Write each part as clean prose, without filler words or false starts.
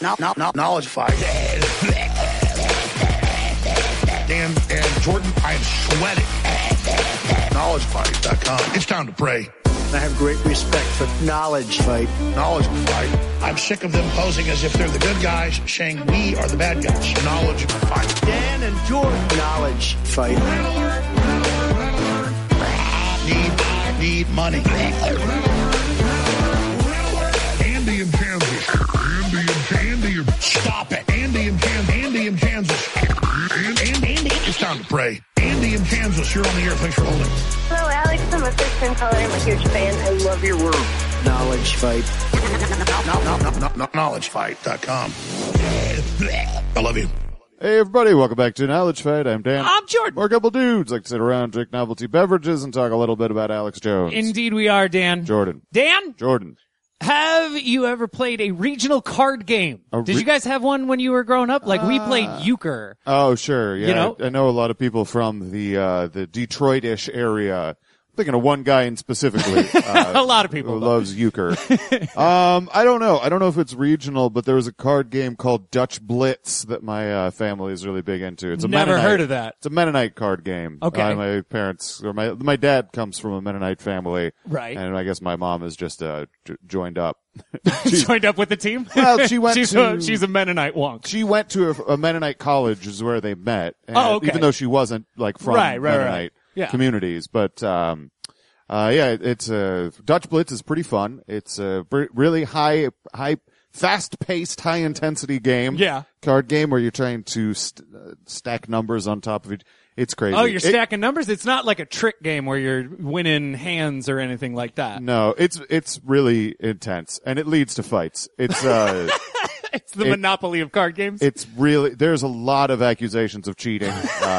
Knowledge fight. Dan and Jordan, I am sweating. KnowledgeFight.com. It's time to pray. I have great respect for Knowledge Fight. Knowledge Fight. I'm sick of them posing as if they're the good guys, saying we are the bad guys. Knowledge Fight. Dan and Jordan. Knowledge Fight. I need money. Andy in Kansas. Stop it. Andy in Kansas. Andy. It's time to pray. Andy in Kansas, you're on the air. Thanks for holding. Hello, Alex. I'm a first-time caller. I'm a huge fan. I love your work. Knowledge Fight. KnowledgeFight.com. I love you. Hey everybody, welcome back to Knowledge Fight. I'm Dan. I'm Jordan. We're a couple dudes like to sit around, drink novelty beverages, and talk a little bit about Alex Jones. Indeed we are, Dan. Jordan. Jordan, have you ever played a regional card game? Did you guys have one when you were growing up? Like, we played euchre. Oh, sure. Yeah. You know? I know a lot of people from the Detroit-ish area. I'm thinking of one guy in specifically. A lot of people who loves euchre. I don't know. I don't know if it's regional, but there was a card game called Dutch Blitz that my family is really big into. It's a Never Mennonite. heard of that. It's a Mennonite card game. Okay. My parents, or my dad comes from a Mennonite family. Right. And I guess my mom is just joined up. Joined up with the team? Well, she went she's a Mennonite wonk. She went to a Mennonite college is where they met. And okay. Even though she wasn't like from Mennonite communities, but it's Dutch Blitz is pretty fun. It's a really high, fast-paced, high-intensity game. Yeah. Card game where you're trying to stack numbers on top of each. It's crazy. Oh, you're stacking numbers? It's not like a trick game where you're winning hands or anything like that. No, it's really intense, and it leads to fights. It's it's the monopoly of card games. It's really, there's a lot of accusations of cheating.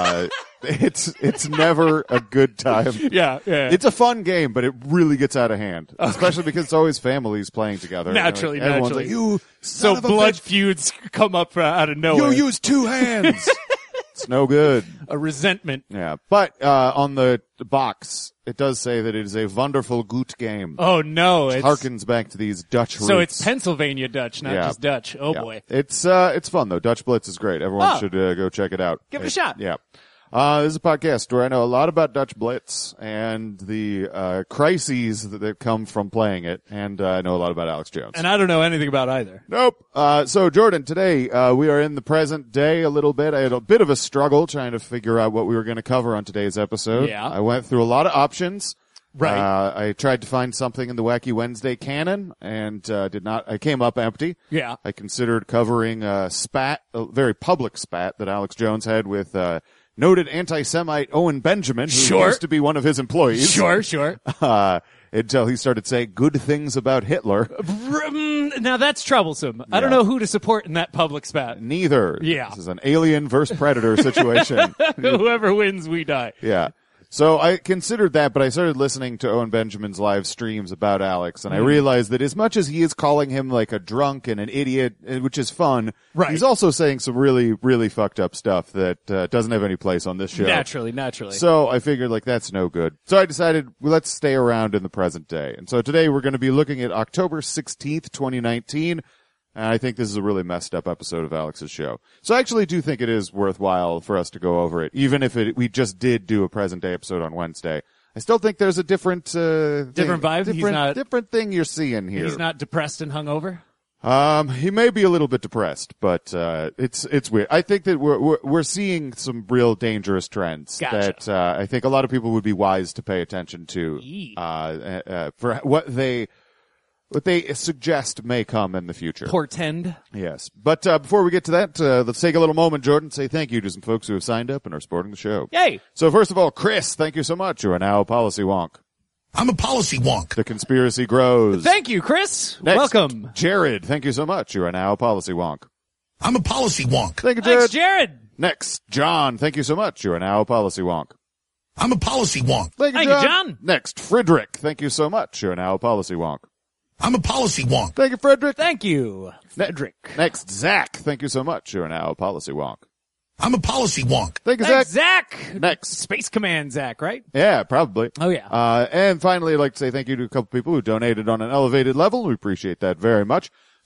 It's never a good time. Yeah. It's a fun game, but it really gets out of hand. Okay. Especially because it's always families playing together. Naturally. Everyone's like, you so blood feuds come up out of nowhere. You use two hands. It's no good. A resentment. Yeah. But, on the box, it does say that it is a wonderful gut game. Oh no. It harkens back to these Dutch roots. So it's Pennsylvania Dutch, not just Dutch. Oh boy. It's fun though. Dutch Blitz is great. Everyone should go check it out. Give it a shot. Yeah. This is a podcast where I know a lot about Dutch Blitz and the crises that come from playing it, and I know a lot about Alex Jones. And I don't know anything about either. Nope. So Jordan, today we are in the present day a little bit. I had a bit of a struggle trying to figure out what we were going to cover on today's episode. Yeah. I went through a lot of options. Right. I tried to find something in the Wacky Wednesday canon and did not. I came up empty. Yeah. I considered covering a very public spat that Alex Jones had with noted anti-Semite Owen Benjamin, who used to be one of his employees. Sure. Until he started saying good things about Hitler. Now that's troublesome. I don't know who to support in that public spat. Neither. Yeah. This is an alien versus predator situation. Whoever wins, we die. Yeah. So I considered that, but I started listening to Owen Benjamin's live streams about Alex, and I realized that as much as he is calling him like a drunk and an idiot, which is fun, he's also saying some really, really fucked up stuff that doesn't have any place on this show. Naturally. So I figured like that's no good. So I decided let's stay around in the present day. And so today we're going to be looking at October 16th, 2019. And I think this is a really messed up episode of Alex's show. So I actually do think it is worthwhile for us to go over it, even if we just did do a present day episode on Wednesday. I still think there's a different vibe. Different thing you're seeing here. He's not depressed and hungover. He may be a little bit depressed, but it's weird. I think that we're seeing some real dangerous trends that I think a lot of people would be wise to pay attention to for what they suggest may come in the future. Portend. Yes. But before we get to that, let's take a little moment, Jordan, say thank you to some folks who have signed up and are supporting the show. Yay! So first of all, Chris, thank you so much. You are now a policy wonk. I'm a policy wonk. The conspiracy grows. Thank you, Chris. Next, welcome. Jared, thank you so much. You are now a policy wonk. I'm a policy wonk. Thank you, Jared. Thanks, Jared. Next, John, thank you so much. You are now a policy wonk. I'm a policy wonk. Thank you, John. Next, Friedrich, thank you so much. You are now a policy wonk. I'm a policy wonk. Thank you, Frederick. Thank you, Frederick. Next, Zach. Thank you so much. You are now a policy wonk. I'm a policy wonk. Thank you, Thanks, Zach. Zach. Next. Space Command Zach, right? Yeah, probably. Oh, yeah. And finally, I'd like to say thank you to a couple people who donated on an elevated level. We appreciate that very much.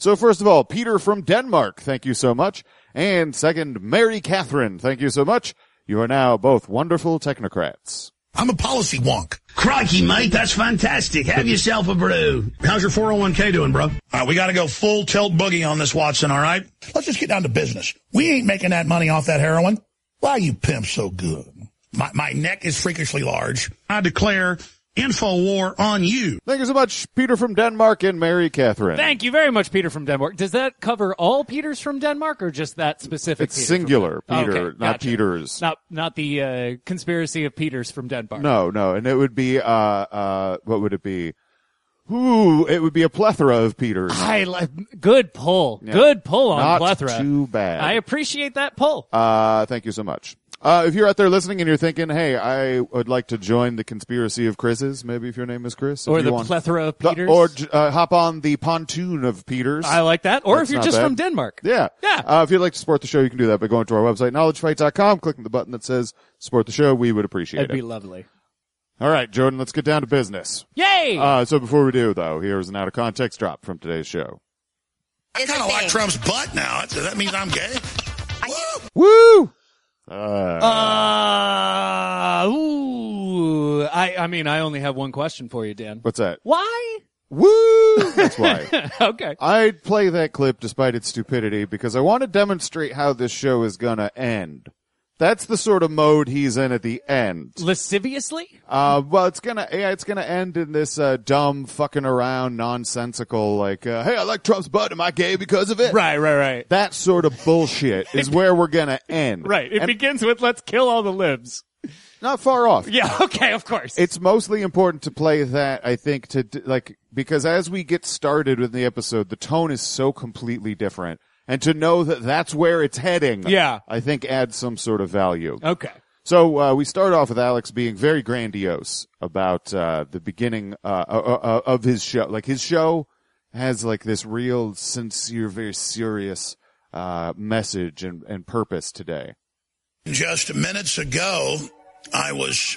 So first of all, Peter from Denmark, thank you so much. And second, Mary Catherine, thank you so much. You are now both wonderful technocrats. I'm a policy wonk. Crikey, mate, that's fantastic. Have yourself a brew. How's your 401k doing, bro? All right, we got to go full tilt boogie on this, Watson, all right? Let's just get down to business. We ain't making that money off that heroin. Why you pimp so good? My neck is freakishly large. I declare info war on you. Thank you so much, Peter from Denmark and Mary Catherine. Thank you very much, Peter from Denmark. Does that cover all Peters from Denmark or just that specific It's Peter singular, from Peter, Okay, not gotcha. Peters. Not the conspiracy of Peters from Denmark. No, and it would be, what would it be? Ooh, it would be a plethora of Peters. Good pull. Yeah. Good pull on Not plethora. too bad. I appreciate that pull. Thank you so much. If you're out there listening and you're thinking, hey, I would like to join the conspiracy of Chris's, maybe if your name is Chris. Or if the you want. plethora of Peters. Or hop on the pontoon of Peters. I like that. Or That's if you're not just bad. from Denmark. Yeah. Yeah. If you'd like to support the show, you can do that by going to our website, knowledgefight.com, clicking the button that says support the show. We would appreciate That'd be it. lovely. All right, Jordan, let's get down to business. Yay! So before we do, though, here's an out of context drop from today's show. I kind of like Trump's butt now. Does that mean I'm gay? Woo! Ooh. I mean, I only have one question for you, Dan. What's that? Why? Woo! That's why. Okay. I'd play that clip despite its stupidity because I want to demonstrate how this show is gonna end. That's the sort of mode he's in at the end. Lasciviously? Well, it's gonna end in this, dumb fucking around nonsensical, like, hey, I like Trump's butt. Am I gay because of it? Right. That sort of bullshit is where we're gonna end. Right. It And begins with let's kill all the libs. not far off. Yeah, okay, of course. It's mostly important to play that, I think, because as we get started with the episode, the tone is so completely different. And to know that that's where it's heading, Yeah. I think adds some sort of value. Okay. So, we start off with Alex being very grandiose about, the beginning, of his show. Like, his show has, like, this real sincere, very serious, message and purpose today. Just minutes ago, I was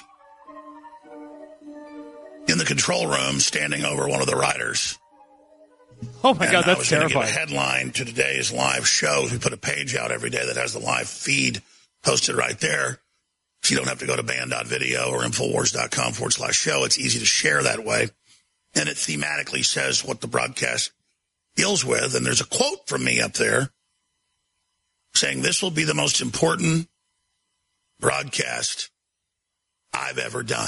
in the control room standing over one of the writers. Oh my And God, I that's was going to give a terrifying. headline to today's live show. We put a page out every day that has the live feed posted right there. So you don't have to go to band.video or infowars.com/show. It's easy to share that way. And it thematically says what the broadcast deals with. And there's a quote from me up there saying this will be the most important broadcast I've ever done.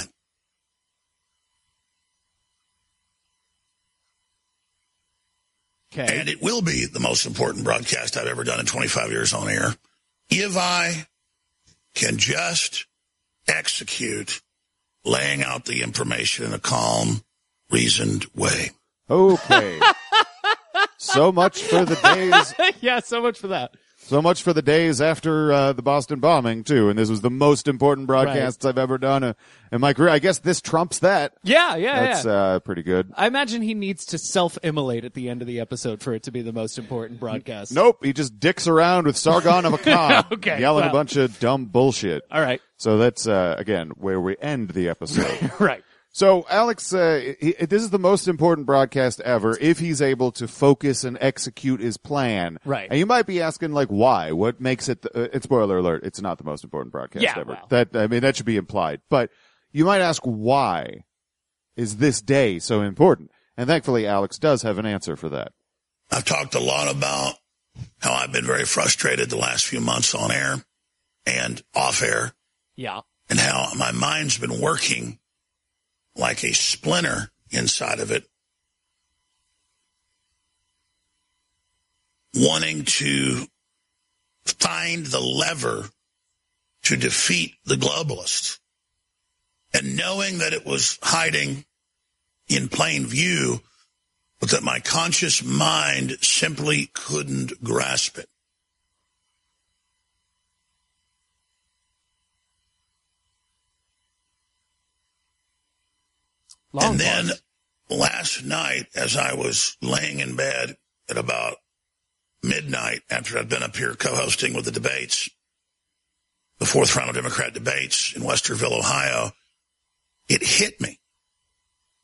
Okay. And it will be the most important broadcast I've ever done in 25 years on air. If I can just execute laying out the information in a calm, reasoned way. Okay. So much for the days. Yeah, so much for that. So much for the days after the Boston bombing, too. And this was the most important broadcasts I've ever done in my career. I guess this trumps that. Yeah. That's pretty good. I imagine he needs to self-immolate at the end of the episode for it to be the most important broadcast. Nope, he just dicks around with Sargon of Akkad, Okay, yelling a well. bunch of dumb bullshit. All right. So that's, again, where we end the episode. Right. So, Alex, this is the most important broadcast ever if he's able to focus and execute his plan. Right. And you might be asking, like, why? What makes it, it's spoiler alert, it's not the most important broadcast Yeah, ever. well. That should be implied. But you might ask, why is this day so important? And thankfully, Alex does have an answer for that. I've talked a lot about how I've been very frustrated the last few months on air and off air, Yeah. and how my mind's been working like a splinter inside of it, wanting to find the lever to defeat the globalists, and knowing that it was hiding in plain view, but that my conscious mind simply couldn't grasp it. Long And then pause. last night, as I was laying in bed at about midnight after I'd been up here co-hosting with the debates, the fourth round of Democrat debates in Westerville, Ohio, it hit me.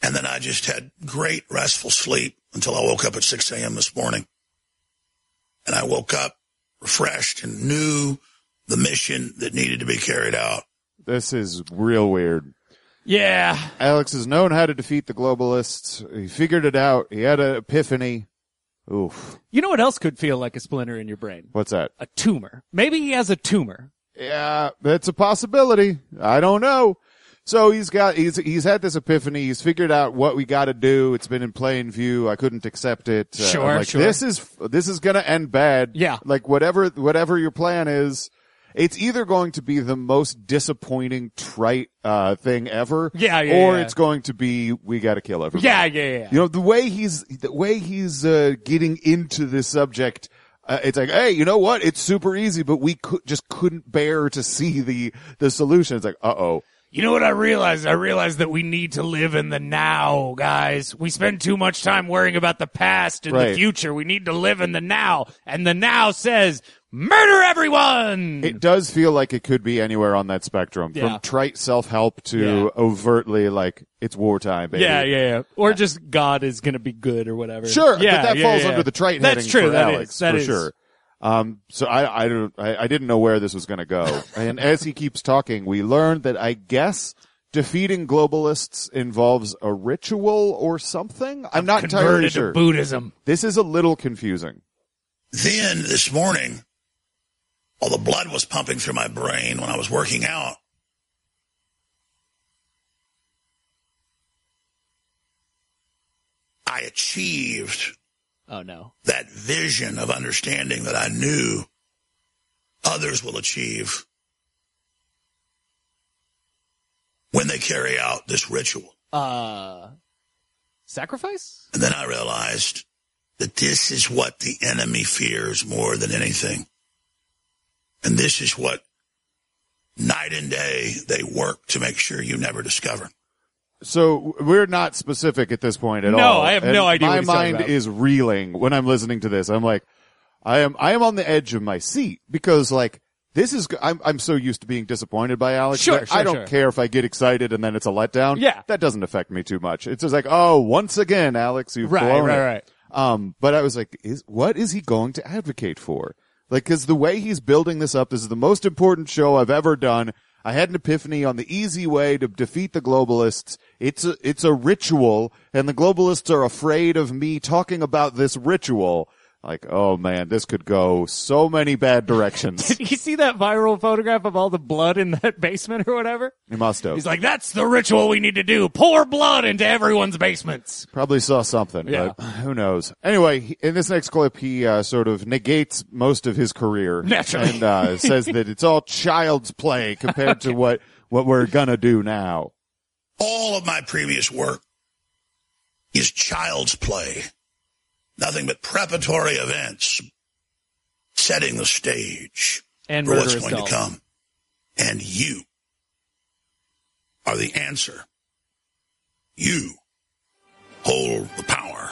And then I just had great restful sleep until I woke up at 6 a.m. this morning. And I woke up refreshed and knew the mission that needed to be carried out. This is real weird. Yeah. Alex has known how to defeat the globalists. He figured it out. He had an epiphany. Oof. You know what else could feel like a splinter in your brain? What's that? A tumor. Maybe he has a tumor. Yeah, that's a possibility. I don't know. So he's had this epiphany. He's figured out what we got to do. It's been in plain view. I couldn't accept it. Sure. This is going to end bad. Yeah. Like whatever your plan is, it's either going to be the most disappointing, trite, thing ever. Or it's going to be, we got to kill everybody. Yeah. You know, the way he's getting into this subject, it's like, hey, you know what? It's super easy, but we couldn't bear to see the solution. It's like, uh-oh. You know what I realized? I realized that we need to live in the now, guys. We spend too much time worrying about the past and the future. We need to live in the now. And the now says, murder everyone! It does feel like it could be anywhere on that spectrum. From trite self-help to overtly like, it's wartime, baby. Yeah. Or just God is gonna be good or whatever. Sure, but that falls under the trite heading for Alex, for sure. So I didn't know where this was going to go. And as he keeps talking, we learned that I guess defeating globalists involves a ritual or something. I'm not entirely sure. Converted to Buddhism. This is a little confusing. Then this morning, while the blood was pumping through my brain when I was working out, I achieved that vision of understanding that I knew others will achieve when they carry out this ritual. Sacrifice? And then I realized that this is what the enemy fears more than anything. And this is what night and day they work to make sure you never discover. So we're not specific at this point at all. No, I have no idea what My he's talking mind about. is reeling when I'm listening to this. I'm like, I am on the edge of my seat because like, I'm so used to being disappointed by Alex. Sure, I don't care if I get excited and then it's a letdown. Yeah. That doesn't affect me too much. It's just like, oh, once again, Alex, you've blown it. Right. But I was like, what is he going to advocate for? Like, cause the way he's building this up, this is the most important show I've ever done. I had an epiphany on the easy way to defeat the globalists. It's a ritual, and the globalists are afraid of me talking about this ritual. Like, oh man, this could go so many bad directions. Did you see that viral photograph of all the blood in that basement or whatever? He must have. He's like, that's the ritual we need to do. Pour blood into everyone's basements. Probably saw something, but who knows. Anyway, in this next clip, he sort of negates most of his career. Naturally. And says that it's all child's play compared to what we're gonna do now. All of my previous work is child's play. Nothing but preparatory events, setting the stage And for what's murderous going dolls. to come. And you are the answer. You hold the power.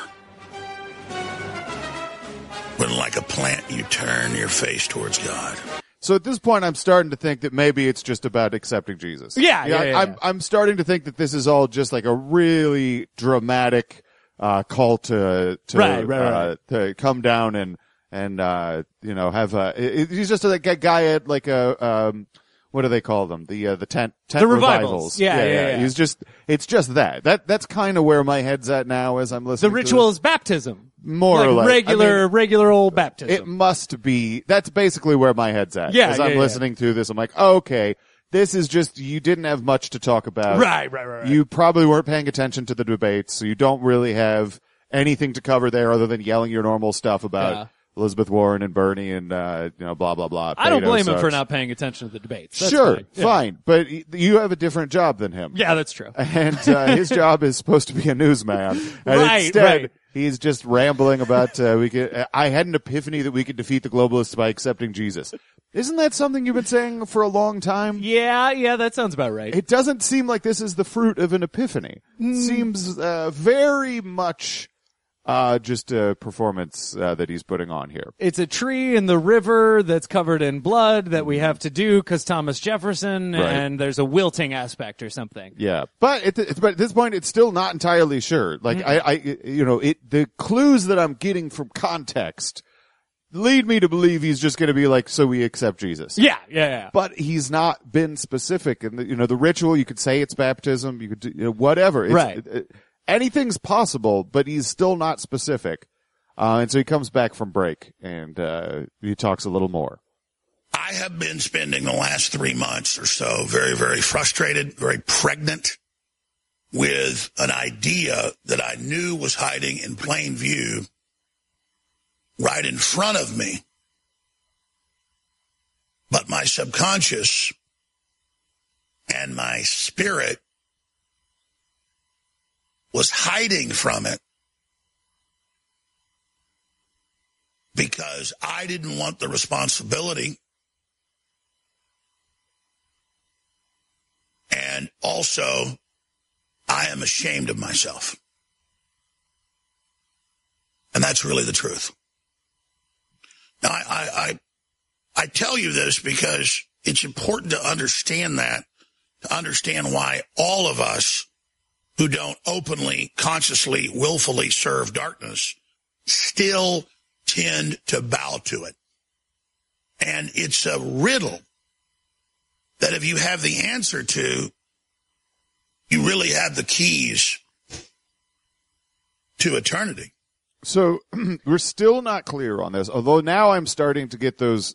When like a plant, you turn your face towards God. So at this point, I'm starting to think that maybe it's just about accepting Jesus. Yeah. I'm starting to think that this is all just like a really dramatic call to come down and have he's just like a guy at like a what do they call them? The tent revivals. Yeah. He's just, it's just that's kind of where my head's at now as I'm listening. The ritual is baptism. More or less. Regular old baptism. It must be, that's basically where my head's at. Yeah. As I'm listening through this, I'm like, oh, okay. This is just, you didn't have much to talk about. Right. You probably weren't paying attention to the debates, so you don't really have anything to cover there other than yelling your normal stuff about Elizabeth Warren and Bernie and, blah, blah, blah. I don't blame him for not paying attention to the debates. That's sure, fine. Yeah. fine. But you have a different job than him. Yeah, that's true. And, his job is supposed to be a newsman. And instead, he's just rambling about, I had an epiphany that we could defeat the globalists by accepting Jesus. Isn't that something you've been saying for a long time? Yeah, that sounds about right. It doesn't seem like this is the fruit of an epiphany. It seems very much just a performance that he's putting on here. It's a tree in the river that's covered in blood that we have to do because Thomas Jefferson, Right. and there's a wilting aspect or something. Yeah, but at this point, it's still not entirely sure. Like the clues that I'm getting from context lead me to believe he's just going to be like, so we accept Jesus. Yeah. But he's not been specific, and the ritual. You could say it's baptism. You could do whatever. Right. Anything's possible, but he's still not specific. And so he comes back from break and he talks a little more. I have been spending the last 3 months or so very, very frustrated, very pregnant with an idea that I knew was hiding in plain view right in front of me. But my subconscious and my spirit was hiding from it because I didn't want the responsibility, and also I am ashamed of myself. And that's really the truth. Now, I tell you this because it's important to understand that, to understand why all of us who don't openly, consciously, willfully serve darkness still tend to bow to it. And it's a riddle that if you have the answer to, you really have the keys to eternity. So we're still not clear on this, although now I'm starting to get those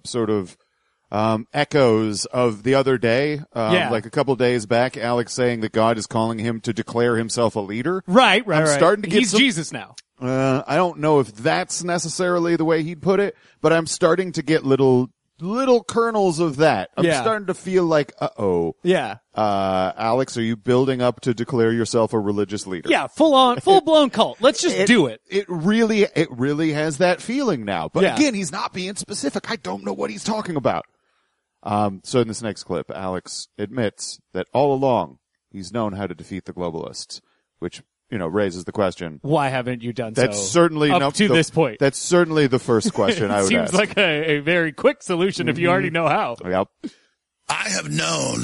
echoes of the other day, like a couple of days back, Alex saying that God is calling him to declare himself a leader. Right. I'm starting to get He's Jesus now. I don't know if that's necessarily the way he'd put it, but I'm starting to get little kernels of that. I'm starting to feel like, Yeah. Alex, are you building up to declare yourself a religious leader? Yeah, full blown cult. Let's just do it. It really has that feeling now. But again, he's not being specific. I don't know what he's talking about. So in this next clip, Alex admits that all along he's known how to defeat the globalists, which, raises the question. Why haven't you done That's so certainly up to this point? That's certainly the first question I would Seems ask. like a very quick solution if you already know how. Yep. I have known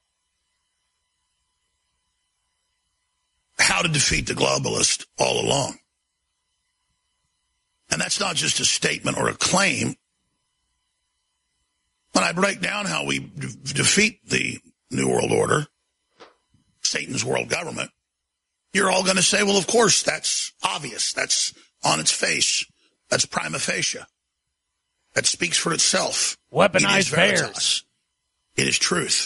how to defeat the globalist all along. And that's not just a statement or a claim. When I break down how we defeat the New World Order, Satan's world government, you're all going to say, well, of course, that's obvious. That's on its face. That's prima facie. That speaks for itself. Weaponized It is bears. veritas. It is truth.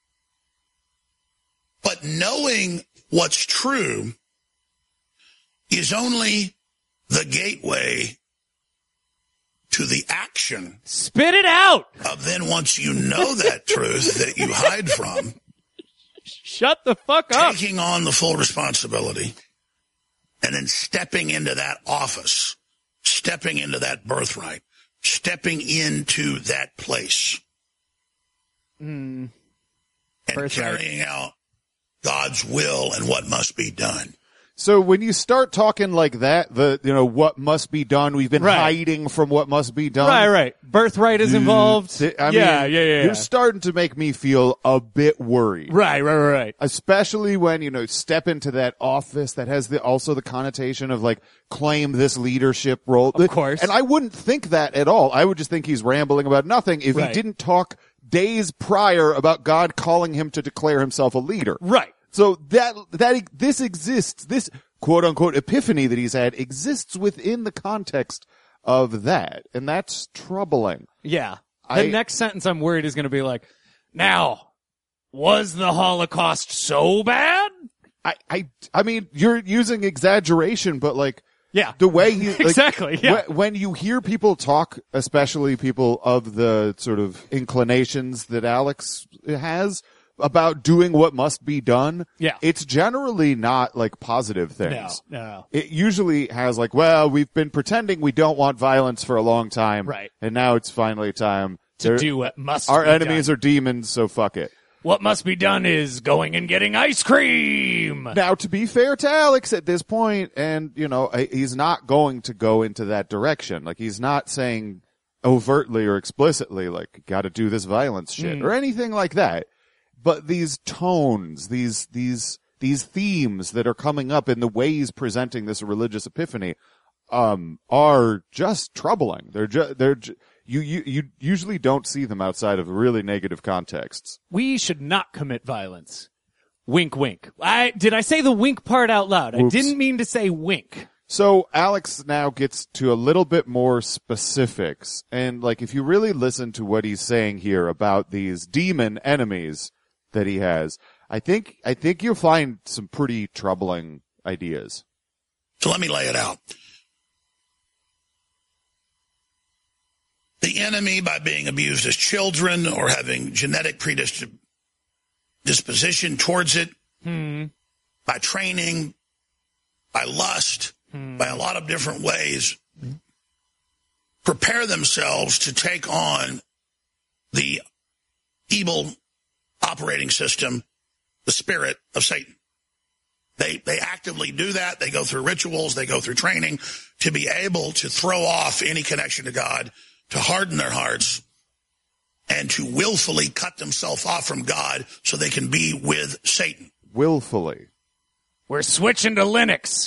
But knowing what's true is only the gateway to the action. Spit it out. Of then once you know that truth that you hide from, Shut the fuck up. taking on the full responsibility and then stepping into that office, stepping into that birthright, stepping into that place and Birthright. carrying out God's will and what must be done. So when you start talking like that, what must be done, we've been hiding from what must be done. Right. Birthright is involved. I mean, you're starting to make me feel a bit worried. Right. Especially when, step into that office that has also the connotation of claim this leadership role. Of course. And I wouldn't think that at all. I would just think he's rambling about nothing if he didn't talk days prior about God calling him to declare himself a leader. Right. So this exists, this quote unquote epiphany that he's had exists within the context of that. And that's troubling. Yeah. The next sentence I'm worried is going to be like, now, was the Holocaust so bad? I mean, you're using exaggeration, but Yeah. the way he, Exactly, yeah. when you hear people talk, especially people of the sort of inclinations that Alex has, about doing what must be done, it's generally not positive things. No. It usually has we've been pretending we don't want violence for a long time, Right. and now it's finally time To do what must Our be enemies done. are demons, so fuck it. What must be done is going and getting ice cream. Now, to be fair to Alex at this point, and, you know, he's not going to go into that direction. Like, he's not saying overtly or explicitly, like, gotta do this violence shit or anything like that. But these tones, these themes that are coming up in the way he's presenting this religious epiphany, are just troubling. You usually don't see them outside of really negative contexts. We should not commit violence. Wink, wink. Did I say the wink part out loud? Oops. I didn't mean to say wink. So Alex now gets to a little bit more specifics. And like, if you really listen to what he's saying here about these demon enemies that he has, I think you'll find some pretty troubling ideas. So let me lay it out. The enemy, by being abused as children or having genetic predisposition towards it, by training, by lust, by a lot of different ways, prepare themselves to take on the evil operating system, the spirit of Satan. They actively do that. They go through rituals. They go through training to be able to throw off any connection to God, to harden their hearts, and to willfully cut themselves off from God so they can be with Satan. Willfully. We're switching to Linux.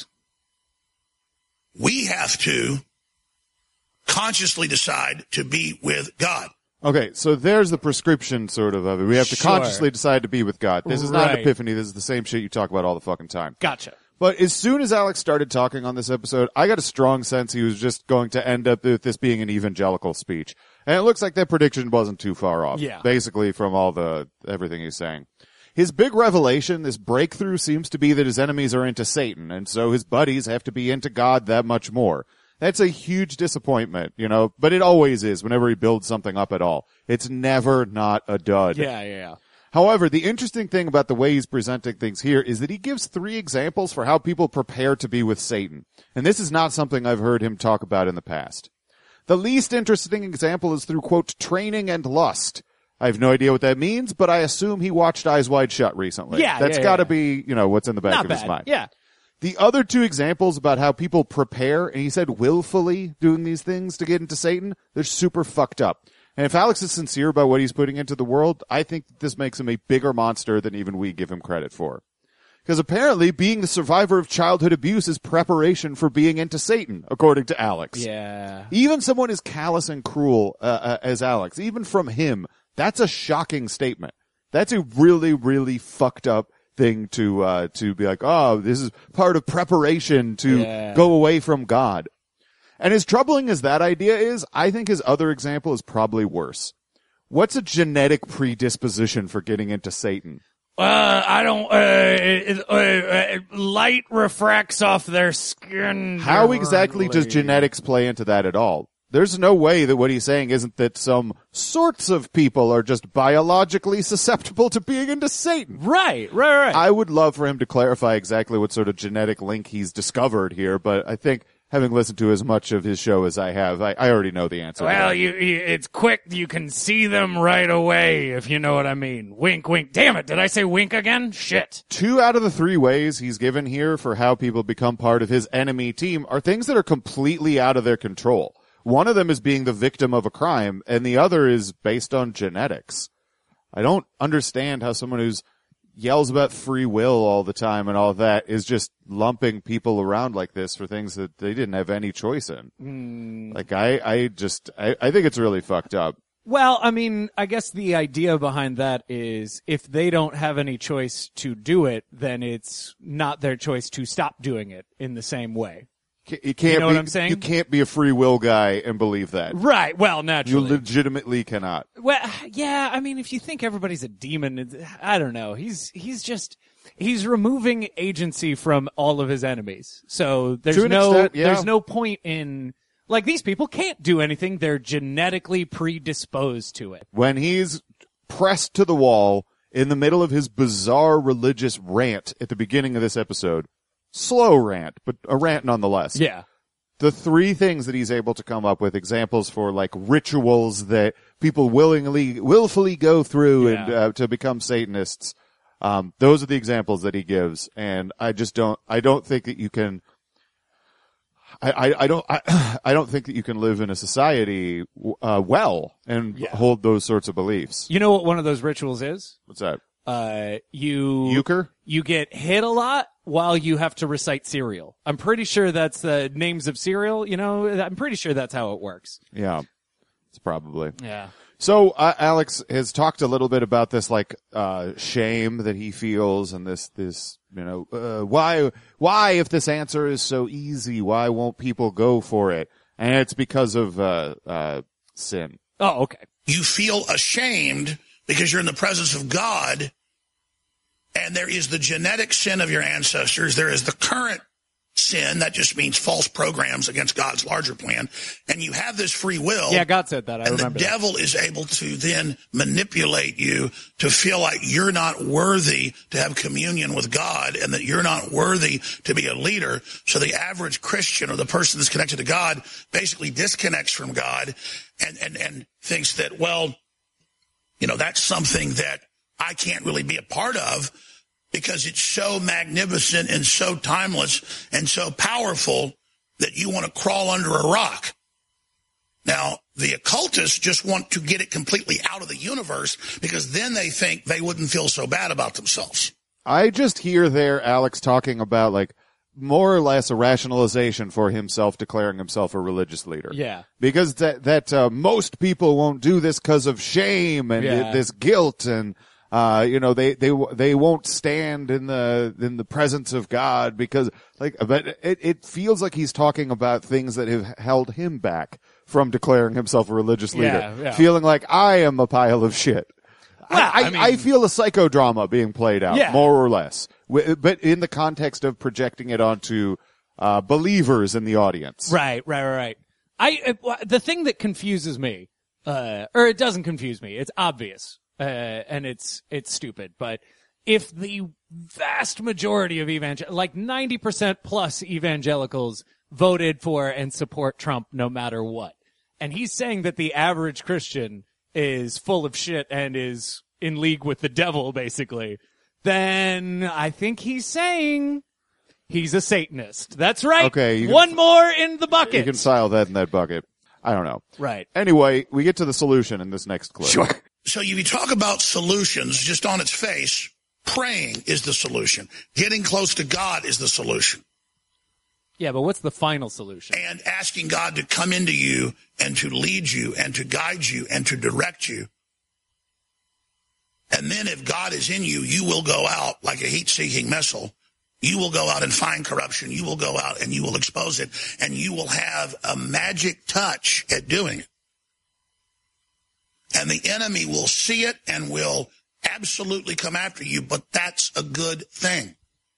We have to consciously decide to be with God. Okay, so there's the prescription sort of it. We have to consciously decide to be with God. This is not an epiphany. This is the same shit you talk about all the fucking time. Gotcha. But as soon as Alex started talking on this episode, I got a strong sense he was just going to end up with this being an evangelical speech. And it looks like that prediction wasn't too far off. Yeah. Basically from everything he's saying. His big revelation, this breakthrough, seems to be that his enemies are into Satan, and so his buddies have to be into God that much more. That's a huge disappointment, you know, but it always is whenever he builds something up at all. It's never not a dud. Yeah. However, the interesting thing about the way he's presenting things here is that he gives 3 examples for how people prepare to be with Satan. And this is not something I've heard him talk about in the past. The least interesting example is through, quote, training and lust. I have no idea what that means, but I assume he watched Eyes Wide Shut recently. Yeah, That's gotta be, you know, what's in the back of his mind. Yeah. The other 2 examples about how people prepare, and he said willfully doing these things to get into Satan, they're super fucked up. And if Alex is sincere about what he's putting into the world, I think that this makes him a bigger monster than even we give him credit for. Because apparently being the survivor of childhood abuse is preparation for being into Satan, according to Alex. Yeah. Even someone as callous and cruel as Alex, even from him, that's a shocking statement. That's a really, really fucked up thing to be like, oh, this is part of preparation to go away from God. And as troubling as that idea is, I think his other example is probably worse. What's a genetic predisposition for getting into Satan? Light refracts off their skin. How exactly does genetics play into that at all? There's no way that what he's saying isn't that some sorts of people are just biologically susceptible to being into Satan. Right. I would love for him to clarify exactly what sort of genetic link he's discovered here, but I think having listened to as much of his show as I have, I already know the answer. Well, it's quick. You can see them right away, if you know what I mean. Wink, wink. Damn it. Did I say wink again? Shit. 2 out of the 3 ways he's given here for how people become part of his enemy team are things that are completely out of their control. One of them is being the victim of a crime, and the other is based on genetics. I don't understand how someone who's yells about free will all the time and all that is just lumping people around like this for things that they didn't have any choice in. Like, I think it's really fucked up. Well, I mean, I guess the idea behind that is if they don't have any choice to do it, then it's not their choice to stop doing it in the same way. You know what I'm saying? You can't be a free will guy and believe that. Right. Well, naturally. You legitimately cannot. Well, yeah, I mean, if you think everybody's a demon, I don't know. He's removing agency from all of his enemies. So there's no point in, like, these people can't do anything. They're genetically predisposed to it. When he's pressed to the wall in the middle of his bizarre religious rant at the beginning of this episode, slow rant, but a rant nonetheless. Yeah. the three things that he's able to come up with, examples for like rituals that people willfully go through and to become Satanists. Those are the examples that he gives, and I don't think that you can. I don't think that you can live in a society well and hold those sorts of beliefs. You know what one of those rituals is? What's that? Euchre? You get hit a lot while you have to recite cereal. I'm pretty sure that's the names of cereal. You know, I'm pretty sure that's how it works. Yeah, it's probably. Yeah. So Alex has talked a little bit about this, like shame that he feels, and this why if this answer is so easy, why won't people go for it? And it's because of sin. Oh, okay. You feel ashamed because you're in the presence of God, and there is the genetic sin of your ancestors. There is the current sin. That just means false programs against God's larger plan. And you have this free will. Yeah, God said that. I remember. And the devil is able to then manipulate you to feel like you're not worthy to have communion with God and that you're not worthy to be a leader. So the average Christian, or the person that's connected to God, basically disconnects from God and thinks that, well, that's something that I can't really be a part of, because it's so magnificent and so timeless and so powerful that you want to crawl under a rock. Now, the occultists just want to get it completely out of the universe, because then they think they wouldn't feel so bad about themselves. I just hear there Alex talking about, like, more or less a rationalization for himself declaring himself a religious leader. Yeah. Because that most people won't do this because of shame and this guilt, and they won't stand in the presence of God because, but it feels like he's talking about things that have held him back from declaring himself a religious leader. Feeling like I am a pile of shit. Well, I feel a psychodrama being played out, more or less, but in the context of projecting it onto believers in the audience. Right. The thing that confuses me, or it doesn't confuse me, it's obvious. And it's stupid, but if the vast majority of like 90% plus evangelicals voted for and support Trump no matter what, and he's saying that the average Christian is full of shit and is in league with the devil, basically, then I think he's saying he's a Satanist. That's right. Okay. One more in the bucket. You can file that in that bucket. I don't know. Right. Anyway, we get to the solution in this next clip. Sure. So you talk about solutions just on its face. Praying is the solution. Getting close to God is the solution. Yeah, but what's the final solution? And asking God to come into you and to lead you and to guide you and to direct you. And then if God is in you, you will go out like a heat-seeking missile. You will go out and find corruption. You will go out and you will expose it. And you will have a magic touch at doing it. And the enemy will see it and will absolutely come after you, but that's a good thing.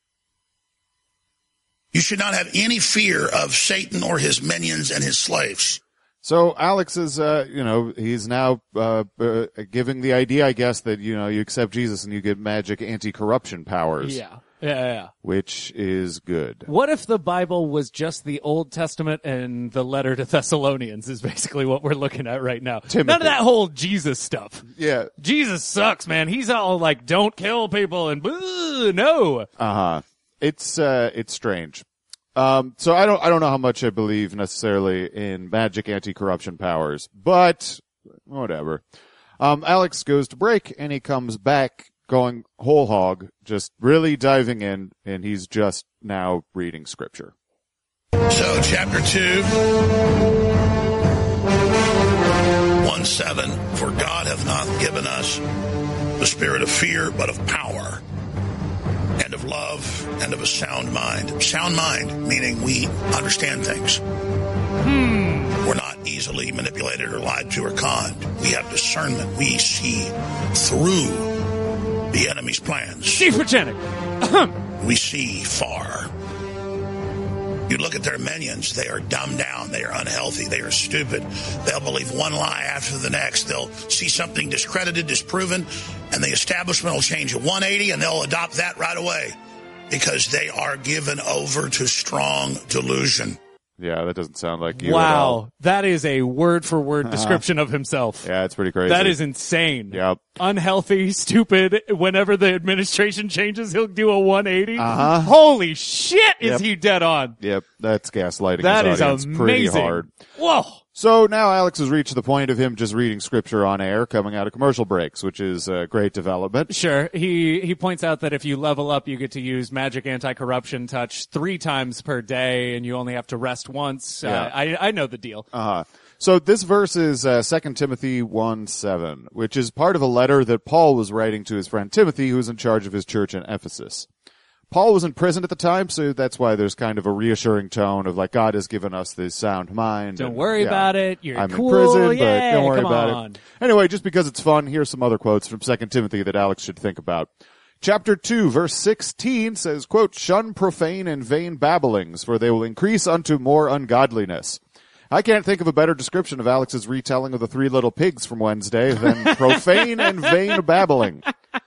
You should not have any fear of Satan or his minions and his slaves. So Alex is, he's now giving the idea, I guess, that, you accept Jesus and you get magic anti-corruption powers. Yeah. Which is good. What if the Bible was just the Old Testament and the letter to Thessalonians is basically what we're looking at right now? Timothy. None of that whole Jesus stuff. Yeah. Jesus sucks, man. He's all like, don't kill people and no. Uh-huh. It's strange. So I don't know how much I believe necessarily in magic anti-corruption powers, but whatever. Alex goes to break and he comes back going whole hog, just really diving in, and he's just now reading scripture. So chapter 2, 1:7, for God hath not given us the spirit of fear, but of power, and of love, and of a sound mind. Sound mind, meaning we understand things. We're not easily manipulated or lied to or conned. We have discernment. We see through the enemy's plans. Schizophrenic. We see far. You look at their minions, they are dumbed down, they are unhealthy, they are stupid. They'll believe one lie after the next. They'll see something discredited, disproven, and the establishment will change a 180 and they'll adopt that right away because they are given over to strong delusion. Yeah, that doesn't sound like you at all. Wow. That is a word-for-word description of himself. Yeah, it's pretty crazy. That is insane. Yep. Unhealthy, stupid. Whenever the administration changes, he'll do a 180. Uh-huh. Holy shit, is Yep. he dead on? Yep, that's gaslighting That his is audience pretty amazing. hard. Whoa. So now Alex has reached the point of him just reading scripture on air, coming out of commercial breaks, which is a great development. Sure. He points out that if you level up, you get to use magic anti-corruption touch 3 times per day, and you only have to rest once. Yeah. I know the deal. So this verse is 2 Timothy 1:7, which is part of a letter that Paul was writing to his friend Timothy, who was in charge of his church in Ephesus. Paul was in prison at the time, so that's why there's kind of a reassuring tone of like, God has given us this sound mind. Don't and, worry yeah, about it. You're I'm cool. in prison, Yeah, but don't worry come about on. it. Anyway, just because it's fun, here's some other quotes from 2 Timothy that Alex should think about. Chapter 2, verse 16 says, quote, "Shun profane and vain babblings, for they will increase unto more ungodliness." I can't think of a better description of Alex's retelling of the 3 little pigs from Wednesday than profane and vain babbling.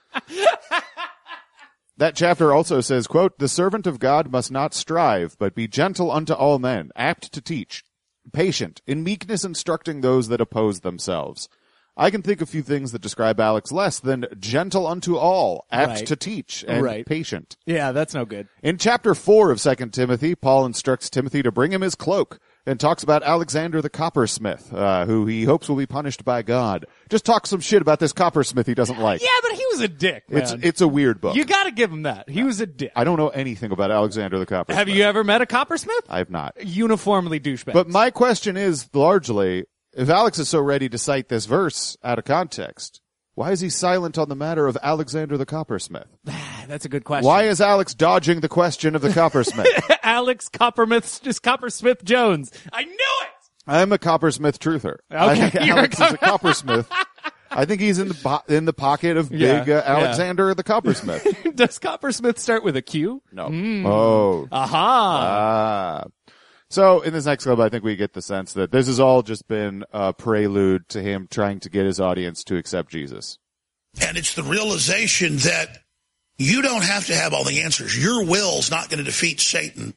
That chapter also says, quote, "The servant of God must not strive, but be gentle unto all men, apt to teach, patient, in meekness instructing those that oppose themselves." I can think of few things that describe Alex less than gentle unto all, apt Right. to teach, and Right. patient. Yeah, that's no good. In chapter 4 of 2 Timothy, Paul instructs Timothy to bring him his cloak and talks about Alexander the coppersmith, who he hopes will be punished by God. Just talks some shit about this coppersmith he doesn't like. Yeah, but he was a dick, man. It's a weird book. You gotta give him that. He was a dick. I don't know anything about Alexander the coppersmith. Have you ever met a coppersmith? I have not. Uniformly douchebag. But my question is largely, if Alex is so ready to cite this verse out of context, why is he silent on the matter of Alexander the coppersmith? That's a good question. Why is Alex dodging the question of the coppersmith? Alex Coppersmith Jones? I knew it! I'm a coppersmith truther. Okay, I think you're Alex is a coppersmith. I think he's in the pocket of big Yeah, Alexander the coppersmith. Does Coppersmith start with a Q? No. Oh. Aha! So in this next clip, I think we get the sense that this has all just been a prelude to him trying to get his audience to accept Jesus. And it's the realization that you don't have to have all the answers. Your will's not going to defeat Satan.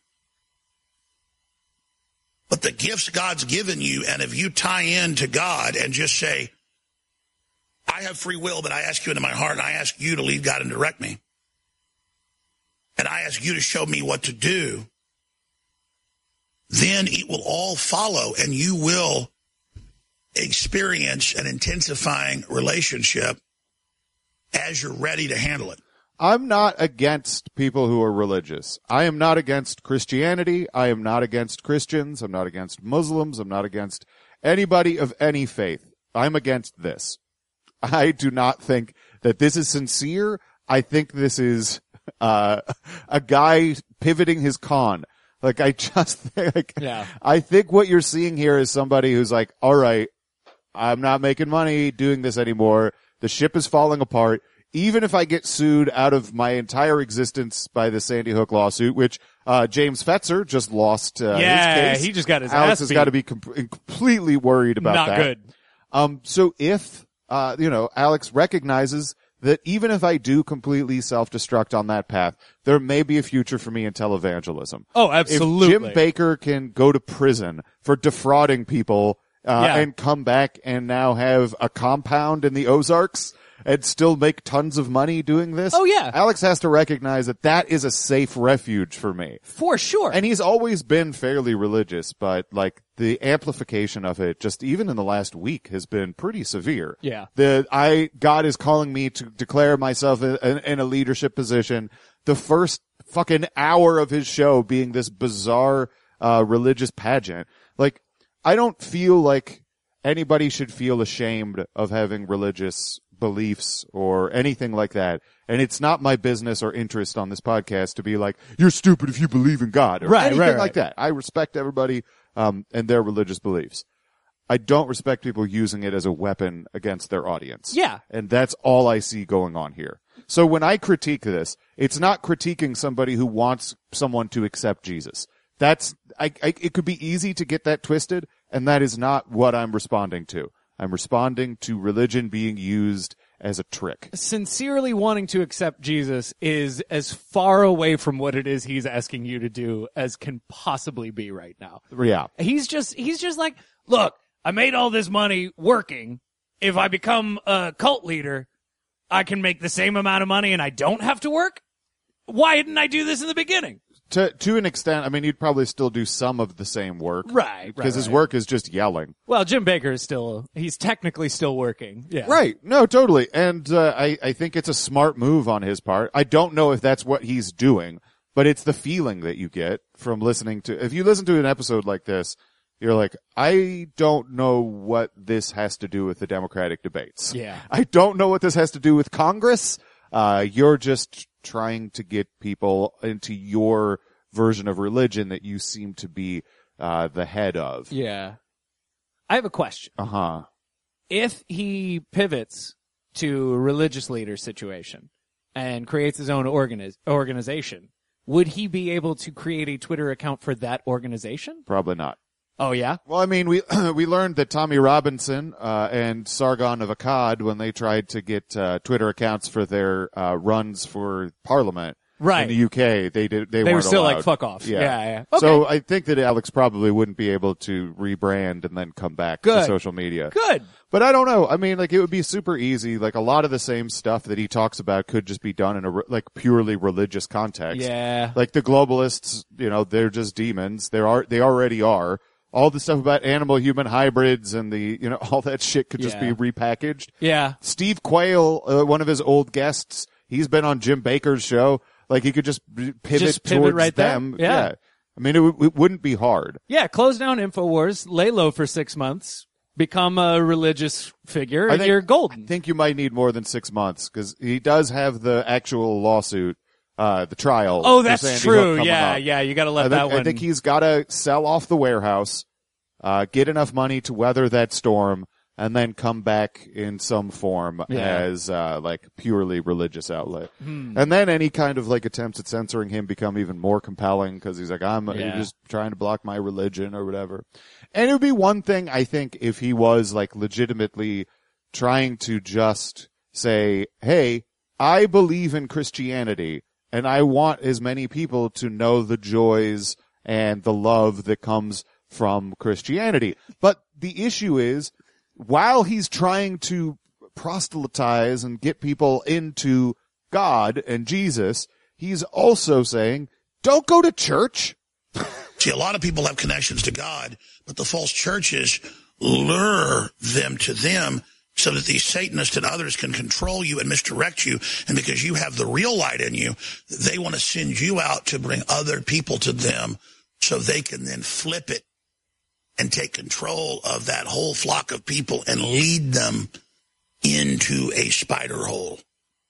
But the gifts God's given you, and if you tie in to God and just say, I have free will, but I ask you into my heart, and I ask you to lead God and direct me. And I ask you to show me what to do. Then it will all follow, and you will experience an intensifying relationship as you're ready to handle it. I'm not against people who are religious. I am not against Christianity. I am not against Christians. I'm not against Muslims. I'm not against anybody of any faith. I'm against this. I do not think that this is sincere. I think this is a guy pivoting his con. Like, I just think, I think what you're seeing here is somebody who's like, all right, I'm not making money doing this anymore. The ship is falling apart. Even if I get sued out of my entire existence by the Sandy Hook lawsuit, which James Fetzer just lost his case. He just got his Alex ass has beat. got to be completely worried about Not that. good. So if, Alex recognizes that even if I do completely self-destruct on that path, there may be a future for me in televangelism. Oh, absolutely. If Jim Baker can go to prison for defrauding people, and come back and now have a compound in the Ozarks and still make tons of money doing this. Oh, yeah. Alex has to recognize that that is a safe refuge for me. For sure. And he's always been fairly religious, but like the amplification of it, just even in the last week, has been pretty severe. Yeah. God is calling me to declare myself in a leadership position. The first fucking hour of his show being this bizarre, religious pageant. Like, I don't feel like anybody should feel ashamed of having religious beliefs or anything like that. And it's not my business or interest on this podcast to be like, you're stupid if you believe in God or anything like that. I respect everybody, and their religious beliefs. I don't respect people using it as a weapon against their audience. Yeah. And that's all I see going on here. So when I critique this, it's not critiquing somebody who wants someone to accept Jesus. It could be easy to get that twisted, and that is not what I'm responding to. I'm responding to religion being used as a trick. Sincerely wanting to accept Jesus is as far away from what it is he's asking you to do as can possibly be right now. Yeah. He's just like, look, I made all this money working. If I become a cult leader, I can make the same amount of money and I don't have to work? Why didn't I do this in the beginning? To an extent, I mean, you'd probably still do some of the same work. Right. Because his work is just yelling. Well, Jim Bakker is he's technically still working. Yeah. Right. No, totally. And I think it's a smart move on his part. I don't know if that's what he's doing, but it's the feeling that you get from listening to, if you listen to an episode like this, you're like, I don't know what this has to do with the Democratic debates. Yeah. I don't know what this has to do with Congress. You're just trying to get people into your version of religion that you seem to be the head of. Yeah. I have a question. Uh-huh. If he pivots to a religious leader situation and creates his own organization, would he be able to create a Twitter account for that organization? Probably not. Oh, yeah? Well, I mean, we learned that Tommy Robinson and Sargon of Akkad, when they tried to get Twitter accounts for their runs for Parliament in the UK, they were weren't still allowed. like, fuck off. Yeah. Okay. So I think that Alex probably wouldn't be able to rebrand and then come back to social media. Good. But I don't know. I mean, like, it would be super easy. Like, a lot of the same stuff that he talks about could just be done in a like purely religious context. Yeah. Like the globalists, you know, they're just demons. They already are. All the stuff about animal-human hybrids and all that shit could just be repackaged. Yeah. Steve Quayle, one of his old guests, he's been on Jim Bakker's show. Like, he could just pivot towards right them. There. Yeah. I mean, it wouldn't be hard. Yeah, close down InfoWars, lay low for 6 months, become a religious figure, and you're golden. I think you might need more than 6 months, because he does have the actual lawsuit. The trial. Oh, that's true. Yeah, you gotta let that one. I think he's gotta sell off the warehouse, get enough money to weather that storm, and then come back in some form as, like, purely religious outlet. And then any kind of, like, attempts at censoring him become even more compelling, because he's like, you're just trying to block my religion or whatever. And it would be one thing, I think, if he was, like, legitimately trying to just say, hey, I believe in Christianity, and I want as many people to know the joys and the love that comes from Christianity. But the issue is, while he's trying to proselytize and get people into God and Jesus, he's also saying, don't go to church. See, a lot of people have connections to God, but the false churches lure them to them so that these Satanists and others can control you and misdirect you. And because you have the real light in you, they want to send you out to bring other people to them so they can then flip it and take control of that whole flock of people and lead them into a spider hole.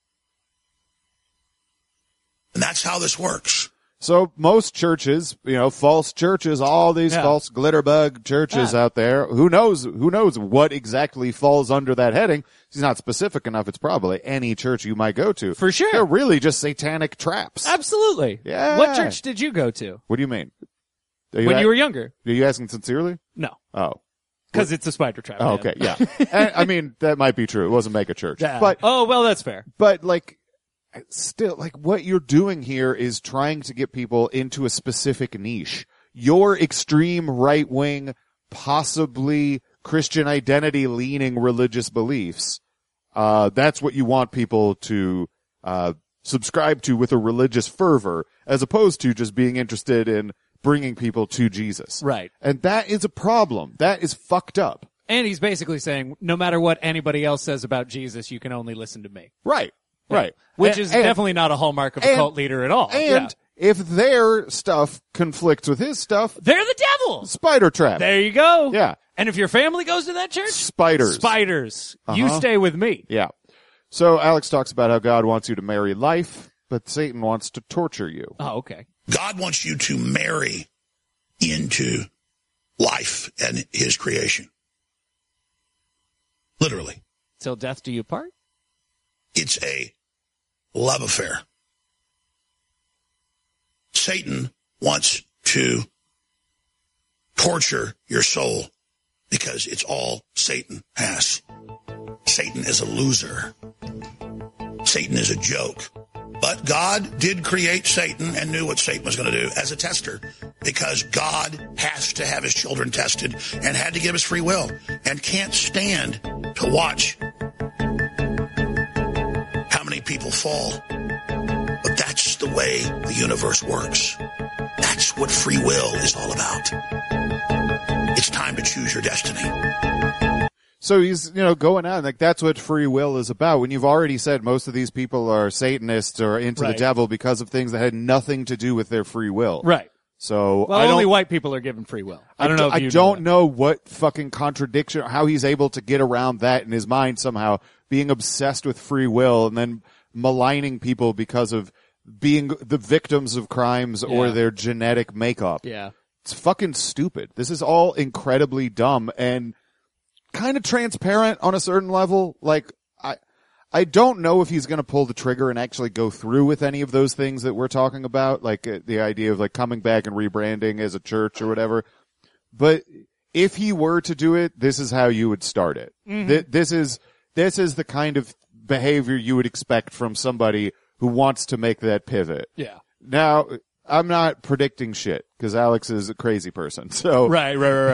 And that's how this works. So most churches, false churches, all these false glitterbug churches out there, who knows what exactly falls under that heading. He's not specific enough. It's probably any church you might go to. For sure. They're really just satanic traps. Absolutely. Yeah. What church did you go to? What do you mean? When you were younger? Are you asking sincerely? No. Oh. Because it's a spider trap. Oh, okay, yeah. And, I mean, that might be true. It wasn't mega church. Yeah. But, well, that's fair. But, like, still, like, what you're doing here is trying to get people into a specific niche. Your extreme right-wing, possibly Christian identity-leaning religious beliefs, that's what you want people to subscribe to with a religious fervor, as opposed to just being interested in bringing people to Jesus. Right. And that is a problem. That is fucked up. And he's basically saying, no matter what anybody else says about Jesus, you can only listen to me. Right. Right. Which is definitely not a hallmark of a cult leader at all. And if their stuff conflicts with his stuff, they're the devil. Spider trap. There you go. Yeah. And if your family goes to that church, spiders. You stay with me. Yeah. So Alex talks about how God wants you to marry life, but Satan wants to torture you. Oh, okay. God wants you to marry into life and his creation. Literally. Till death do you part? It's a love affair. Satan wants to torture your soul because it's all Satan has. Satan is a loser. Satan is a joke. But God did create Satan and knew what Satan was going to do as a tester, because God has to have his children tested and had to give us free will and can't stand to watch how many people fall. But that's the way the universe works. That's what free will is all about. It's time to choose your destiny. So he's, going on like that's what free will is about. When you've already said most of these people are Satanists or into the devil because of things that had nothing to do with their free will. Right. So only white people are given free will. I don't know. I don't know what fucking contradiction, how he's able to get around that in his mind somehow, being obsessed with free will and then maligning people because of being the victims of crimes or their genetic makeup. Yeah. It's fucking stupid. This is all incredibly dumb and kind of transparent on a certain level. Like, I don't know if he's going to pull the trigger and actually go through with any of those things that we're talking about, like the idea of like coming back and rebranding as a church or whatever. But if he were to do it, this is how you would start it. Mm-hmm. This is the kind of behavior you would expect from somebody who wants to make that pivot. Yeah. Now, I'm not predicting shit because Alex is a crazy person. So right.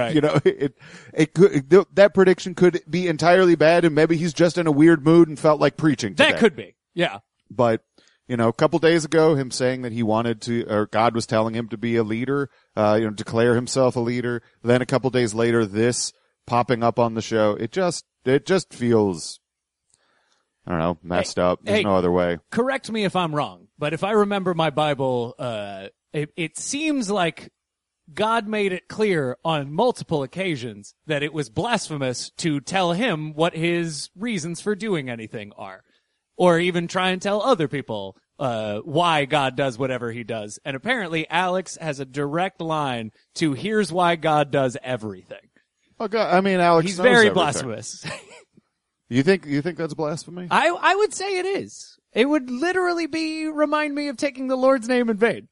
It could, that prediction could be entirely bad, and maybe he's just in a weird mood and felt like preaching today. That could be. Yeah. But a couple days ago, him saying that he wanted to, or God was telling him to be a leader, declare himself a leader. Then a couple days later, this popping up on the show. It just feels, I don't know, messed up. There's no other way. Correct me if I'm wrong, but if I remember my Bible, it seems like God made it clear on multiple occasions that it was blasphemous to tell him what his reasons for doing anything are, or even try and tell other people why God does whatever he does. And apparently Alex has a direct line to here's why God does everything. Oh God, I mean, Alex He's knows very everything. blasphemous. You think that's blasphemy? I would say it is. It would literally remind me of taking the Lord's name in vain.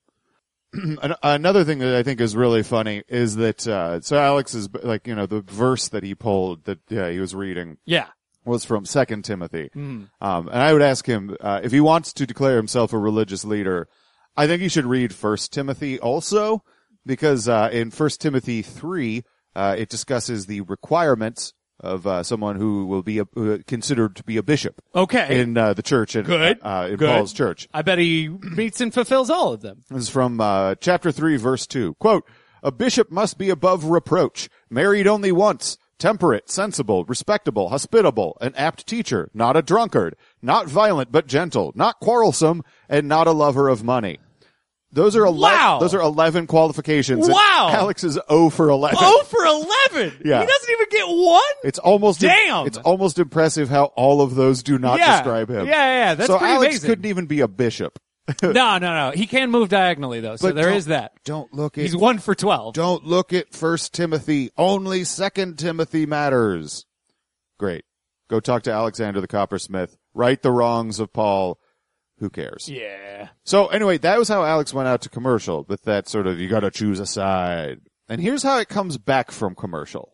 Another thing that I think is really funny is that, so Alex is like, the verse that he pulled that, he was reading. Yeah. Was from 2 Timothy. And I would ask him, if he wants to declare himself a religious leader, I think he should read 1 Timothy also, because, in 1 Timothy 3, it discusses the requirements of someone who will be considered to be a bishop. Okay. In the church in Paul's church. I bet he meets and fulfills all of them. This is from chapter 3, verse 2. Quote, "A bishop must be above reproach, married only once, temperate, sensible, respectable, hospitable, an apt teacher, not a drunkard, not violent but gentle, not quarrelsome, and not a lover of money." Those are 11 qualifications. Wow. Alex is 0 for 11. 0 for 11? Yeah. He doesn't even get one? It's almost Damn. It's almost impressive how all of those do not describe him. Yeah. That's so pretty Alex amazing. couldn't even be a bishop. No. He can move diagonally though, so But there is that. Don't look at He's 1 for 12. Don't look at 1 Timothy. Only 2 Timothy matters. Great. Go talk to Alexander the Coppersmith. Right the wrongs of Paul. Who cares? Yeah. So anyway, that was how Alex went out to commercial with that sort of, you gotta choose a side. And here's how it comes back from commercial.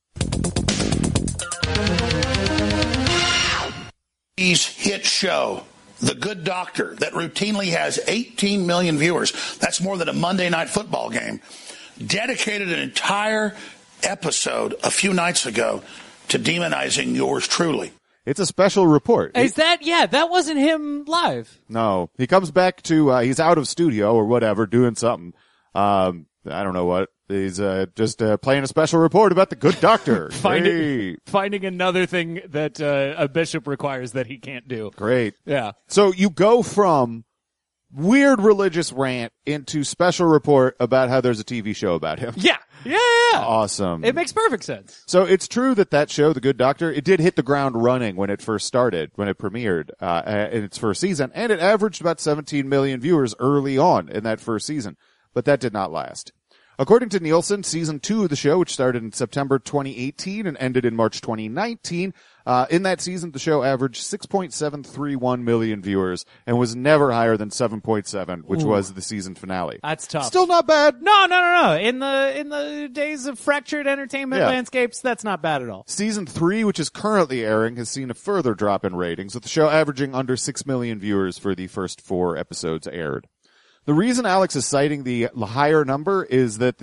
His hit show, The Good Doctor, that routinely has 18 million viewers. That's more than a Monday Night Football game. Dedicated an entire episode a few nights ago to demonizing yours truly. It's a special report. Is that, that wasn't him live. No. He comes back to, he's out of studio or whatever, doing something. I don't know what. He's, just, playing a special report about the Good Doctor. Finding another thing that, a bishop requires that he can't do. Great. Yeah. So you go from weird religious rant into special report about how there's a TV show about him. Yeah. Awesome. It makes perfect sense. So it's true that show, The Good Doctor, it did hit the ground running when it first started, when it premiered, in its first season, and it averaged about 17 million viewers early on in that first season. But that did not last. According to Nielsen, season 2 of the show, which started in September 2018 and ended in March 2019, in that season, the show averaged 6.731 million viewers and was never higher than 7.7, which was the season finale. That's tough. Still not bad. No. In the days of fractured entertainment landscapes, that's not bad at all. Season 3, which is currently airing, has seen a further drop in ratings, with the show averaging under 6 million viewers for the first 4 episodes aired. The reason Alex is citing the higher number is that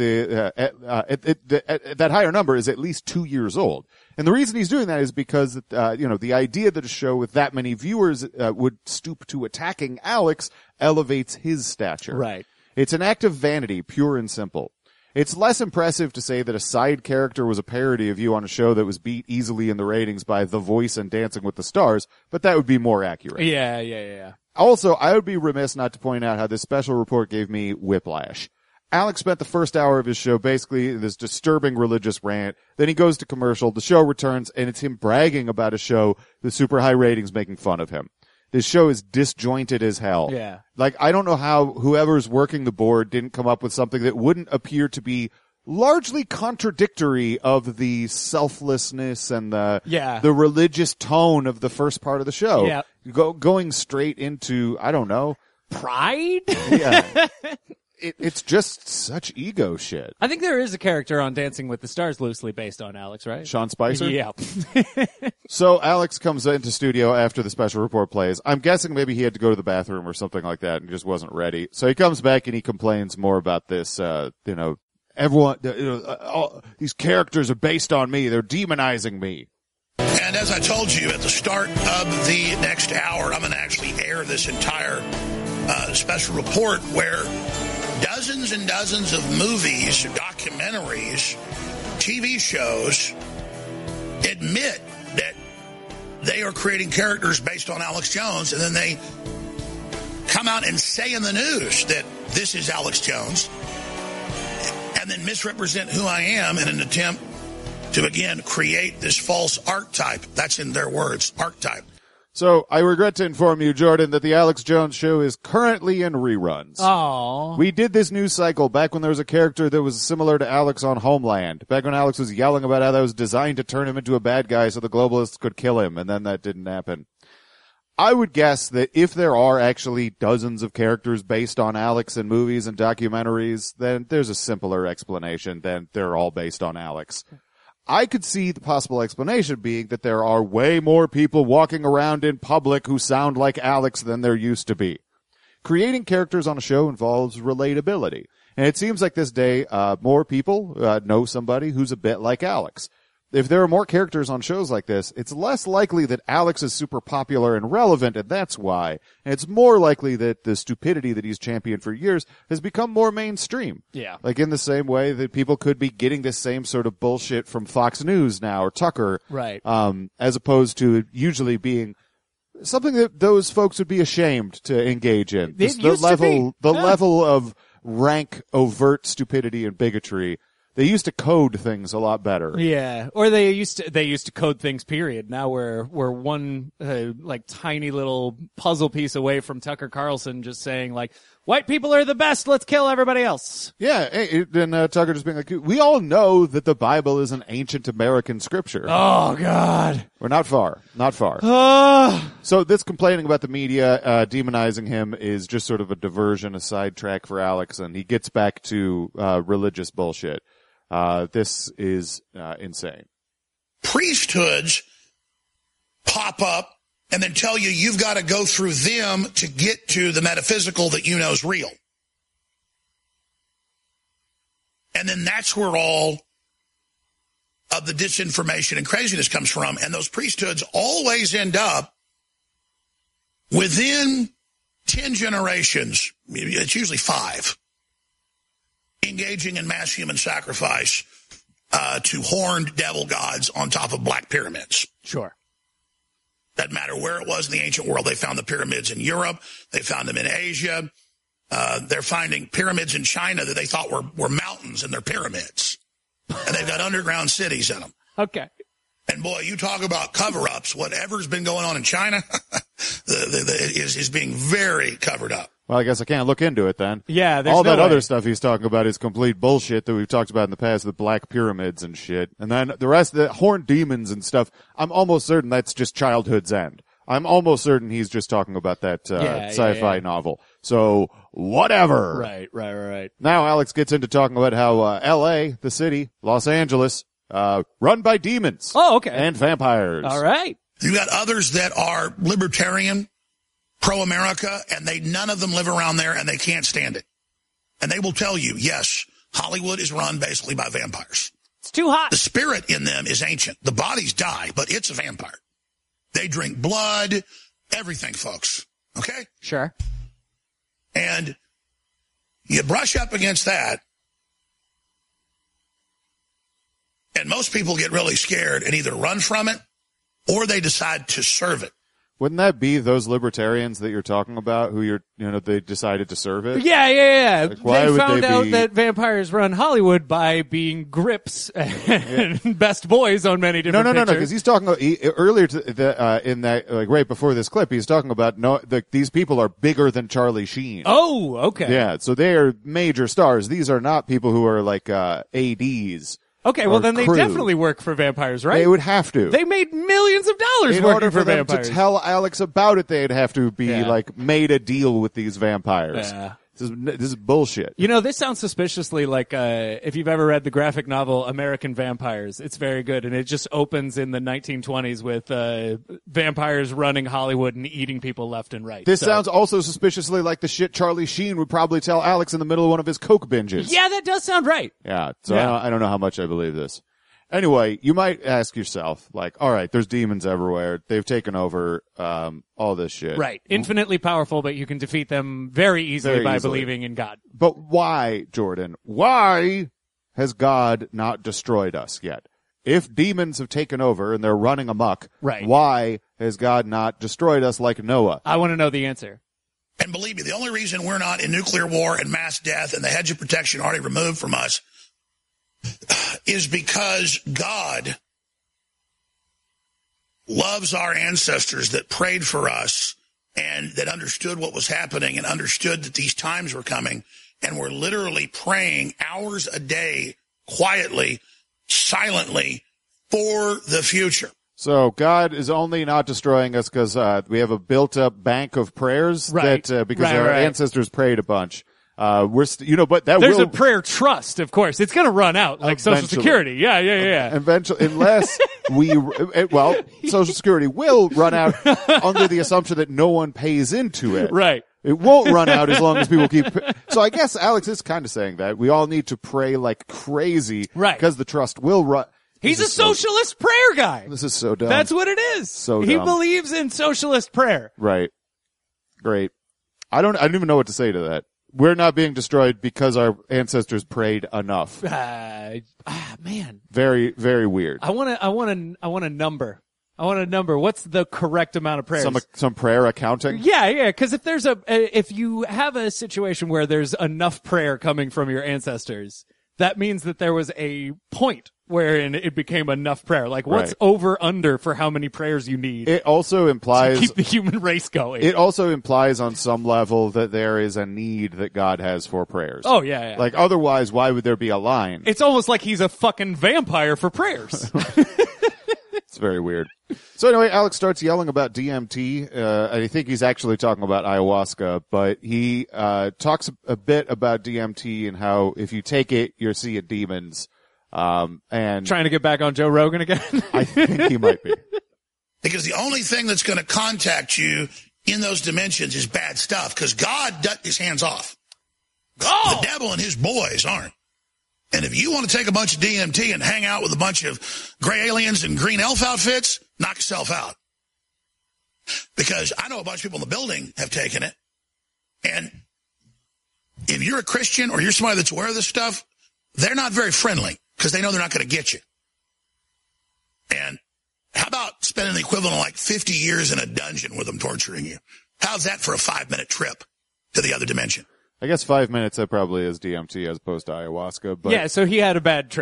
that higher number is at least 2 years old. And the reason he's doing that is because, the idea that a show with that many viewers would stoop to attacking Alex elevates his stature. Right. It's an act of vanity, pure and simple. It's less impressive to say that a side character was a parody of you on a show that was beat easily in the ratings by The Voice and Dancing with the Stars, but that would be more accurate. Yeah. Also, I would be remiss not to point out how this special report gave me whiplash. Alex spent the first hour of his show basically in this disturbing religious rant. Then he goes to commercial, the show returns, and it's him bragging about a show with super high ratings making fun of him. This show is disjointed as hell. Yeah. Like, I don't know how whoever's working the board didn't come up with something that wouldn't appear to be largely contradictory of the selflessness and the religious tone of the first part of the show. Yeah. Going straight into, I don't know. Pride? Yeah. It's just such ego shit. I think there is a character on Dancing with the Stars loosely based on Alex, right? Sean Spicer? Yeah. So Alex comes into studio after the special report plays. I'm guessing maybe he had to go to the bathroom or something like that and just wasn't ready. So he comes back and he complains more about this, everyone, these characters are based on me. They're demonizing me. And as I told you at the start of the next hour, I'm going to actually air this entire special report where dozens and dozens of movies, documentaries, TV shows admit that they are creating characters based on Alex Jones, and then they come out and say in the news that this is Alex Jones, and then misrepresent who I am in an attempt to, again, create this false archetype. That's in their words, archetype. So I regret to inform you, Jordan, that the Alex Jones show is currently in reruns. Oh. We did this news cycle back when there was a character that was similar to Alex on Homeland. Back when Alex was yelling about how that was designed to turn him into a bad guy so the globalists could kill him, and then that didn't happen. I would guess that if there are actually dozens of characters based on Alex in movies and documentaries, then there's a simpler explanation than they're all based on Alex. I could see the possible explanation being that there are way more people walking around in public who sound like Alex than there used to be. Creating characters on a show involves relatability. And it seems like this day, more people know somebody who's a bit like Alex. If there are more characters on shows like this, it's less likely that Alex is super popular and relevant, and that's why. And it's more likely that the stupidity that he's championed for years has become more mainstream. Yeah. Like in the same way that people could be getting this same sort of bullshit from Fox News now or Tucker. Right. As opposed to usually being something that those folks would be ashamed to engage in. The level of rank, overt stupidity and bigotry. They used to code things a lot better. Yeah, or they used to code things. Period. Now we're one like tiny little puzzle piece away from Tucker Carlson just saying like, white people are the best. Let's kill everybody else. Yeah, and Tucker just being like, we all know that the Bible is an ancient American scripture. Oh God, we're not far, not far. So this complaining about the media demonizing him is just sort of a diversion, a sidetrack for Alex, and he gets back to religious bullshit. This is insane. Priesthoods pop up and then tell you you've got to go through them to get to the metaphysical that you know is real. And then that's where all of the disinformation and craziness comes from. And those priesthoods always end up within 10 generations, it's usually 5, engaging in mass human sacrifice to horned devil gods on top of black pyramids. Sure. Doesn't matter where it was in the ancient world. They found the pyramids in Europe. They found them in Asia. They're finding pyramids in China that they thought were mountains, and they're pyramids. And they've got underground cities in them. Okay. And boy, you talk about cover-ups. Whatever's been going on in China is being very covered up. Well, I guess I can't look into it then. Yeah, there's all no that way. other stuff he's talking about is complete bullshit that we've talked about in the past, the black pyramids and shit. And then the rest of the horned demons and stuff, I'm almost certain that's just childhood's end. I'm almost certain he's just talking about that sci-fi novel. So, whatever. Right. Now Alex gets into talking about how L.A., the city, Los Angeles, run by demons. Oh, okay. And vampires. All right. You got others that are libertarian, pro-America, and none of them live around there, and they can't stand it. And they will tell you, yes, Hollywood is run basically by vampires. It's too hot. The spirit in them is ancient. The bodies die, but it's a vampire. They drink blood, everything, folks. Okay? Sure. And you brush up against that, and most people get really scared and either run from it or they decide to serve it. Wouldn't that be those libertarians that you're talking about who they decided to serve it? Yeah. Like, why they would found they out be- that vampires run Hollywood by being grips and best boys on many different No, pictures. because he's talking earlier in that, like right before this clip, he's talking about these people are bigger than Charlie Sheen. Oh, okay. Yeah, so they are major stars. These are not people who are like ADs. Okay, well or then they crew. definitely work for vampires, right? They would have to. They made millions of dollars in working order for them vampires. to tell Alex about it, they'd have to be Yeah. like made a deal with these vampires. Yeah. This is bullshit. You know, this sounds suspiciously like if you've ever read the graphic novel American Vampires. It's very good, and it just opens in the 1920s with vampires running Hollywood and eating people left and right. This So- sounds also suspiciously like the shit Charlie Sheen would probably tell Alex in the middle of one of his coke binges. Yeah, that does sound right. Yeah, so Yeah. I don't know how much I believe this. Anyway, you might ask yourself, like, all right, there's demons everywhere. They've taken over all this shit. Right. Infinitely powerful, but you can defeat them very easily Very by easily. believing in God. But why, Jordan? Why has God not destroyed us yet? If demons have taken over and they're running amok, Right. why has God not destroyed us like Noah? I want to know the answer. And believe me, the only reason we're not in nuclear war and mass death and the hedge of protection already removed from us is because God loves our ancestors that prayed for us and that understood what was happening and understood that these times were coming, and were literally praying hours a day, quietly, silently, for the future. So God is only not destroying us because we have a built-up bank of prayers Right. that because Right, our right. ancestors prayed a bunch. But that There's will a prayer trust, of course. It's going to run out, like Social Eventually. Security. Yeah. eventually, unless Social Security will run out under the assumption that no one pays into it. Right. It won't run out as long as people keep. So I guess Alex is kind of saying that we all need to pray like crazy, Right. Because the trust will run. He's a This is so- socialist prayer guy. This is so dumb. That's what it is. So he dumb. believes in socialist prayer. Right. Great. I don't even know what to say to that. We're not being destroyed because our ancestors prayed enough. Man, Very, very weird. I want a number. I want a number. What's the correct amount of prayers? Some prayer accounting. Yeah. Because if you have a situation where there's enough prayer coming from your ancestors, that means that there was a point wherein it became enough prayer. Like, what's Right. over under for how many prayers you need It also to implies keep the human race going? It also implies on some level that there is a need that God has for prayers. Oh, yeah. Like otherwise, why would there be a line? It's almost like he's a fucking vampire for prayers. It's very weird. So anyway, Alex starts yelling about DMT. I think he's actually talking about ayahuasca, but he talks a bit about DMT and how if you take it, you're seeing demons. And Trying to get back on Joe Rogan again. I think he might be. Because the only thing that's going to contact you in those dimensions is bad stuff, because God ducked his hands off. The devil and his boys aren't. And if you want to take a bunch of DMT and hang out with a bunch of gray aliens in green elf outfits, knock yourself out. Because I know a bunch of people in the building have taken it. And if you're a Christian or you're somebody that's aware of this stuff, they're not very friendly because they know they're not going to get you. And how about spending the equivalent of like 50 years in a dungeon with them torturing you? How's that for a 5-minute trip to the other dimension? I guess 5 minutes that probably is DMT as opposed to ayahuasca. But Yeah, so he had a bad trip.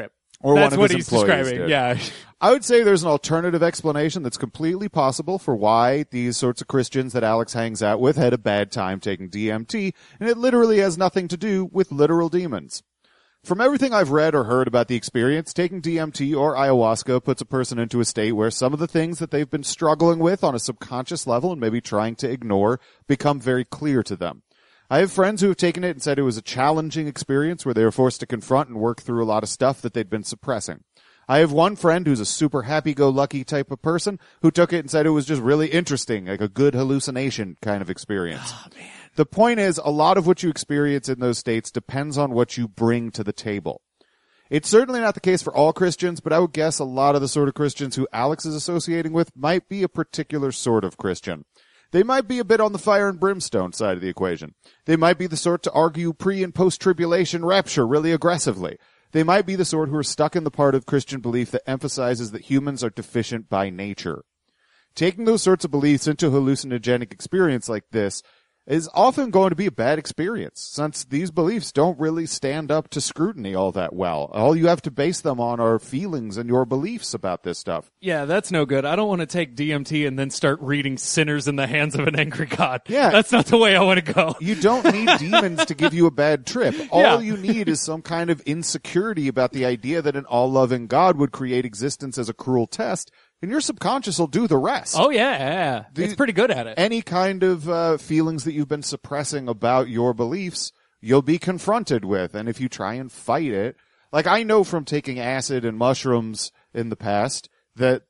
Or That's one of what his he's employees describing. did. Yeah. I would say there's an alternative explanation that's completely possible for why these sorts of Christians that Alex hangs out with had a bad time taking DMT, and it literally has nothing to do with literal demons. From everything I've read or heard about the experience, taking DMT or ayahuasca puts a person into a state where some of the things that they've been struggling with on a subconscious level and maybe trying to ignore become very clear to them. I have friends who have taken it and said it was a challenging experience where they were forced to confront and work through a lot of stuff that they'd been suppressing. I have one friend who's a super happy-go-lucky type of person who took it and said it was just really interesting, like a good hallucination kind of experience. Oh, man. The point is, a lot of what you experience in those states depends on what you bring to the table. It's certainly not the case for all Christians, but I would guess a lot of the sort of Christians who Alex is associating with might be a particular sort of Christian. They might be a bit on the fire and brimstone side of the equation. They might be the sort to argue pre- and post-tribulation rapture really aggressively. They might be the sort who are stuck in the part of Christian belief that emphasizes that humans are deficient by nature. Taking those sorts of beliefs into a hallucinogenic experience like this is often going to be a bad experience, since these beliefs don't really stand up to scrutiny all that well. All you have to base them on are feelings and your beliefs about this stuff. Yeah, that's no good. I don't want to take DMT and then start reading Sinners in the Hands of an Angry God. Yeah. That's not the way I want to go. You don't need demons to give you a bad trip. All you need is some kind of insecurity about the idea that an all-loving God would create existence as a cruel test, and your subconscious will do the rest. Oh, yeah. It's pretty good at it. Any kind of feelings that you've been suppressing about your beliefs, you'll be confronted with. And if you try and fight it, like I know from taking acid and mushrooms in the past, that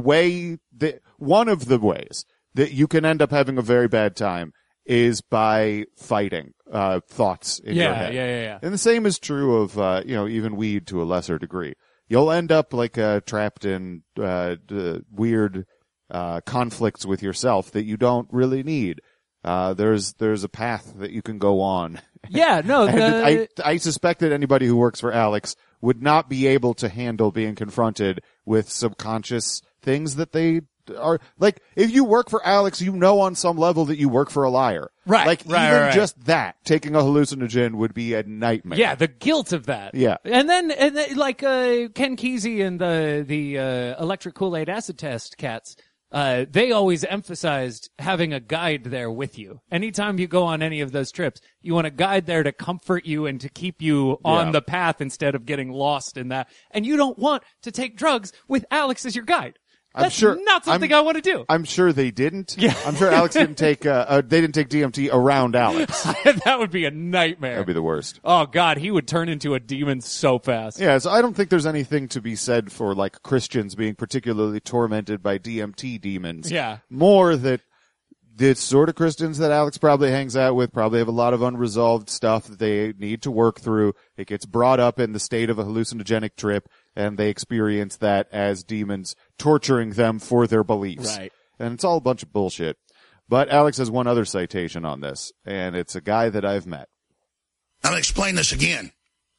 one of the ways that you can end up having a very bad time is by fighting thoughts in your head. Yeah. And the same is true of, even weed to a lesser degree. You'll end up like trapped in weird conflicts with yourself that you don't really need. There's a path that you can go on. Yeah, no. I suspect that anybody who works for Alex would not be able to handle being confronted with subconscious things that they are like. If you work for Alex, you know on some level that you work for a liar. Right. Like right. Just that, taking a hallucinogen would be a nightmare. Yeah, the guilt of that. Yeah. And then like Ken Kesey and the electric Kool-Aid acid test cats, they always emphasized having a guide there with you. Anytime you go on any of those trips, you want a guide there to comfort you and to keep you on the path instead of getting lost in that. And you don't want to take drugs with Alex as your guide. That's not something I want to do. I'm sure they didn't. Yeah. I'm sure Alex didn't take, they didn't take DMT around Alex. That would be a nightmare. That'd be the worst. Oh God, he would turn into a demon so fast. Yeah, so I don't think there's anything to be said for like Christians being particularly tormented by DMT demons. Yeah. More that the sort of Christians that Alex probably hangs out with probably have a lot of unresolved stuff that they need to work through. It gets brought up in the state of a hallucinogenic trip, and they experience that as demons torturing them for their beliefs. Right. And it's all a bunch of bullshit. But Alex has one other citation on this, and it's a guy that I've met. I'm going to explain this again.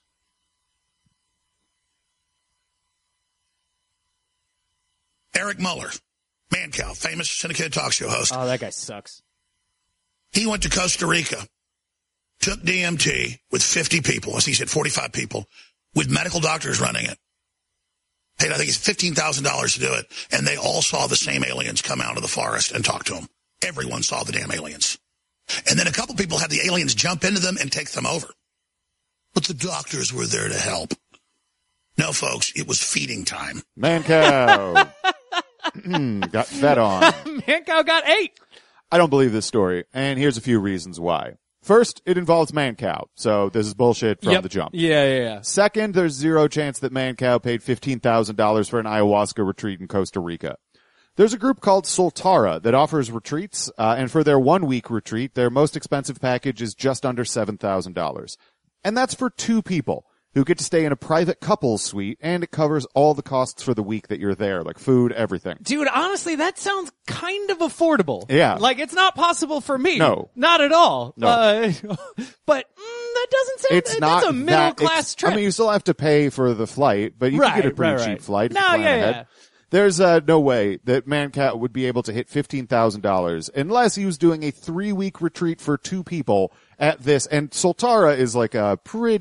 Eric Muller, Mancow, famous syndicated talk show host. Oh, that guy sucks. He went to Costa Rica, took DMT with 50 people, as he said, 45 people, with medical doctors running it. Paid, I think it's $15,000 to do it, and they all saw the same aliens come out of the forest and talk to them. Everyone saw the damn aliens. And then a couple people had the aliens jump into them and take them over. But the doctors were there to help. No, folks, it was feeding time. Mancow. Got fed on. Mancow got 8. I don't believe this story, and here's a few reasons why. First, it involves Mancow, so this is bullshit from the jump. Yeah. Second, there's zero chance that Mancow paid $15,000 for an ayahuasca retreat in Costa Rica. There's a group called Soltara that offers retreats, and for their 1-week retreat, their most expensive package is just under $7,000. And that's for 2 people who get to stay in a private couples suite, and it covers all the costs for the week that you're there, like food, everything. Dude, honestly, that sounds kind of affordable. Yeah. Like, it's not possible for me. No. Not at all. No. But that doesn't sound, that's a middle-class trip. I mean, you still have to pay for the flight, but you can get a pretty cheap flight if you plan ahead. Yeah. There's no way that Mancow would be able to hit $15,000 unless he was doing a 3-week retreat for 2 people at this. And Soltara is like a pretty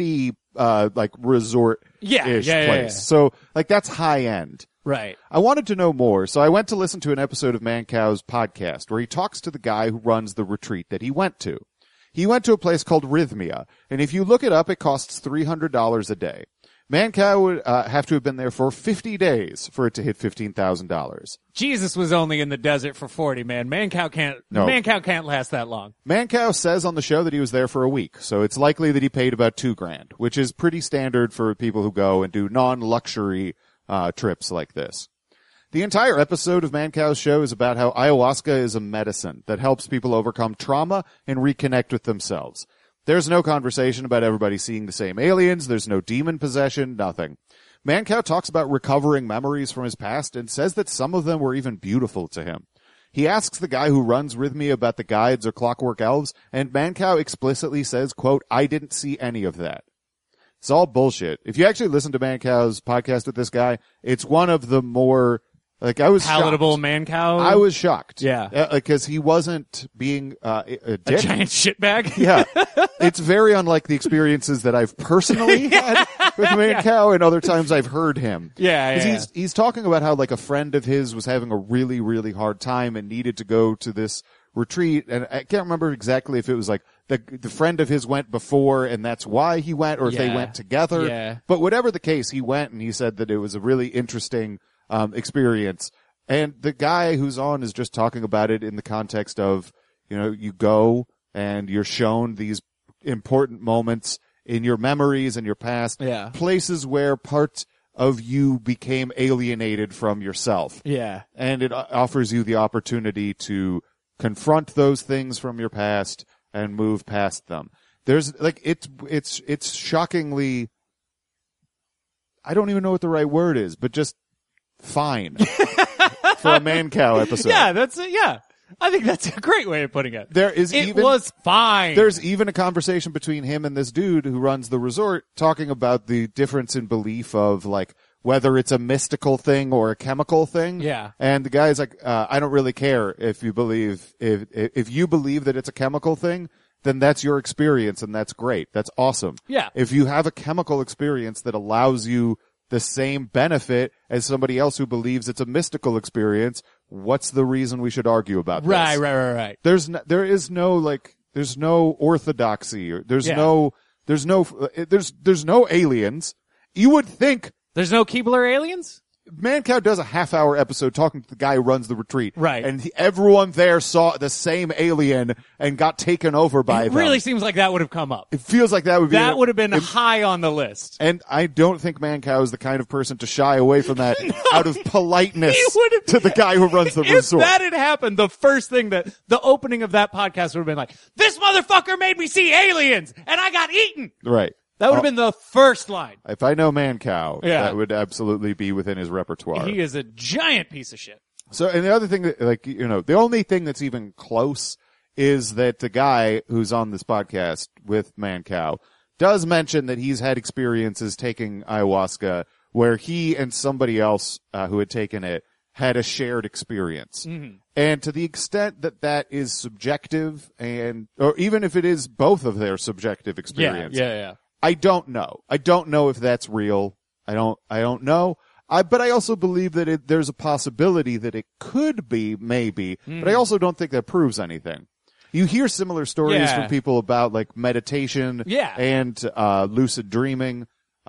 like resort-ish place. So like that's high end. Right. I wanted to know more, so I went to listen to an episode of Mancow's podcast where he talks to the guy who runs the retreat that he went to. He went to a place called Rhythmia, and if you look it up, it costs $300 a day. Mancow would have to have been there for 50 days for it to hit $15,000. Jesus was only in the desert for 40, man. Mancow can't last that long. Mancow says on the show that he was there for a week, so it's likely that he paid about $2,000, which is pretty standard for people who go and do non-luxury trips like this. The entire episode of Mancow's show is about how ayahuasca is a medicine that helps people overcome trauma and reconnect with themselves. There's no conversation about everybody seeing the same aliens. There's no demon possession, nothing. Mancow talks about recovering memories from his past and says that some of them were even beautiful to him. He asks the guy who runs Rhythmia about the guides or clockwork elves, and Mancow explicitly says, quote, "I didn't see any of that." It's all bullshit. If you actually listen to Mancow's podcast with this guy, it's one of the more, like, I was palatable shocked. Mancow. I was shocked. Yeah. Because he wasn't being a dick. A giant shitbag. Yeah. It's very unlike the experiences that I've personally had with Mancow and other times I've heard him. Yeah, 'Cause he's talking about how, like, a friend of his was having a really, really hard time and needed to go to this retreat, and I can't remember exactly if it was like the friend of his went before and that's why he went, or if they went together. Yeah. But whatever the case, he went and he said that it was a really interesting experience. And the guy who's on is just talking about it in the context of, you know, you go and you're shown these important moments in your memories and your past, places where parts of you became alienated from yourself. Yeah. And it offers you the opportunity to confront those things from your past and move past them. There's like, it's shockingly, I don't even know what the right word is, but just fine for a Mancow episode. Yeah, I think that's a great way of putting it. It was fine. There's even a conversation between him and this dude who runs the resort talking about the difference in belief of like whether it's a mystical thing or a chemical thing. Yeah. And the guy's like, I don't really care if you believe, if you believe that it's a chemical thing, then that's your experience and that's great. That's awesome. Yeah. If you have a chemical experience that allows you the same benefit as somebody else who believes it's a mystical experience, what's the reason we should argue about this? Right. There's no orthodoxy, or there's no aliens. You would think there's no Keebler aliens? Mancow does a half-hour episode talking to the guy who runs the retreat. Right. And everyone there saw the same alien and got taken over by them. It really seems like that would have come up. It feels like that would be... That would have been high on the list. And I don't think Mancow is the kind of person to shy away from that out of politeness to the guy who runs the resort. If that had happened, the first thing that the opening of that podcast would have been like, this motherfucker made me see aliens and I got eaten. Right. That would have been the first line. If I know Mancow, that would absolutely be within his repertoire. He is a giant piece of shit. So, and the other thing that, like, you know, the only thing that's even close is that the guy who's on this podcast with Mancow does mention that he's had experiences taking ayahuasca where he and somebody else who had taken it had a shared experience. Mm-hmm. And to the extent that that is subjective or even if it is both of their subjective experience. Yeah. I don't know. I don't know if that's real. I don't know. But I also believe that there's a possibility that it could be, maybe, but I also don't think that proves anything. You hear similar stories from people about like meditation and lucid dreaming.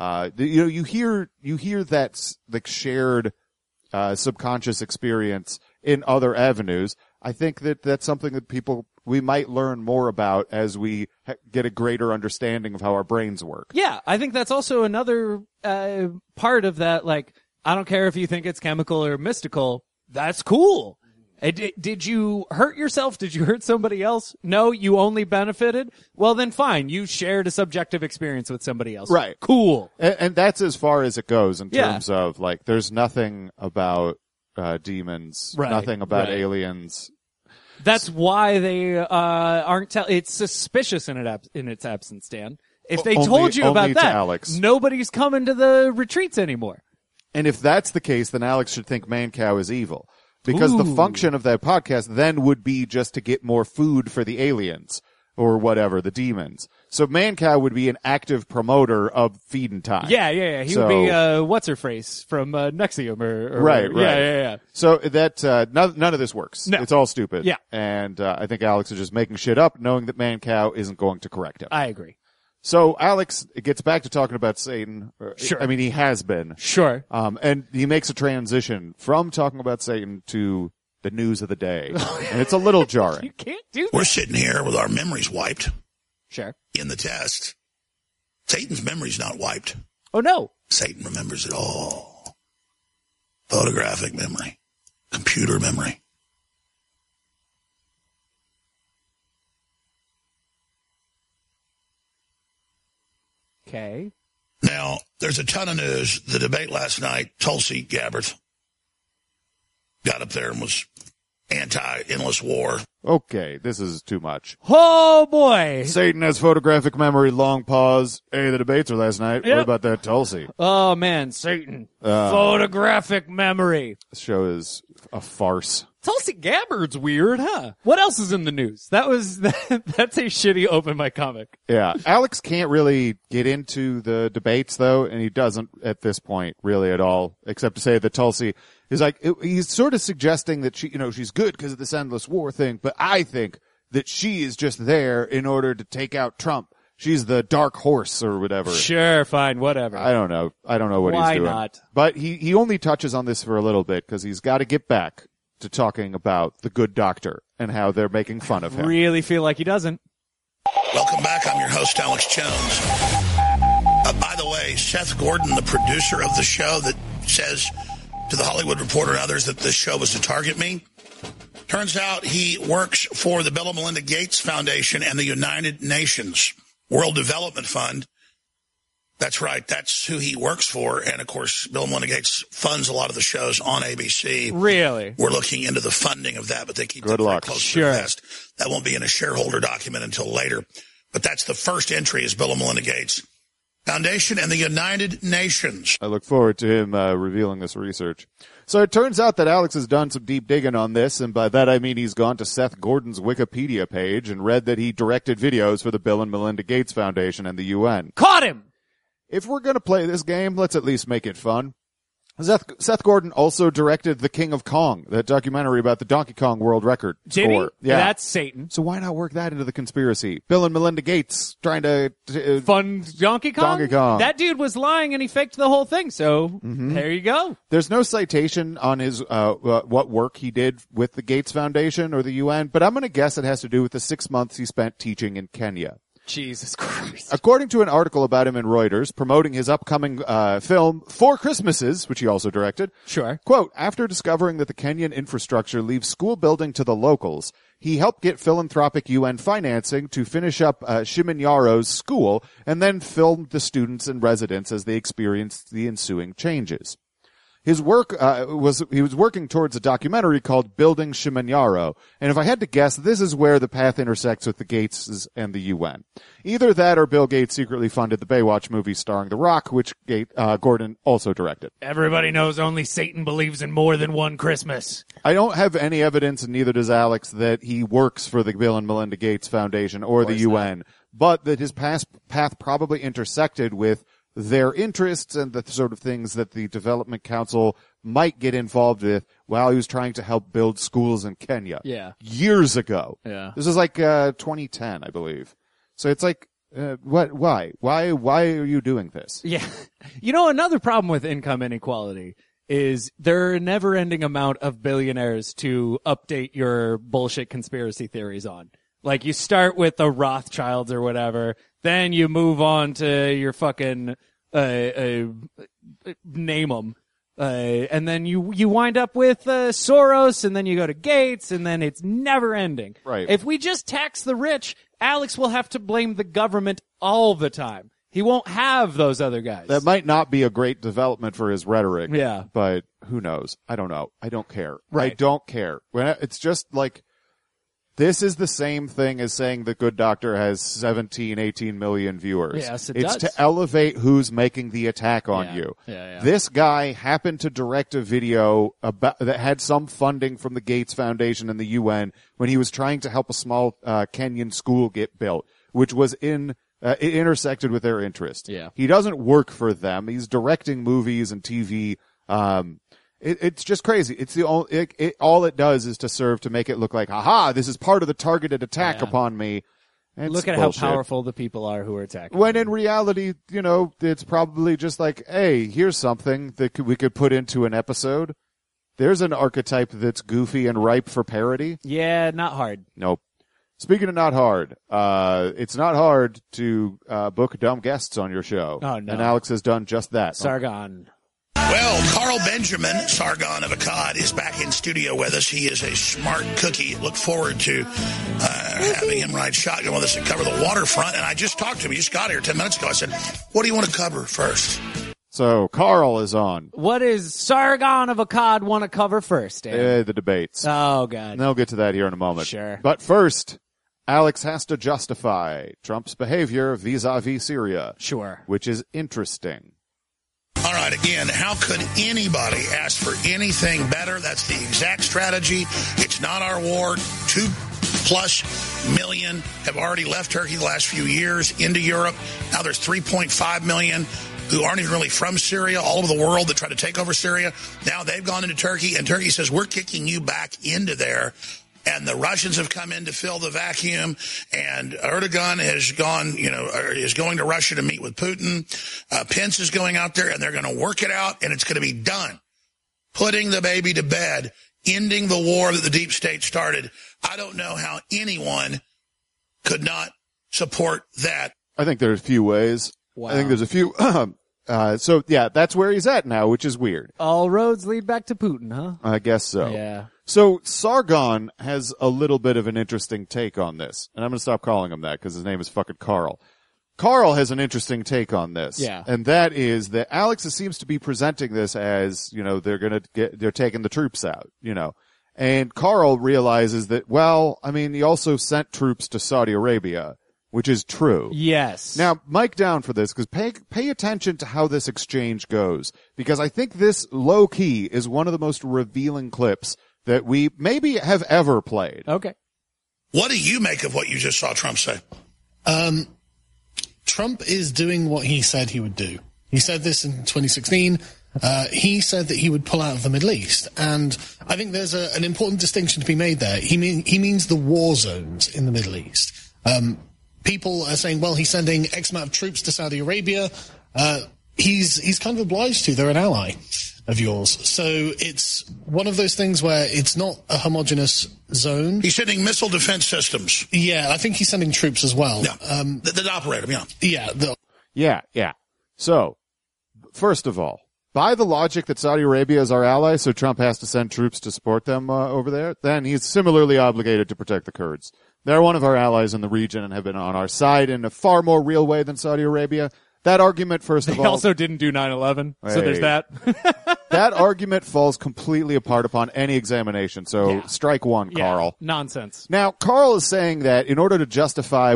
You hear that like shared subconscious experience in other avenues. I think that that's something that we might learn more about as we get a greater understanding of how our brains work. Yeah, I think that's also another part of that. Like, I don't care if you think it's chemical or mystical. That's cool. Did you hurt yourself? Did you hurt somebody else? No, you only benefited? Well, then fine. You shared a subjective experience with somebody else. Right. Cool. And that's as far as it goes in terms of, like, there's nothing about demons, nothing about aliens. That's why they aren't it's suspicious in its absence, Dan. If they told you about that, Alex. Nobody's coming to the retreats anymore. And if that's the case, then Alex should think Mancow is evil. Because the function of that podcast then would be just to get more food for the aliens. or whatever, the demons. So Mancow would be an active promoter of Feedin' Time. Yeah. He would be, what's-her-face from Nexium or Right. Yeah. So that, none of this works. No. It's all stupid. Yeah. And, I think Alex is just making shit up, knowing that Mancow isn't going to correct him. I agree. So Alex gets back to talking about Satan. Sure. I mean, he has been. Sure. And he makes a transition from talking about Satan to the news of the day. And it's a little jarring. You can't do that. We're sitting here with our memories wiped Sure. in the test. Satan's memory's not wiped. Oh, no. Satan remembers it all. Photographic memory. Computer memory. Okay. Now, there's a ton of news. The debate last night, Tulsi Gabbard got up there and was anti-endless war. Okay, this is too much. Oh, boy. Satan has photographic memory, long pause. Hey, the debates are last night. Yep. What about that Tulsi? Oh, man. Satan. Photographic memory. This show is a farce. Tulsi Gabbard's weird, huh? What else is in the news? That's a shitty open mic comic. Yeah. Alex can't really get into the debates, though, and he doesn't at this point really at all, except to say that Tulsi is like, he's sort of suggesting that she's good because of this endless war thing, but I think that she is just there in order to take out Trump. She's the dark horse or whatever. Sure, fine, whatever. I don't know what Why he's doing. not? But he only touches on this for a little bit because he's got to get back to talking about the Good Doctor and how they're making fun of him. Really feel like he doesn't. Welcome back. I'm your host, Alex Jones. By the way, Seth Gordon, the producer of the show that says to the Hollywood Reporter and others that this show was to target me, turns out he works for the Bill and Melinda Gates Foundation and the United Nations World Development Fund. That's right. That's who he works for. And, of course, Bill and Melinda Gates funds a lot of the shows on ABC. Really? We're looking into the funding of that, but they keep Good that very luck. close Sure. to the vest. That won't be in a shareholder document until later. But that's the first entry is Bill and Melinda Gates Foundation and the United Nations. I look forward to him revealing this research. So it turns out that Alex has done some deep digging on this, and by that I mean he's gone to Seth Gordon's Wikipedia page and read that he directed videos for the Bill and Melinda Gates Foundation and the UN. Caught him! If we're going to play this game, let's at least make it fun. Seth Gordon also directed The King of Kong, that documentary about the Donkey Kong world record Did he? score. Yeah. That's Satan. So why not work that into the conspiracy? Bill and Melinda Gates trying to Fund Donkey Kong? Donkey Kong. That dude was lying and he faked the whole thing, so there you go. There's no citation on his what work he did with the Gates Foundation or the UN, but I'm going to guess it has to do with the 6 months he spent teaching in Kenya. Jesus Christ. According to an article about him in Reuters, promoting his upcoming film, Four Christmases, which he also directed, Sure. quote, after discovering that the Kenyan infrastructure leaves school building to the locals, he helped get philanthropic UN financing to finish up Shimanyaro's school and then filmed the students and residents as they experienced the ensuing changes. His work he was working towards a documentary called Building Shimanyaro, and if I had to guess, this is where the path intersects with the Gateses and the UN. Either that or Bill Gates secretly funded the Baywatch movie starring The Rock, which Gordon also directed. Everybody knows only Satan believes in more than one Christmas. I don't have any evidence, and neither does Alex, that he works for the Bill and Melinda Gates Foundation or the UN, but that his path probably intersected with their interests and the sort of things that the Development Council might get involved with while he was trying to help build schools in Kenya. Yeah. Years ago. Yeah. This is like 2010, I believe. So it's like, why? Why are you doing this? Yeah. You know, another problem with income inequality is there are a never-ending amount of billionaires to update your bullshit conspiracy theories on. Like, you start with the Rothschilds or whatever, then you move on to your fucking, name them. And then you wind up with, Soros, and then you go to Gates, and then it's never ending. Right. If we just tax the rich, Alex will have to blame the government all the time. He won't have those other guys. That might not be a great development for his rhetoric. Yeah. But who knows? I don't know. I don't care. Right. I don't care. It's just like, This is the same thing as saying The Good Doctor has 17, 18 million viewers. Yes, it's does. to elevate who's making the attack on you. Yeah. This guy happened to direct a video that had some funding from the Gates Foundation and the UN when he was trying to help a small Kenyan school get built, which was it intersected with their interest. Yeah. He doesn't work for them. He's directing movies and TV. It's just crazy. It's all it does is to serve to make it look like, haha, this is part of the targeted attack upon me. And Look at bullshit. how powerful the people are who are attacking. When in reality, it's probably just like, hey, here's something that we could put into an episode. There's an archetype that's goofy and ripe for parody. Yeah, not hard. Nope. Speaking of not hard, it's not hard to book dumb guests on your show. Oh, no. And Alex has done just that. Sargon. Well, Carl Benjamin, Sargon of Akkad, is back in studio with us. He is a smart cookie. Look forward to having him ride shotgun with us and cover the waterfront. And I just talked to him. He just got here 10 minutes ago. I said, what do you want to cover first? So Carl is on. What does Sargon of Akkad want to cover first, Dan? The debates. Oh, God. And they'll get to that here in a moment. Sure. But first, Alex has to justify Trump's behavior vis-a-vis Syria. Sure. Which is interesting. All right, again, how could anybody ask for anything better? That's the exact strategy. It's not our war. 2+ million have already left Turkey the last few years into Europe. Now there's 3.5 million who aren't even really from Syria, all over the world that try to take over Syria. Now they've gone into Turkey, and Turkey says, we're kicking you back into there. And the Russians have come in to fill the vacuum, and Erdogan has gone, is going to Russia to meet with Putin. Pence is going out there, and they're going to work it out, and it's going to be done. Putting the baby to bed, ending the war that the deep state started. I don't know how anyone could not support that. I think there's a few ways. Wow. I think there's a few. So, yeah, that's where he's at now, which is weird. All roads lead back to Putin, huh? I guess so. Yeah. So Sargon has a little bit of an interesting take on this. And I'm going to stop calling him that because his name is fucking Carl. Carl has an interesting take on this. Yeah. And that is that Alex seems to be presenting this as, they're taking the troops out, And Carl realizes that, he also sent troops to Saudi Arabia, which is true. Yes. Now, mic down for this, because pay attention to how this exchange goes, because I think this low-key is one of the most revealing clips that we maybe have ever played. Okay. What do you make of what you just saw Trump say? Trump is doing what he said he would do. He said this in 2016. He said that he would pull out of the Middle East. And I think there's an important distinction to be made there. He means the war zones in the Middle East. People are saying, well, he's sending X amount of troops to Saudi Arabia. He's kind of obliged to. They're an ally of yours. So it's one of those things where it's not a homogenous zone. He's sending missile defense systems. Yeah, I think he's sending troops as well. Yeah, that operate them, yeah. Yeah. So, first of all, by the logic that Saudi Arabia is our ally, so Trump has to send troops to support them over there, then he's similarly obligated to protect the Kurds. They're one of our allies in the region and have been on our side in a far more real way than Saudi Arabia. That argument, first of all... They also didn't do 9/11, so there's that. That argument falls completely apart upon any examination, so strike one, Carl. Nonsense. Now, Carl is saying that in order to justify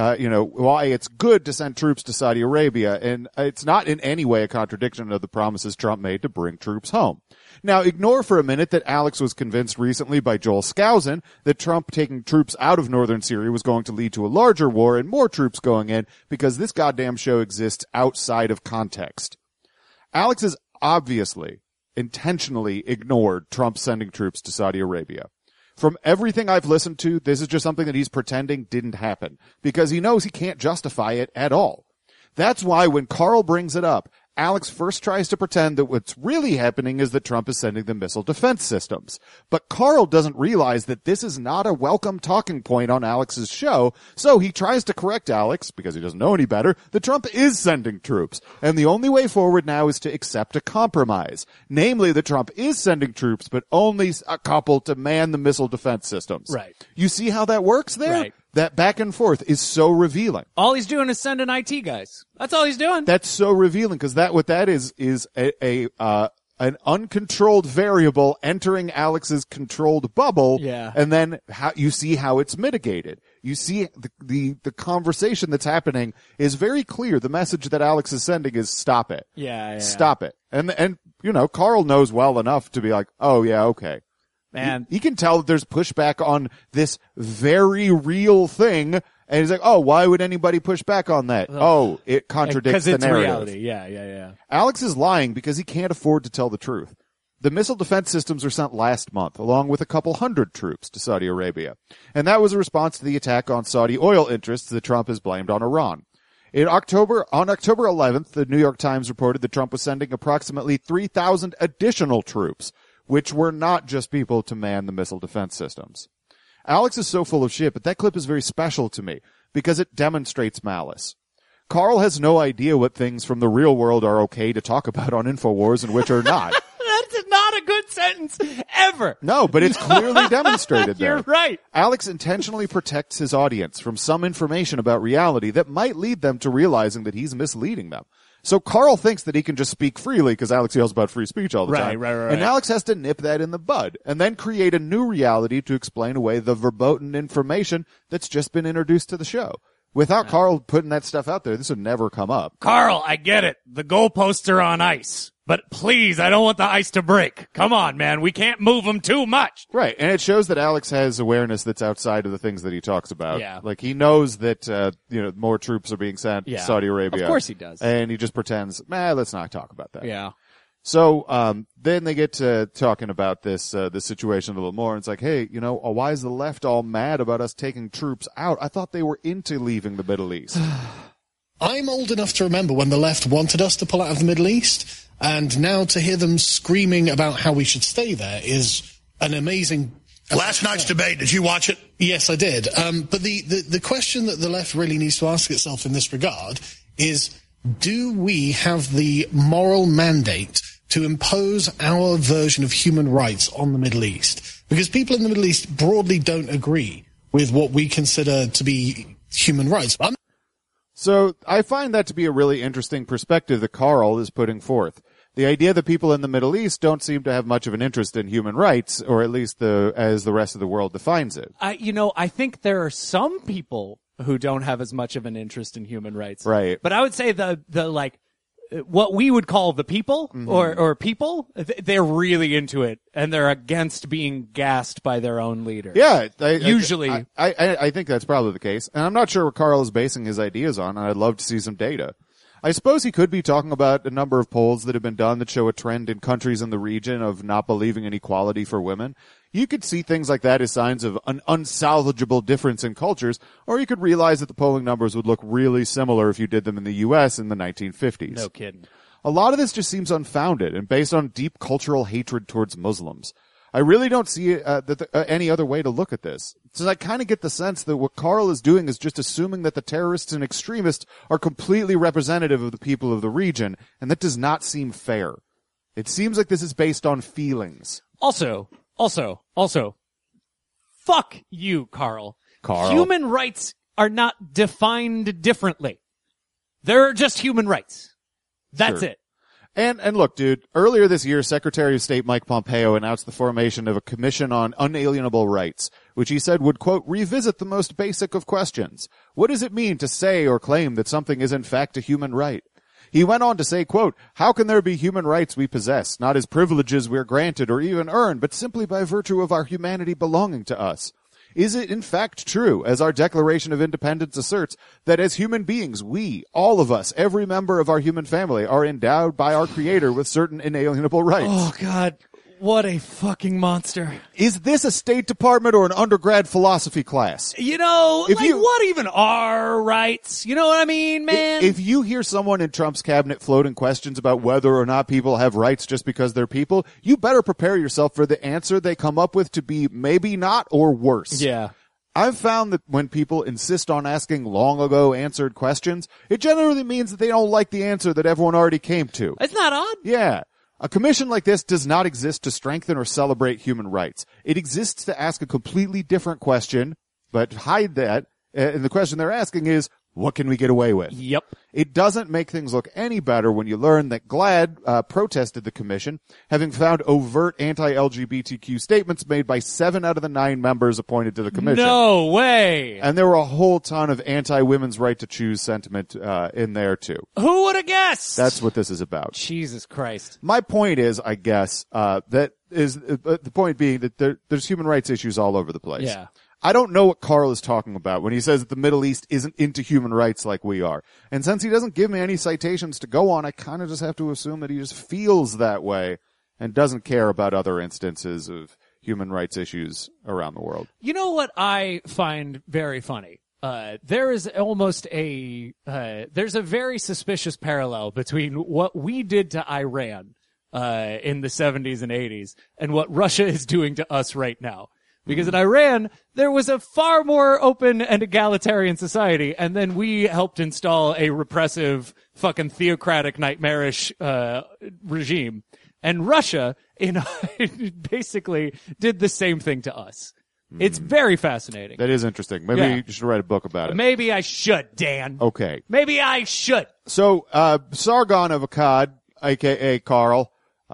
why it's good to send troops to Saudi Arabia, and it's not in any way a contradiction of the promises Trump made to bring troops home. Now, ignore for a minute that Alex was convinced recently by Joel Skousen that Trump taking troops out of northern Syria was going to lead to a larger war and more troops going in because this goddamn show exists outside of context. Alex has obviously, intentionally ignored Trump sending troops to Saudi Arabia. From everything I've listened to, this is just something that he's pretending didn't happen because he knows he can't justify it at all. That's why when Carl brings it up, Alex first tries to pretend that what's really happening is that Trump is sending them missile defense systems. But Carl doesn't realize that this is not a welcome talking point on Alex's show, so he tries to correct Alex, because he doesn't know any better, that Trump is sending troops. And the only way forward now is to accept a compromise. Namely, that Trump is sending troops, but only a couple to man the missile defense systems. Right. You see how that works there? Right. That back and forth is so revealing. All he's doing is sending IT guys. That's all he's doing. That's so revealing because what that is a an uncontrolled variable entering Alex's controlled bubble. Yeah. And then you see how it's mitigated. You see the conversation that's happening is very clear. The message that Alex is sending is stop it. Yeah. Stop it. And Carl knows well enough to be like, oh yeah, okay. Man. He can tell that there's pushback on this very real thing. And he's like, oh, why would anybody push back on that? Oh, it contradicts the narrative. Reality. Yeah. Alex is lying because he can't afford to tell the truth. The missile defense systems were sent last month, along with a couple hundred troops to Saudi Arabia. And that was a response to the attack on Saudi oil interests that Trump has blamed on Iran. On October 11th, the New York Times reported that Trump was sending approximately 3,000 additional troops, which were not just people to man the missile defense systems. Alex is so full of shit, but that clip is very special to me because it demonstrates malice. Carl has no idea what things from the real world are okay to talk about on InfoWars and which are not. That's not a good sentence ever. No, but it's clearly demonstrated there. You're right. Alex intentionally protects his audience from some information about reality that might lead them to realizing that he's misleading them. So Carl thinks that he can just speak freely because Alex yells about free speech all the time. Right. And Alex has to nip that in the bud and then create a new reality to explain away the verboten information that's just been introduced to the show. Without Carl putting that stuff out there, this would never come up. Carl, I get it. The goalposts are on ice. But please, I don't want the ice to break. Come on, man. We can't move them too much. Right. And it shows that Alex has awareness that's outside of the things that he talks about. Yeah. Like he knows that, more troops are being sent to Saudi Arabia. Of course he does. And he just pretends, let's not talk about that. Yeah. So, then they get to talking about this situation a little more. And it's like, hey, why is the left all mad about us taking troops out? I thought they were into leaving the Middle East. I'm old enough to remember when the left wanted us to pull out of the Middle East, and now to hear them screaming about how we should stay there is an amazing... Last night's debate, did you watch it? Yes, I did. But the question that the left really needs to ask itself in this regard is, do we have the moral mandate to impose our version of human rights on the Middle East? Because people in the Middle East broadly don't agree with what we consider to be human rights. So I find that to be a really interesting perspective that Carl is putting forth. The idea that people in the Middle East don't seem to have much of an interest in human rights, or at least as the rest of the world defines it. I think there are some people who don't have as much of an interest in human rights. Right. But I would say what we would call the people or people, they're really into it and they're against being gassed by their own leader. Yeah. Usually. I think that's probably the case. And I'm not sure what Carl is basing his ideas on, and I'd love to see some data. I suppose he could be talking about a number of polls that have been done that show a trend in countries in the region of not believing in equality for women. You could see things like that as signs of an unsalvageable difference in cultures, or you could realize that the polling numbers would look really similar if you did them in the U.S. in the 1950s. No kidding. A lot of this just seems unfounded and based on deep cultural hatred towards Muslims. I really don't see any other way to look at this. So I kind of get the sense that what Carl is doing is just assuming that the terrorists and extremists are completely representative of the people of the region, and that does not seem fair. It seems like this is based on feelings. Also, fuck you, Carl. Human rights are not defined differently. They're just human rights. That's it. And look, dude, earlier this year, Secretary of State Mike Pompeo announced the formation of a commission on unalienable rights, which he said would, quote, revisit the most basic of questions. What does it mean to say or claim that something is in fact a human right? He went on to say, quote, how can there be human rights we possess, not as privileges we're granted or even earned, but simply by virtue of our humanity belonging to us? Is it in fact true, as our Declaration of Independence asserts, that as human beings, we, all of us, every member of our human family, are endowed by our Creator with certain inalienable rights? Oh, God. What a fucking monster. Is this a State Department or an undergrad philosophy class? What even are rights? You know what I mean, man? If you hear someone in Trump's cabinet floating questions about whether or not people have rights just because they're people, you better prepare yourself for the answer they come up with to be maybe not or worse. Yeah. I've found that when people insist on asking long ago answered questions, it generally means that they don't like the answer that everyone already came to. It's not odd. Yeah. A commission like this does not exist to strengthen or celebrate human rights. It exists to ask a completely different question, but hide that. And the question they're asking is, What can we get away with? Yep. It doesn't make things look any better when you learn that GLAAD protested the commission, having found overt anti-LGBTQ statements made by 7 out of the 9 members appointed to the commission. No way. And there were a whole ton of anti-women's right to choose sentiment in there, too. Who would have guessed? That's what this is about. Jesus Christ. My point is, I guess, the point being that there's human rights issues all over the place. Yeah. I don't know what Carl is talking about when he says that the Middle East isn't into human rights like we are. And since he doesn't give me any citations to go on, I kind of just have to assume that he just feels that way and doesn't care about other instances of human rights issues around the world. You know what I find very funny? There is almost there's a very suspicious parallel between what we did to Iran, in the 70s and 80s and what Russia is doing to us right now. Because in Iran, there was a far more open and egalitarian society, and then we helped install a repressive, fucking theocratic, nightmarish regime. And Russia basically did the same thing to us. It's very fascinating. That is interesting. Maybe you should write a book about it. Maybe I should, Dan. Okay. Maybe I should. So, Sargon of Akkad, aka Carl,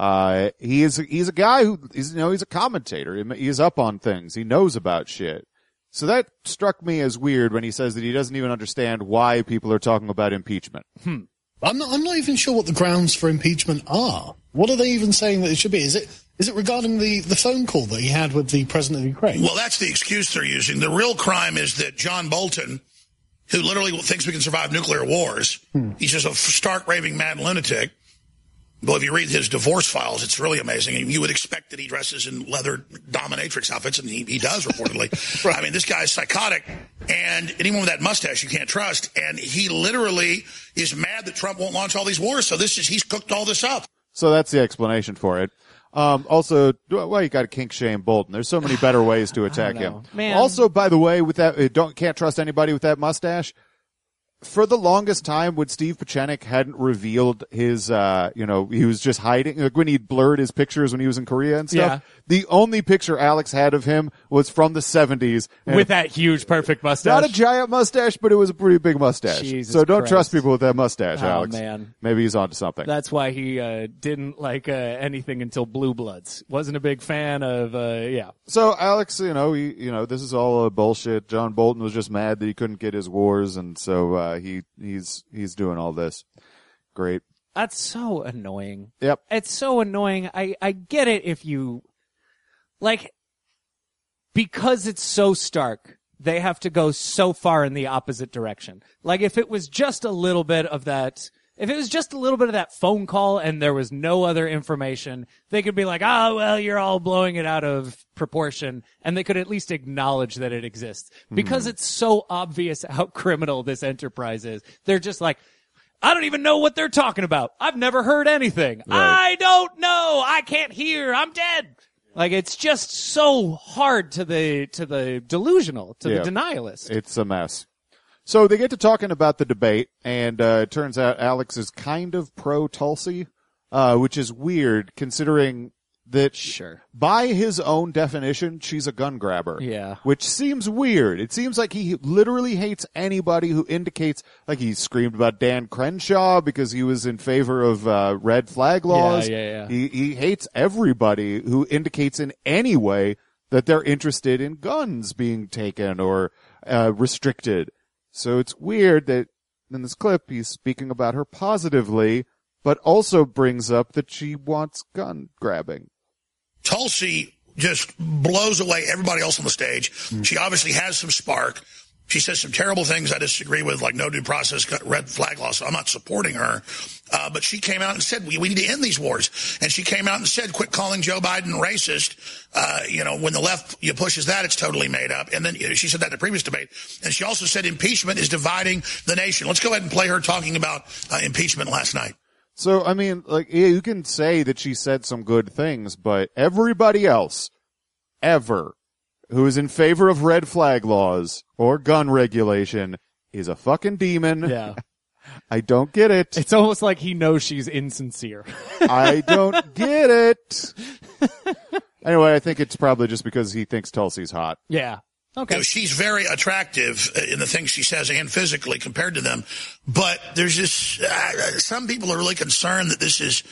he's a guy who he's a commentator. He's up on things. He knows about shit. So that struck me as weird when he says that he doesn't even understand why people are talking about impeachment. I'm not even sure what the grounds for impeachment are. What are they even saying that it should be? Is it regarding the phone call that he had with the president of Ukraine? Well, that's the excuse they're using. The real crime is that John Bolton, who literally thinks we can survive nuclear wars, he's just a stark raving mad lunatic. Well, if you read his divorce files, it's really amazing. And you would expect that he dresses in leather dominatrix outfits, and he does, reportedly. Right. I mean, this guy's psychotic, and anyone with that mustache you can't trust. And he literally is mad that Trump won't launch all these wars. So he's cooked all this up. So that's the explanation for it. Also, well, you got to kink shame Bolton. There's so many better ways to attack him. Man. Also, by the way, with that, can't trust anybody with that mustache. For the longest time, when Steve Pieczenik hadn't revealed his, he was just hiding, like when he'd blurred his pictures when he was in Korea and stuff. Yeah. The only picture Alex had of him was from the 70s. With that huge, perfect mustache. Not a giant mustache, but it was a pretty big mustache. Jesus so don't Christ. trust people with that mustache, Oh, Alex. man. Maybe he's onto something. That's why he didn't like anything until Blue Bloods. Wasn't a big fan of, So Alex, this is all bullshit. John Bolton was just mad that he couldn't get his wars, and so he's doing all this. Great. That's so annoying. Yep. It's so annoying. I get it if you, because it's so stark, they have to go so far in the opposite direction. Like, if it was just a little bit of that, phone call and there was no other information, they could be like, oh, well, you're all blowing it out of proportion. And they could at least acknowledge that it exists. Because it's so obvious how criminal this enterprise is. They're just like, I don't even know what they're talking about. I've never heard anything. Right. I don't know. I can't hear. I'm dead. Like, it's just so hard to the delusional, to the denialist. It's a mess. So they get to talking about the debate, and it turns out Alex is kind of pro-Tulsi, which is weird considering that by his own definition, she's a gun grabber. Yeah. Which seems weird. It seems like he literally hates anybody who indicates, like he screamed about Dan Crenshaw because he was in favor of red flag laws. Yeah. He hates everybody who indicates in any way that they're interested in guns being taken or restricted. So it's weird that in this clip he's speaking about her positively, but also brings up that she wants gun grabbing. Tulsi just blows away everybody else on the stage. She obviously has some spark. She says some terrible things I disagree with, like no due process, red flag law, so I'm not supporting her. But she came out and said, we need to end these wars. And she came out and said, quit calling Joe Biden racist. When the left pushes that, it's totally made up. And then she said that in the previous debate. And she also said impeachment is dividing the nation. Let's go ahead and play her talking about impeachment last night. So, I mean, you can say that she said some good things, but everybody else ever who is in favor of red flag laws or gun regulation is a fucking demon. Yeah. I don't get it. It's almost like he knows she's insincere. I don't get it. Anyway, I think it's probably just because he thinks Tulsi's hot. Yeah. Okay. You know, she's very attractive in the things she says and physically compared to them. But there's just some people are really concerned that this is,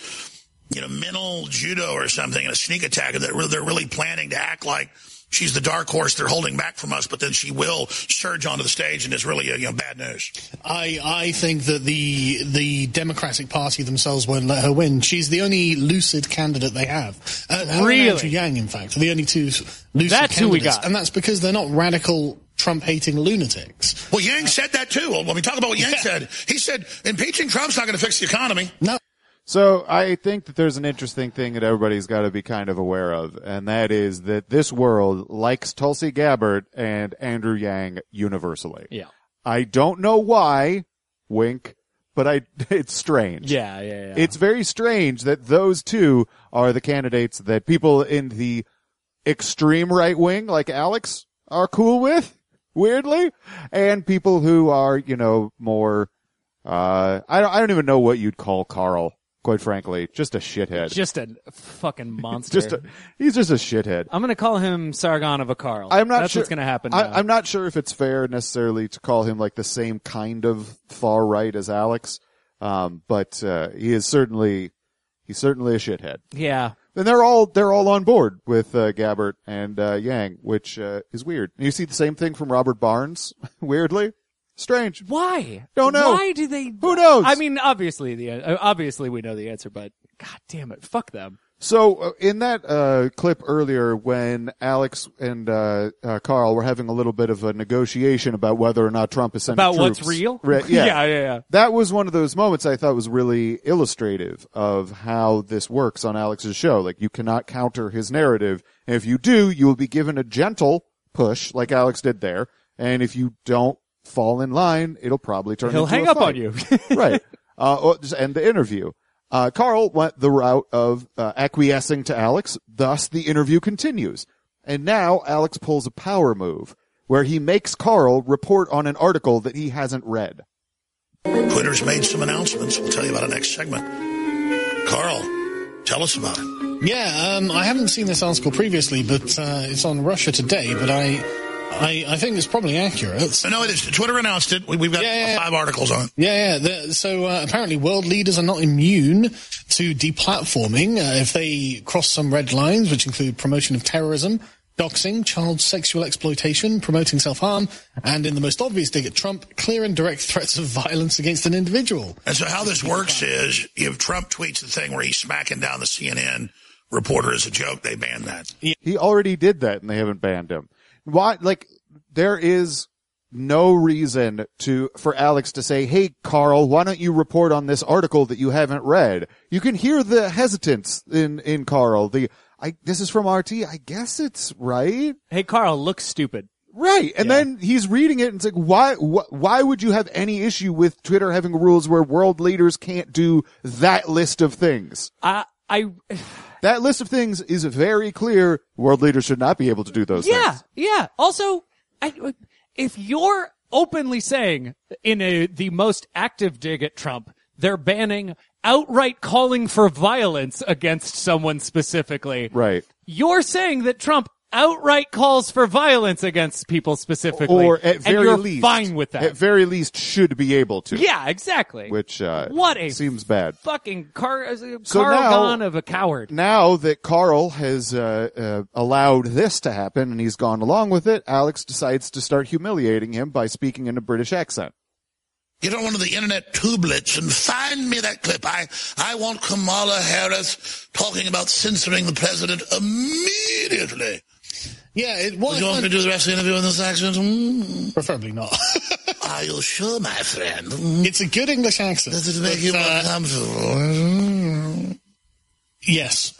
mental judo or something, and a sneak attack, and that they're really planning to act like she's the dark horse they're holding back from us, but then she will surge onto the stage, and it's really bad news. I think that the Democratic Party themselves won't let her win. She's the only lucid candidate they have. Really? Andrew Yang, in fact, are the only two lucid That's candidates. who we got. And that's because they're not radical Trump-hating lunatics. Well, Yang said that too. Well, when we talk about what Yang said, he said impeaching Trump's not going to fix the economy. No. So I think that there's an interesting thing that everybody's got to be kind of aware of, and that is that this world likes Tulsi Gabbard and Andrew Yang universally. Yeah. I don't know why, wink, but it's strange. Yeah. It's very strange that those two are the candidates that people in the extreme right wing, like Alex, are cool with, weirdly, and people who are, more, I don't even know what you'd call Carl. Quite frankly, just a shithead. Just a fucking monster. He's just a shithead. I'm going to call him Sargon of Akarl. I'm not That's sure what's going to happen now. I'm not sure if it's fair necessarily to call him like the same kind of far right as Alex. But he's certainly a shithead. Yeah. And they're all on board with Gabbard and Yang, which is weird. You see the same thing from Robert Barnes, weirdly. Strange. Why? Don't know. Why do they? Who knows? I mean, obviously we know the answer, but god damn it, fuck them. So in that clip earlier, when Alex and Carl were having a little bit of a negotiation about whether or not Trump is sending About troops, what's real? Yeah. Yeah. That was one of those moments I thought was really illustrative of how this works on Alex's show. Like, you cannot counter his narrative, and if you do, you will be given a gentle push, like Alex did there, and if you don't fall in line, it'll probably turn He'll into hang a up fight. on you. Right. Or just end the interview. Carl went the route of acquiescing to Alex, thus the interview continues. And now Alex pulls a power move, where he makes Carl report on an article that he hasn't read. Twitter's made some announcements. We'll tell you about it next segment. Carl, tell us about it. Yeah, I haven't seen this article previously, but it's on Russia Today, but I think it's probably accurate. No, it is. Twitter announced it. We've got 5 articles on it. So apparently world leaders are not immune to deplatforming if they cross some red lines, which include promotion of terrorism, doxing, child sexual exploitation, promoting self-harm, and in the most obvious dig at Trump, clear and direct threats of violence against an individual. And so how this works is if Trump tweets the thing where he's smacking down the CNN reporter as a joke, they ban that. He already did that, and they haven't banned him. Why? Like, there is no reason for Alex to say, "Hey, Carl, why don't you report on this article that you haven't read?" You can hear the hesitance in Carl. This is from RT. I guess it's right. Hey, Carl, look stupid. Right. And then he's reading it and it's like, why would you have any issue with Twitter having rules where world leaders can't do that list of things? That list of things is very clear. World leaders should not be able to do those things. Yeah. Also, if you're openly saying in the most active dig at Trump, they're banning outright calling for violence against someone specifically. Right. You're saying that Trump outright calls for violence against people specifically. Or at very and you're least, fine with that. At very least should be able to. Yeah, exactly. Which, what a seems bad. Fucking Carl now- Gone of a coward. Now that Carl has allowed this to happen and he's gone along with it, Alex decides to start humiliating him by speaking in a British accent. Get on one of the internet tubelets and find me that clip. I want Kamala Harris talking about censoring the president immediately. Yeah, Would you want me to do the rest of the interview in this accent? Preferably not. Are you sure, my friend? It's a good English accent. Does it make you more comfortable? Yes.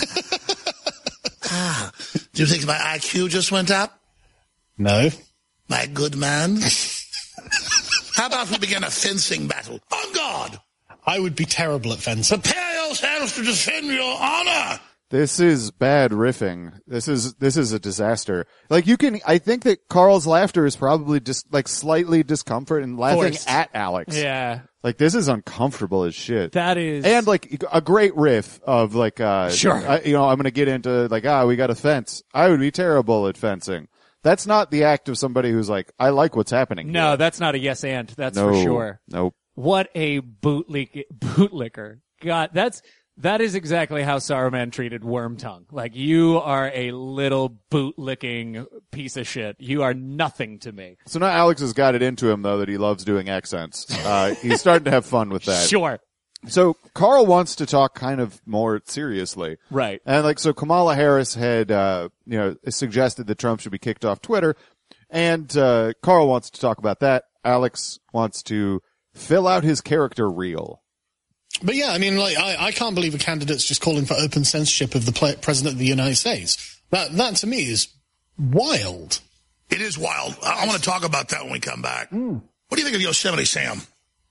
Do you think my IQ just went up? No. My good man? How about we begin a fencing battle? On guard! I would be terrible at fencing. Prepare yourselves to defend your honor! This is bad riffing. This is a disaster. Like, I think that Carl's laughter is probably just like slightly discomfort and laughing Forced. at Alex. Yeah. Like, this is uncomfortable as shit. That is. And like a great riff of like, Sure. I'm going to get into like, we got a fence. I would be terrible at fencing. That's not the act of somebody who's like, I like what's happening. No, here. that's not a yes and. That's No. for sure. Nope. What a bootlicker. God, that is exactly how Saruman treated Wormtongue. Like, you are a little bootlicking piece of shit. You are nothing to me. So now Alex has got it into him, though, that he loves doing accents. He's starting to have fun with that. Sure. So Carl wants to talk kind of more seriously. Right. And so Kamala Harris had, suggested that Trump should be kicked off Twitter. And, Carl wants to talk about that. Alex wants to fill out his character reel. But yeah, I mean, like, I can't believe a candidate's just calling for open censorship of the president of the United States. That to me is wild. It is wild. I want to talk about that when we come back. What do you think of Yosemite Sam?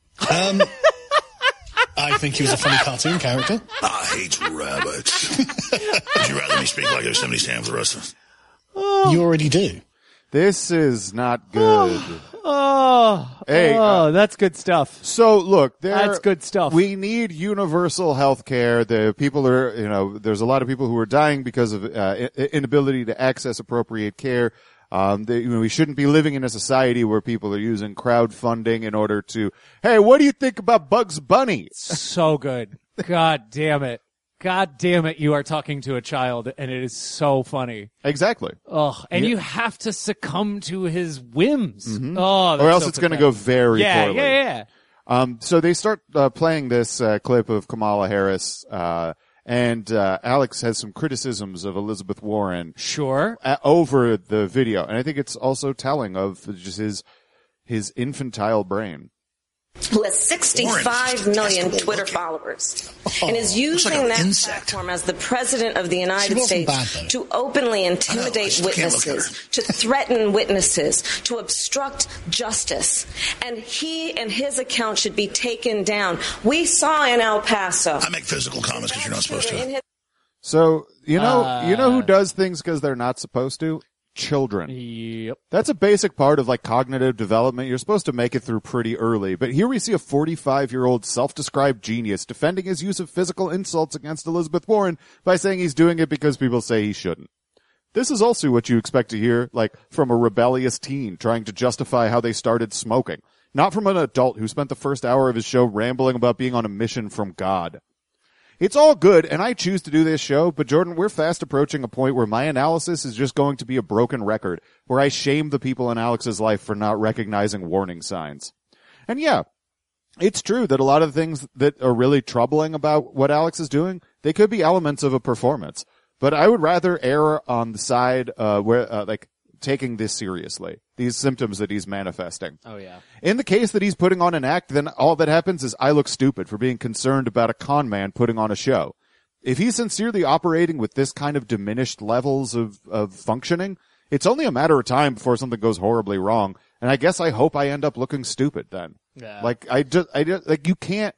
I think he was a funny cartoon character. I hate rabbits. Would you rather me speak like Yosemite Sam for the rest of us? You already do. This is not good. Hey, that's good stuff. So look, That's good stuff. We need universal health care. The people are, there's a lot of people who are dying because of inability to access appropriate care. We shouldn't be living in a society where people are using crowdfunding in order to, hey, what do you think about Bugs Bunny? So good. God damn it. God damn it, you are talking to a child, and it is so funny. Exactly. Ugh. And you have to succumb to his whims. Mm-hmm. Oh, that's or else so it's going to pathetic. go very poorly. Yeah. So they start playing this clip of Kamala Harris, and Alex has some criticisms of Elizabeth Warren. Sure. Over the video, and I think it's also telling of just his infantile brain. Who has 65 million Twitter followers and is using that platform as the president of the United States to openly intimidate witnesses, to threaten witnesses, to obstruct justice. And he and his account should be taken down. We saw in El Paso. I make physical comments because you're not supposed to. So, you know who does things because they're not supposed to? Children. Yep. That's a basic part of like cognitive development. You're supposed to make it through pretty early. But here we see a 45-year-old self-described genius defending his use of physical insults against Elizabeth Warren by saying he's doing it because people say he shouldn't. This is also what you expect to hear, like, from a rebellious teen trying to justify how they started smoking. Not from an adult who spent the first hour of his show rambling about being on a mission from God. It's all good, and I choose to do this show, but Jordan, we're fast approaching a point where my analysis is just going to be a broken record, where I shame the people in Alex's life for not recognizing warning signs. And yeah, it's true that a lot of the things that are really troubling about what Alex is doing, they could be elements of a performance. But I would rather err on the side, taking this seriously. These symptoms that he's manifesting. Oh, yeah. In the case that he's putting on an act, then all that happens is I look stupid for being concerned about a con man putting on a show. If he's sincerely operating with this kind of diminished levels of functioning, it's only a matter of time before something goes horribly wrong. And I guess I hope I end up looking stupid then. Yeah. Like, you can't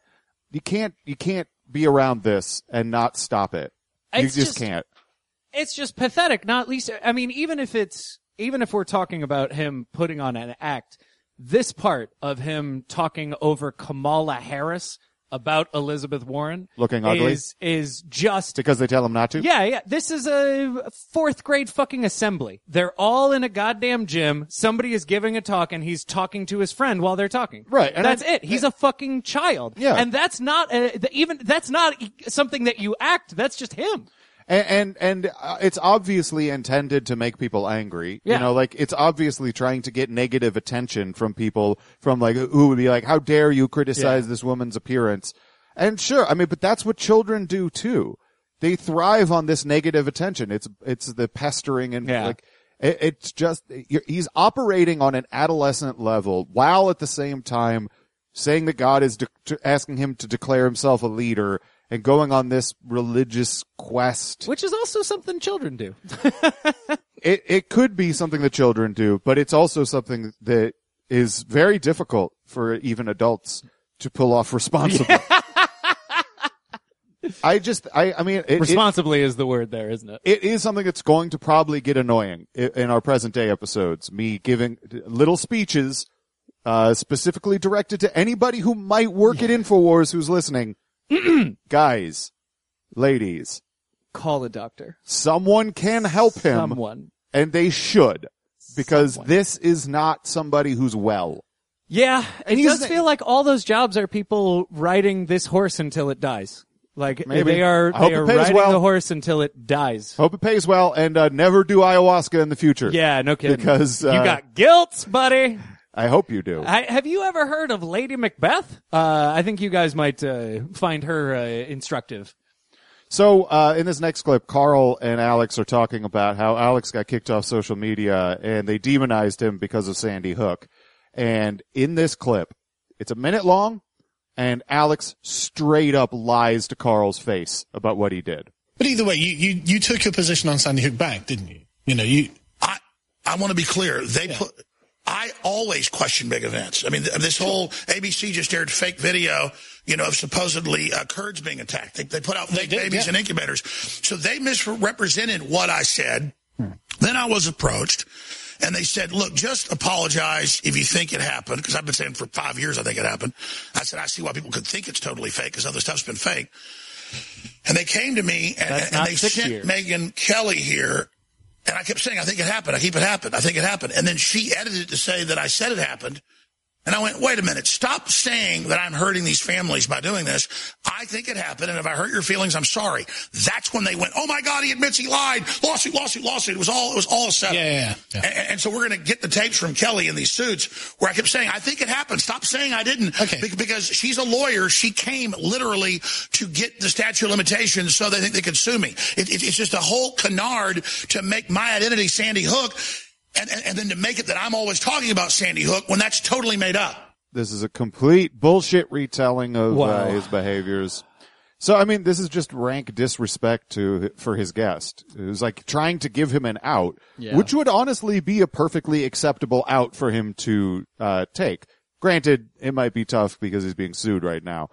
be around this and not stop it. You just can't. It's just pathetic. Not least, I mean, even if we're talking about him putting on an act, this part of him talking over Kamala Harris about Elizabeth Warren looking ugly is just because they tell him not to. Yeah. This is a 4th grade fucking assembly. They're all in a goddamn gym. Somebody is giving a talk and he's talking to his friend while they're talking. Right. And that's it. He's a fucking child. Yeah. And that's not that's not something that you act. That's just him. And it's obviously intended to make people angry. Yeah. You know, like, it's obviously trying to get negative attention from people who would be like, how dare you criticize this woman's appearance? And sure, I mean, but that's what children do too. They thrive on this negative attention. It's the pestering and it's just, he's operating on an adolescent level while at the same time saying that God is asking him to declare himself a leader and going on this religious quest. Which is also something children do. It could be something that children do, but it's also something that is very difficult for even adults to pull off responsibly. I mean, responsibly is the word there, isn't it? It is something that's going to probably get annoying in our present day episodes. Me giving little speeches, specifically directed to anybody who might work at InfoWars who's listening. Guys, ladies, call a doctor. Someone can help him. Someone. And they should. because this is not somebody who's well. Yeah, And it he's- does feel like all those jobs are people riding this horse until it dies. Like Maybe. they are I hope it pays riding well. the horse until it dies. Hope it pays well, and never do ayahuasca in the future. Yeah, no kidding. Because you got guilt, buddy. I hope you do. Have you ever heard of Lady Macbeth? I think you guys might find her instructive. So, in this next clip, Carl and Alex are talking about how Alex got kicked off social media and they demonized him because of Sandy Hook. And in this clip, it's a minute long, and Alex straight up lies to Carl's face about what he did. But either way, you took your position on Sandy Hook back, didn't you? You know, I want to be clear. I always question big events. I mean, this whole ABC just aired fake video, of supposedly Kurds being attacked. They put out fake babies in incubators. So they misrepresented what I said. Then I was approached, and they said, look, just apologize if you think it happened, because I've been saying for 5 years I think it happened. I said, I see why people could think it's totally fake, because other stuff's been fake. And they came to me, and they sent Megyn Kelly here. And I kept saying, I think it happened. I think it happened. And then she edited it to say that I said it happened. And I went, wait a minute. Stop saying that I'm hurting these families by doing this. I think it happened. And if I hurt your feelings, I'm sorry. That's when they went, oh my God, he admits he lied. Lawsuit. It was all a setup. Yeah. And so we're going to get the tapes from Kelly in these suits where I kept saying, I think it happened. Stop saying I didn't. Okay. Because she's a lawyer. She came literally to get the statute of limitations so they think they could sue me. It's just a whole canard to make my identity Sandy Hook. And then to make it that I'm always talking about Sandy Hook when that's totally made up. This is a complete bullshit retelling of his behaviors. So, I mean, this is just rank disrespect for his guest, who's like trying to give him an out, which would honestly be a perfectly acceptable out for him to take. Granted, it might be tough because he's being sued right now.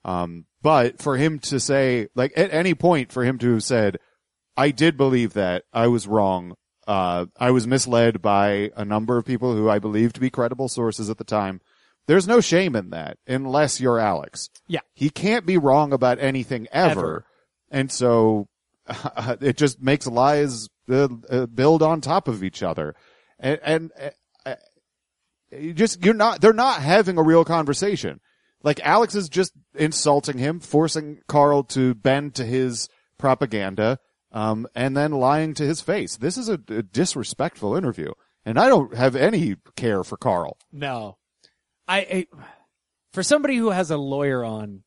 But for him to say, like, at any point for him to have said, I did believe that, I was wrong. I was misled by a number of people who I believe to be credible sources at the time. There's no shame in that unless you're Alex. Yeah. He can't be wrong about anything ever. And so it just makes lies build on top of each other. And they're not having a real conversation. Like Alex is just insulting him, forcing Carl to bend to his propaganda. And then lying to his face. This is a disrespectful interview. And I don't have any care for Carl. No. I for somebody who has a lawyer on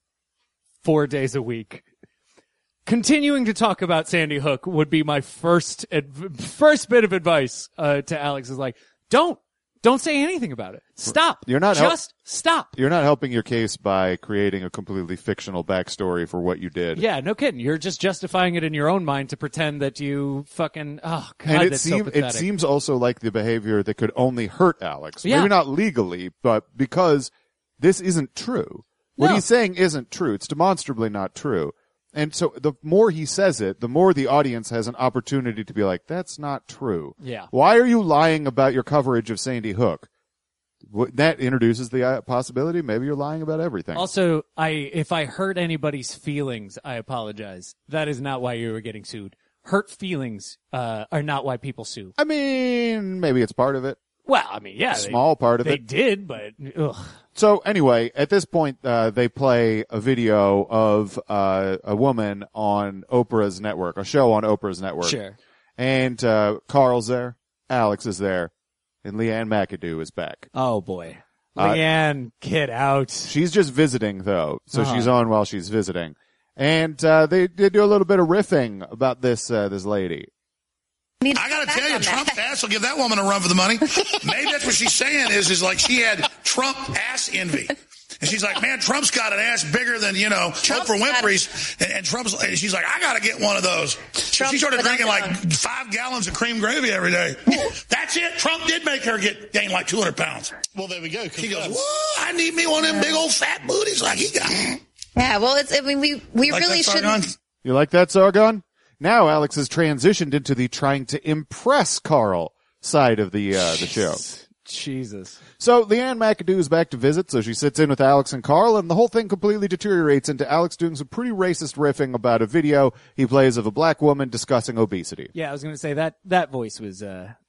4 days a week, continuing to talk about Sandy Hook would be my first bit of advice, to Alex is like, don't say anything about it. Stop. Stop. You're not helping your case by creating a completely fictional backstory for what you did. Yeah, no kidding. You're just justifying it in your own mind to pretend that you fucking, oh God, and that's so pathetic. It seems also like the behavior that could only hurt Alex. Yeah. Maybe not legally, but because this isn't true. What he's saying isn't true. It's demonstrably not true. And so the more he says it, the more the audience has an opportunity to be like, that's not true. Yeah. Why are you lying about your coverage of Sandy Hook? That introduces the possibility maybe you're lying about everything. Also, if I hurt anybody's feelings, I apologize. That is not why you were getting sued. Hurt feelings are not why people sue. I mean, maybe it's part of it. Well, I mean, yeah. Small part of it. They did, but ugh. So anyway, at this point, they play a video of a woman on Oprah's network, a show on Oprah's network. Sure. And Carl's there, Alex is there, and Leanne McAdoo is back. Oh boy. Leanne, get out. She's just visiting though, so she's on while she's visiting. And they do a little bit of riffing about this lady. I got to tell you, Trump's ass will give that woman a run for the money. Maybe that's what she's saying is like she had Trump ass envy. And she's like, man, Trump's got an ass bigger than, Oprah Winfrey's. And she's like, I got to get one of those. So she started drinking like 5 gallons of cream gravy every day. That's it. Trump did make her gain like 200 pounds. Well, there we go. She goes, whoa, I need me one of them big old fat booties like he got. Yeah, well, we like really shouldn't. You like that, Sargon? Now Alex has transitioned into the trying to impress Carl side of the show. Jesus. So Leanne McAdoo is back to visit, so she sits in with Alex and Carl, and the whole thing completely deteriorates into Alex doing some pretty racist riffing about a video he plays of a black woman discussing obesity. Yeah, I was going to say that voice was,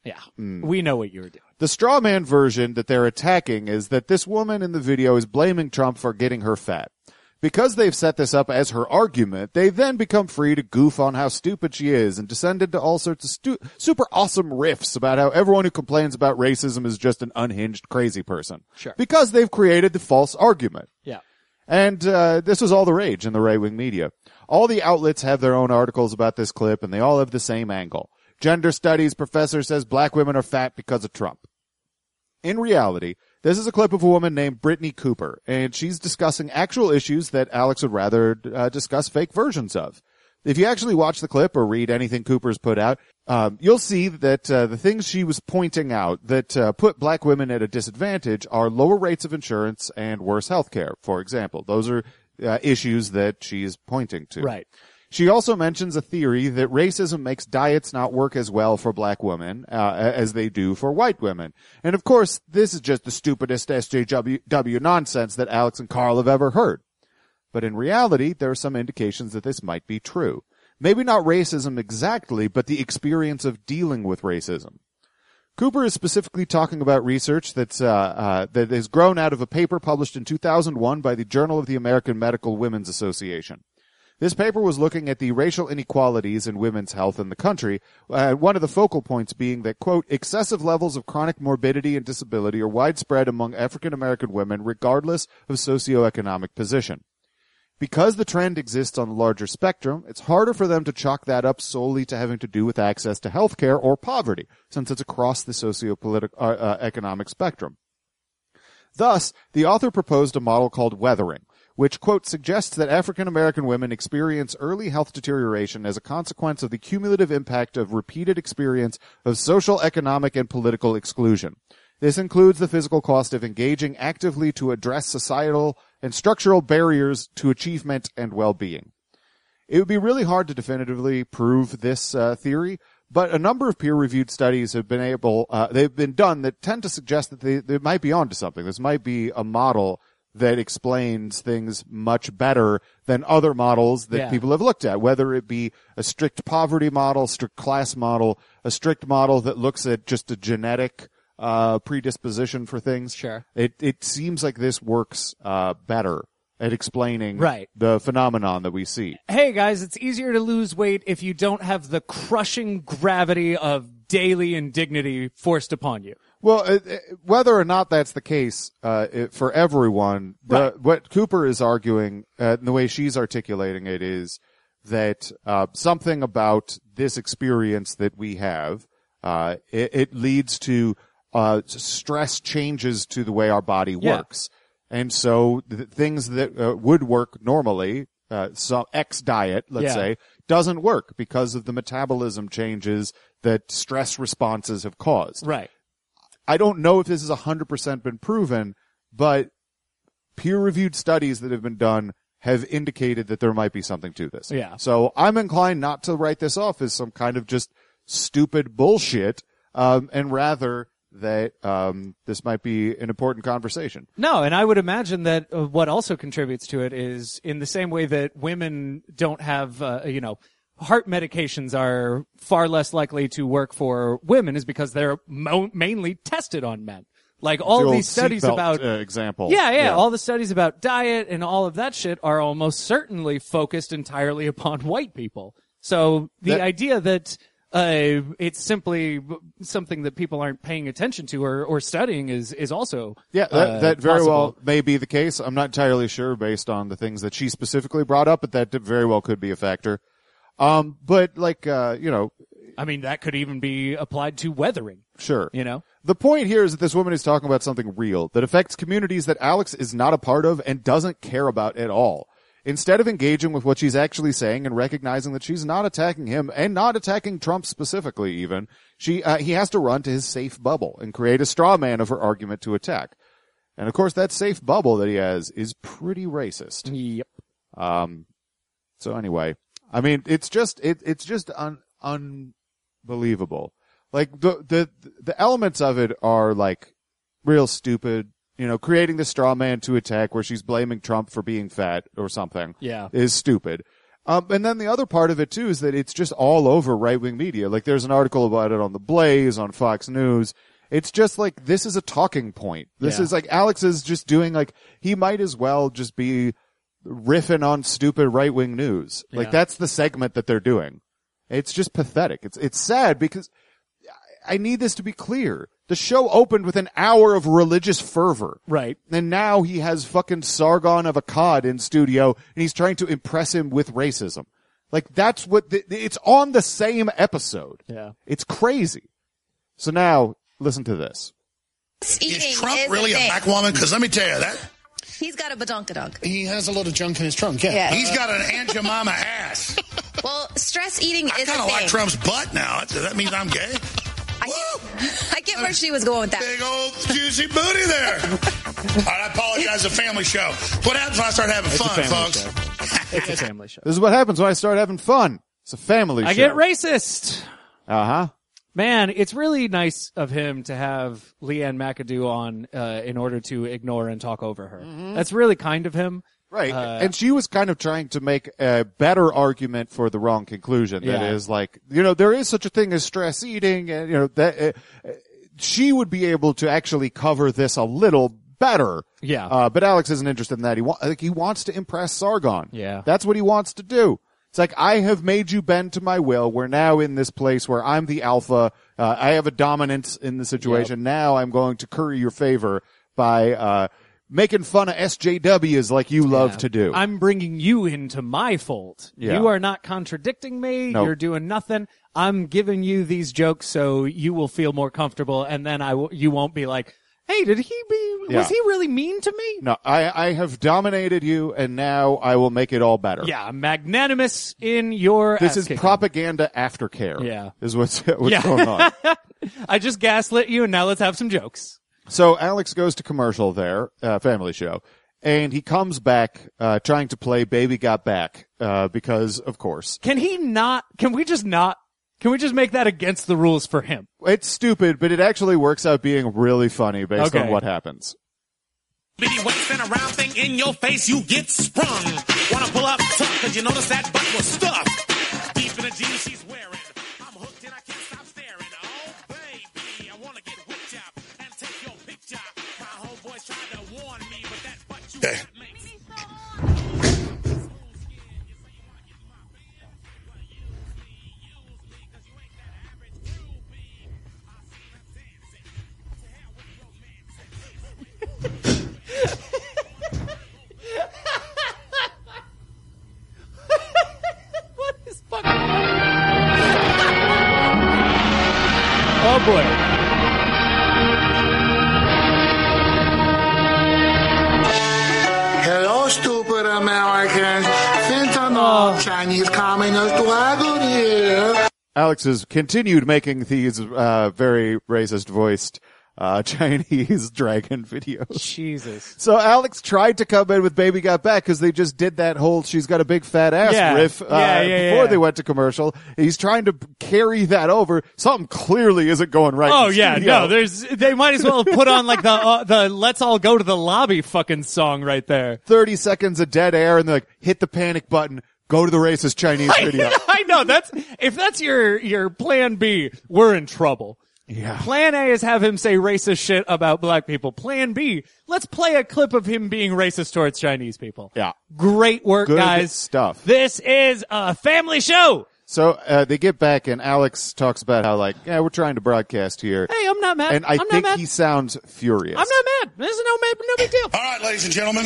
we know what you were doing. The straw man version that they're attacking is that this woman in the video is blaming Trump for getting her fat. Because they've set this up as her argument, they then become free to goof on how stupid she is and descend into all sorts of super awesome riffs about how everyone who complains about racism is just an unhinged crazy person. Sure. Because they've created the false argument. Yeah. And this was all the rage in the right-wing media. All the outlets have their own articles about this clip, and they all have the same angle. Gender studies professor says black women are fat because of Trump. In reality, this is a clip of a woman named Brittany Cooper, and she's discussing actual issues that Alex would rather discuss fake versions of. If you actually watch the clip or read anything Cooper's put out, you'll see that the things she was pointing out that put black women at a disadvantage are lower rates of insurance and worse health care, for example. Those are issues that she's pointing to. Right. She also mentions a theory that racism makes diets not work as well for black women as they do for white women. And of course, this is just the stupidest SJW nonsense that Alex and Carl have ever heard. But in reality, there are some indications that this might be true. Maybe not racism exactly, but the experience of dealing with racism. Cooper is specifically talking about research that has grown out of a paper published in 2001 by the Journal of the American Medical Women's Association. This paper was looking at the racial inequalities in women's health in the country, one of the focal points being that, quote, excessive levels of chronic morbidity and disability are widespread among African American women regardless of socioeconomic position. Because the trend exists on a larger spectrum, it's harder for them to chalk that up solely to having to do with access to health care or poverty, since it's across the economic spectrum. Thus, the author proposed a model called weathering, which, quote, suggests that African American women experience early health deterioration as a consequence of the cumulative impact of repeated experience of social, economic, and political exclusion. This includes the physical cost of engaging actively to address societal and structural barriers to achievement and well-being. It would be really hard to definitively prove this theory, but a number of peer-reviewed studies have been they've been done that tend to suggest that they might be onto something. This might be a model that explains things much better than other models that people have looked at, whether it be a strict poverty model, strict class model, a strict model that looks at just a genetic predisposition for things. Sure. It seems like this works better at explaining right. the phenomenon that we see. Hey guys, it's easier to lose weight if you don't have the crushing gravity of daily indignity forced upon you. Well, whether or not that's the case for everyone, what Cooper is arguing, and the way she's articulating it, is that something about this experience that we have, it leads to stress changes to the way our body works. And so the things that would work normally, some X diet, let's say, doesn't work because of the metabolism changes that stress responses have caused. Right. I don't know if this has 100% been proven, but peer-reviewed studies that have been done have indicated that there might be something to this. Yeah. So I'm inclined not to write this off as some kind of just stupid bullshit, and rather that this might be an important conversation. No, and I would imagine that what also contributes to it is in the same way that women don't have, heart medications are far less likely to work for women is because they're mainly tested on men. Like all these studies about example. Yeah, all the studies about diet and all of that shit are almost certainly focused entirely upon white people. So the idea that it's simply something that people aren't paying attention to or studying is also that very possible. well may be the case. I'm not entirely sure based on the things that she specifically brought up, but that very well could be a factor. But I mean, that could even be applied to weathering. Sure. The point here is that this woman is talking about something real that affects communities that Alex is not a part of and doesn't care about at all. Instead of engaging with what she's actually saying and recognizing that she's not attacking him and not attacking Trump specifically even, he has to run to his safe bubble and create a straw man of her argument to attack. And of course that safe bubble that he has is pretty racist. Yep. So anyway, I mean, it's just unbelievable. Like the elements of it are like real stupid. You know, creating the straw man to attack where she's blaming Trump for being fat or something is stupid. And then the other part of it, too, is that it's just all over right-wing media. Like, there's an article about it on The Blaze, on Fox News. It's just like, this is a talking point. This is like, Alex is just doing like, he might as well just be riffing on stupid right-wing news. Like, that's the segment that they're doing. It's just pathetic. It's sad because I need this to be clear. The show opened with an hour of religious fervor. Right. And now he has fucking Sargon of Akkad in studio, and he's trying to impress him with racism. Like, that's what, it's on the same episode. Yeah. It's crazy. So now, listen to this. Is Trump really a black woman? Because let me tell you that. He's got a badonkadonk. He has a lot of junk in his trunk, yeah. He's got an Aunt Jemima ass. Well, stress eating is a thing. I kind of like Trump's butt now. Does that mean I'm gay? I get where she was going with that. Big old juicy booty there. All right, I apologize. It's a family show. What happens when I start having fun, folks? It's a family show. This is what happens when I start having fun. It's a family show. I get racist. Uh-huh. Man, it's really nice of him to have Leanne McAdoo on in order to ignore and talk over her. Mm-hmm. That's really kind of him. Right. And she was kind of trying to make a better argument for the wrong conclusion. That is like, you know, there is such a thing as stress eating, and, you know, that she would be able to actually cover this a little better. Yeah. But Alex isn't interested in that. He wants to impress Sargon. Yeah. That's what he wants to do. It's like, I have made you bend to my will. We're now in this place where I'm the alpha. I have a dominance in the situation. Yep. Now I'm going to curry your favor by, making fun of SJWs like you love to do. I'm bringing you into my fold. Yeah. You are not contradicting me. Nope. You're doing nothing. I'm giving you these jokes so you will feel more comfortable, and then you won't be like, hey, was he really mean to me? No, I have dominated you, and now I will make it all better. Yeah, I'm magnanimous in your This is kicking. propaganda aftercare. Yeah. Is what's going on. I just gaslit you, and now let's have some jokes. So Alex goes to commercial there, family show, and he comes back, trying to play Baby Got Back, because of course. Can we just make that against the rules for him? It's stupid, but it actually works out being really funny based on what happens. Bitty waist and a round thing in your face, you get sprung. Wanna pull up tough, cause you notice that butt was stuffed. Deep in the jeans she's wearing. I'm hooked and I can't stop staring. Oh, baby, I wanna get whipped up and take your picture. My homeboys tried to warn me, but that butt you got makes me What is fucking Oh boy. Hello, stupid Americans. Fentanyl, Chinese communist wagon here. Alex has continued making these very racist-voiced Chinese dragon videos. Jesus. So Alex tried to come in with Baby Got Back because they just did that whole she's got a big fat ass riff before they went to commercial. He's trying to carry that over. Something clearly isn't going right. Oh in the yeah, studio. no, they might as well put on like the let's all go to the lobby fucking song right there. 30 seconds of dead air and they're like, hit the panic button, go to the racist Chinese video. I know, if that's your plan B, we're in trouble. Yeah. Plan A is have him say racist shit about black people. Plan B, let's play a clip of him being racist towards Chinese people. Yeah. Great work, Good guys. stuff. This is a family show. So they get back and Alex talks about how like, yeah, we're trying to broadcast here. Hey, I'm not mad. And I think he sounds furious. I'm not mad. This is no big deal. All right, ladies and gentlemen.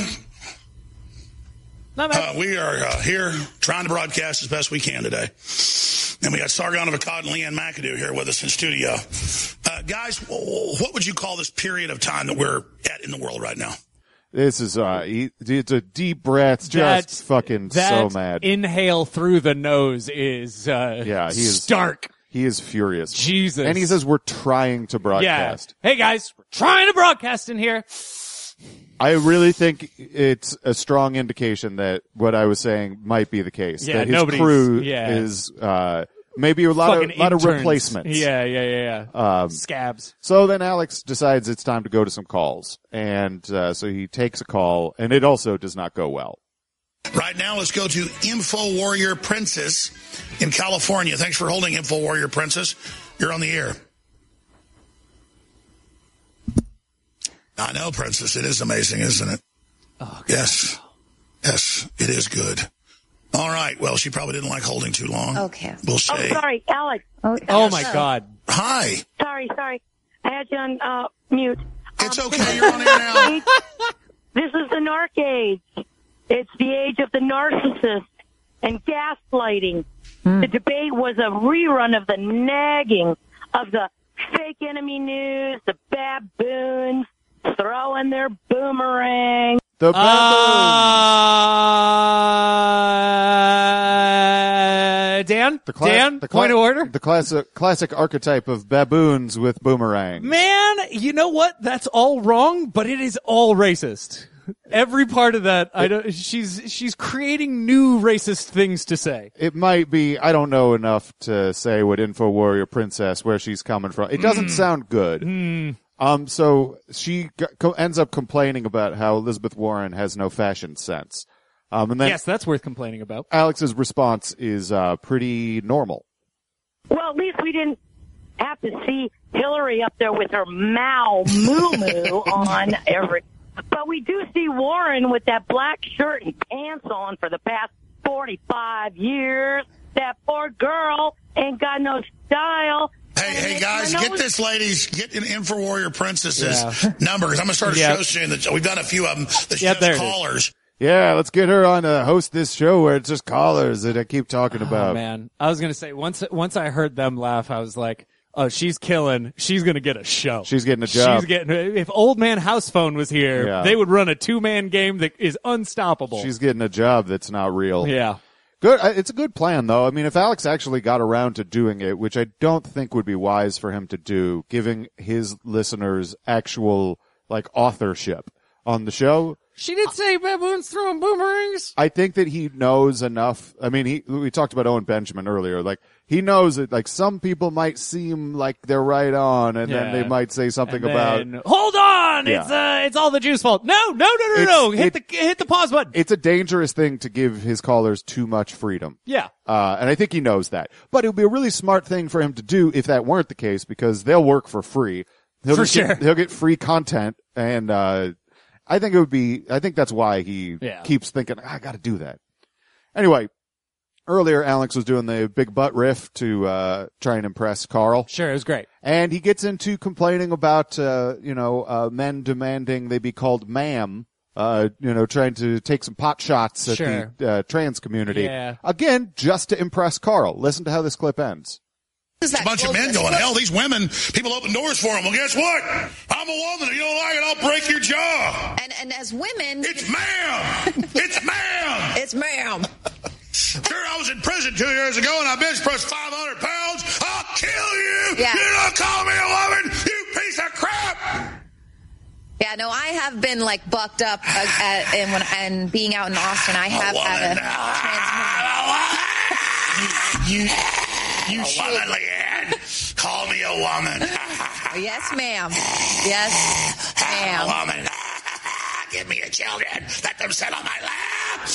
Not mad. We are here trying to broadcast as best we can today. And we got Sargon of Akkad and Leanne McAdoo here with us in studio. Guys, what would you call this period of time that we're at in the world right now? This is, it's a deep breath, just fucking so mad. Inhale through the nose is, he is stark. He is furious. Jesus. And he says we're trying to broadcast. Yeah. Hey guys, we're trying to broadcast in here. I really think it's a strong indication that what I was saying might be the case. Yeah, that his crew is Maybe a lot of interns. replacements. Yeah. Scabs. So then Alex decides it's time to go to some calls. And so he takes a call, and it also does not go well. Right now, let's go to Info Warrior Princess in California. Thanks for holding, Info Warrior Princess. You're on the air. I know, Princess. It is amazing, isn't it? Oh, God. Yes. Yes, it is good. All right. Well, she probably didn't like holding too long. Okay. We'll say. Oh, sorry, Alex. Oh, my God. Hi. Sorry. I had you on mute. It's okay. You're on air now. This is the narc age. It's the age of the narcissist and gaslighting. The debate was a rerun of the nagging of the fake enemy news, the baboons throwing their boomerang. The Dan? Dan? Point of order? The classic archetype of baboons with boomerang. Man, you know what? That's all wrong, but it is all racist. Every part of that, she's creating new racist things to say. It might be, I don't know enough to say what Info Warrior Princess, where she's coming from. It doesn't sound good. So she ends up complaining about how Elizabeth Warren has no fashion sense. And then yes, that's worth complaining about. Alex's response is pretty normal. Well, at least we didn't have to see Hillary up there with her Mao moo-moo on every... But we do see Warren with that black shirt and pants on for the past 45 years. That poor girl ain't got no style. Hey guys, get this lady's, get an Info Warrior Princess's number, because I'm going to start a show soon. We've done a few of them. That's just callers. Yeah, let's get her on to host this show where it's just callers that I keep talking about. Oh, man. I was going to say, once I heard them laugh, I was like, oh, she's killing. She's going to get a show. She's getting a job. If Old Man House Phone was here, they would run a 2-man game that is unstoppable. She's getting a job that's not real. Yeah. Good. It's a good plan, though. I mean, if Alex actually got around to doing it, which I don't think would be wise for him to do, giving his listeners actual, authorship on the show. She did say baboons throwing boomerangs. I think that he knows enough. I mean, we talked about Owen Benjamin earlier. He knows that, some people might seem like they're right on, and then they might say something about. Hold on! Yeah. It's all the Jews' fault. No! Hit the pause button. It's a dangerous thing to give his callers too much freedom. Yeah. And I think he knows that. But it would be a really smart thing for him to do if that weren't the case, because they'll work for free. He'll get free content, and, I think that's why he keeps thinking, I gotta do that. Anyway, earlier Alex was doing the big butt riff to, try and impress Carl. Sure, it was great. And he gets into complaining about, men demanding they be called ma'am, trying to take some pot shots at the, trans community. Yeah. Again, just to impress Carl. Listen to how this clip ends. A bunch of men going, hell, these women, people open doors for them. Well, guess what? I'm a woman. If you don't like it, I'll break your jaw. And as women... It's ma'am. It's ma'am. It's ma'am. Sure, I was in prison 2 years ago, and I bench pressed 500 pounds. I'll kill you. Yeah. You don't call me a woman, you piece of crap. Yeah, no, I have been, bucked up and being out in Austin. I have had a trans woman. You woman, Leanne. Call me a woman. Yes, ma'am. Yes, ma'am. A woman. Give me your children. Let them sit on my lap.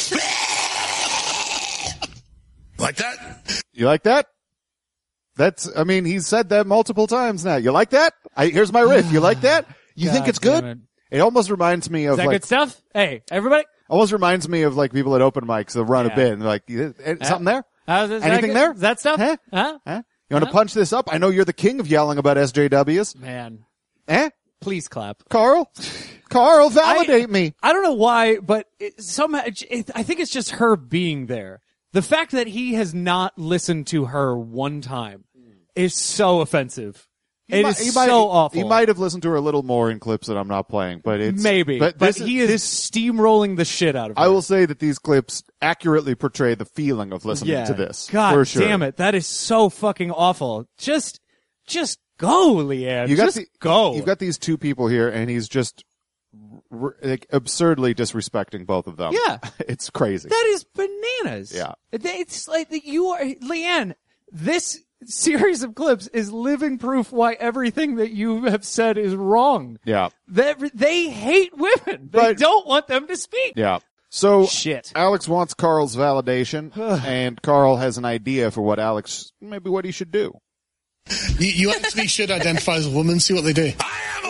Like that? You like that? He's said that multiple times now. You like that? Here's my riff. You like that? You think it's good? It almost reminds me of Is that good stuff? Hey, everybody. Almost reminds me of people at open mics. They'll run a bit and something there? Anything there? Is that stuff? Huh? You want to punch this up? I know you're the king of yelling about SJWs. Man. Please clap. Carl, validate me. I don't know why, but somehow I think it's just her being there. The fact that he has not listened to her one time is so offensive. It is so awful. He might have listened to her a little more in clips that I'm not playing, but it's... Maybe. But he is steamrolling the shit out of her. I will say that these clips accurately portray the feeling of listening to this. God for sure. damn it. That is so fucking awful. Just go, Leanne. Go. You've got these two people here, and he's just absurdly disrespecting both of them. Yeah. It's crazy. That is bananas. Yeah. It's like you are... Leanne... this series of clips is living proof why everything that you have said is wrong. Yeah. They hate women. They don't want them to speak. Yeah. So Shit. Alex wants Carl's validation, and Carl has an idea for what he should do. You actually should identify as a woman, see what they do.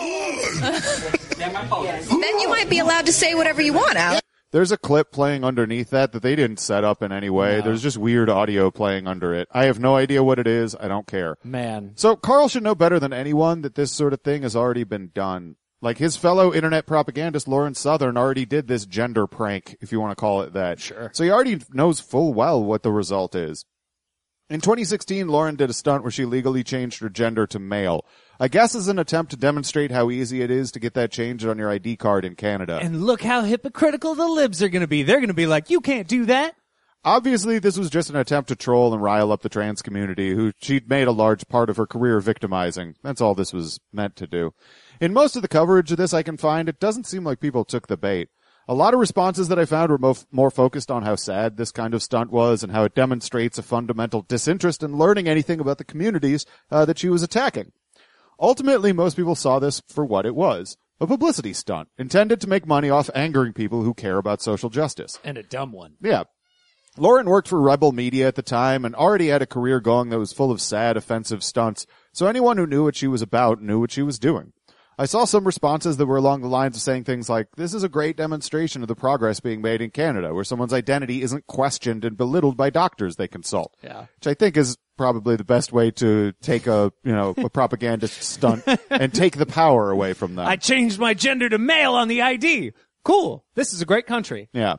Then you might be allowed to say whatever you want, Alex. There's a clip playing underneath that they didn't set up in any way. No. There's just weird audio playing under it. I have no idea what it is. I don't care. Man. So Carl should know better than anyone that this sort of thing has already been done. Like his fellow internet propagandist Lauren Southern already did this gender prank, if you want to call it that. Sure. So he already knows full well what the result is. In 2016, Lauren did a stunt where she legally changed her gender to male. I guess as an attempt to demonstrate how easy it is to get that changed on your ID card in Canada. And look how hypocritical the libs are going to be. They're going to be like, you can't do that. Obviously, this was just an attempt to troll and rile up the trans community, who she'd made a large part of her career victimizing. That's all this was meant to do. In most of the coverage of this I can find, it doesn't seem like people took the bait. A lot of responses that I found were more focused on how sad this kind of stunt was and how it demonstrates a fundamental disinterest in learning anything about the communities that she was attacking. Ultimately, most people saw this for what it was, a publicity stunt intended to make money off angering people who care about social justice. And a dumb one. Yeah. Lauren worked for Rebel Media at the time and already had a career going that was full of sad, offensive stunts, so anyone who knew what she was about knew what she was doing. I saw some responses that were along the lines of saying things like, this is a great demonstration of the progress being made in Canada, where someone's identity isn't questioned and belittled by doctors they consult. Yeah. Which I think is probably the best way to take a propagandist stunt and take the power away from them. I changed my gender to male on the ID. Cool. This is a great country. Yeah.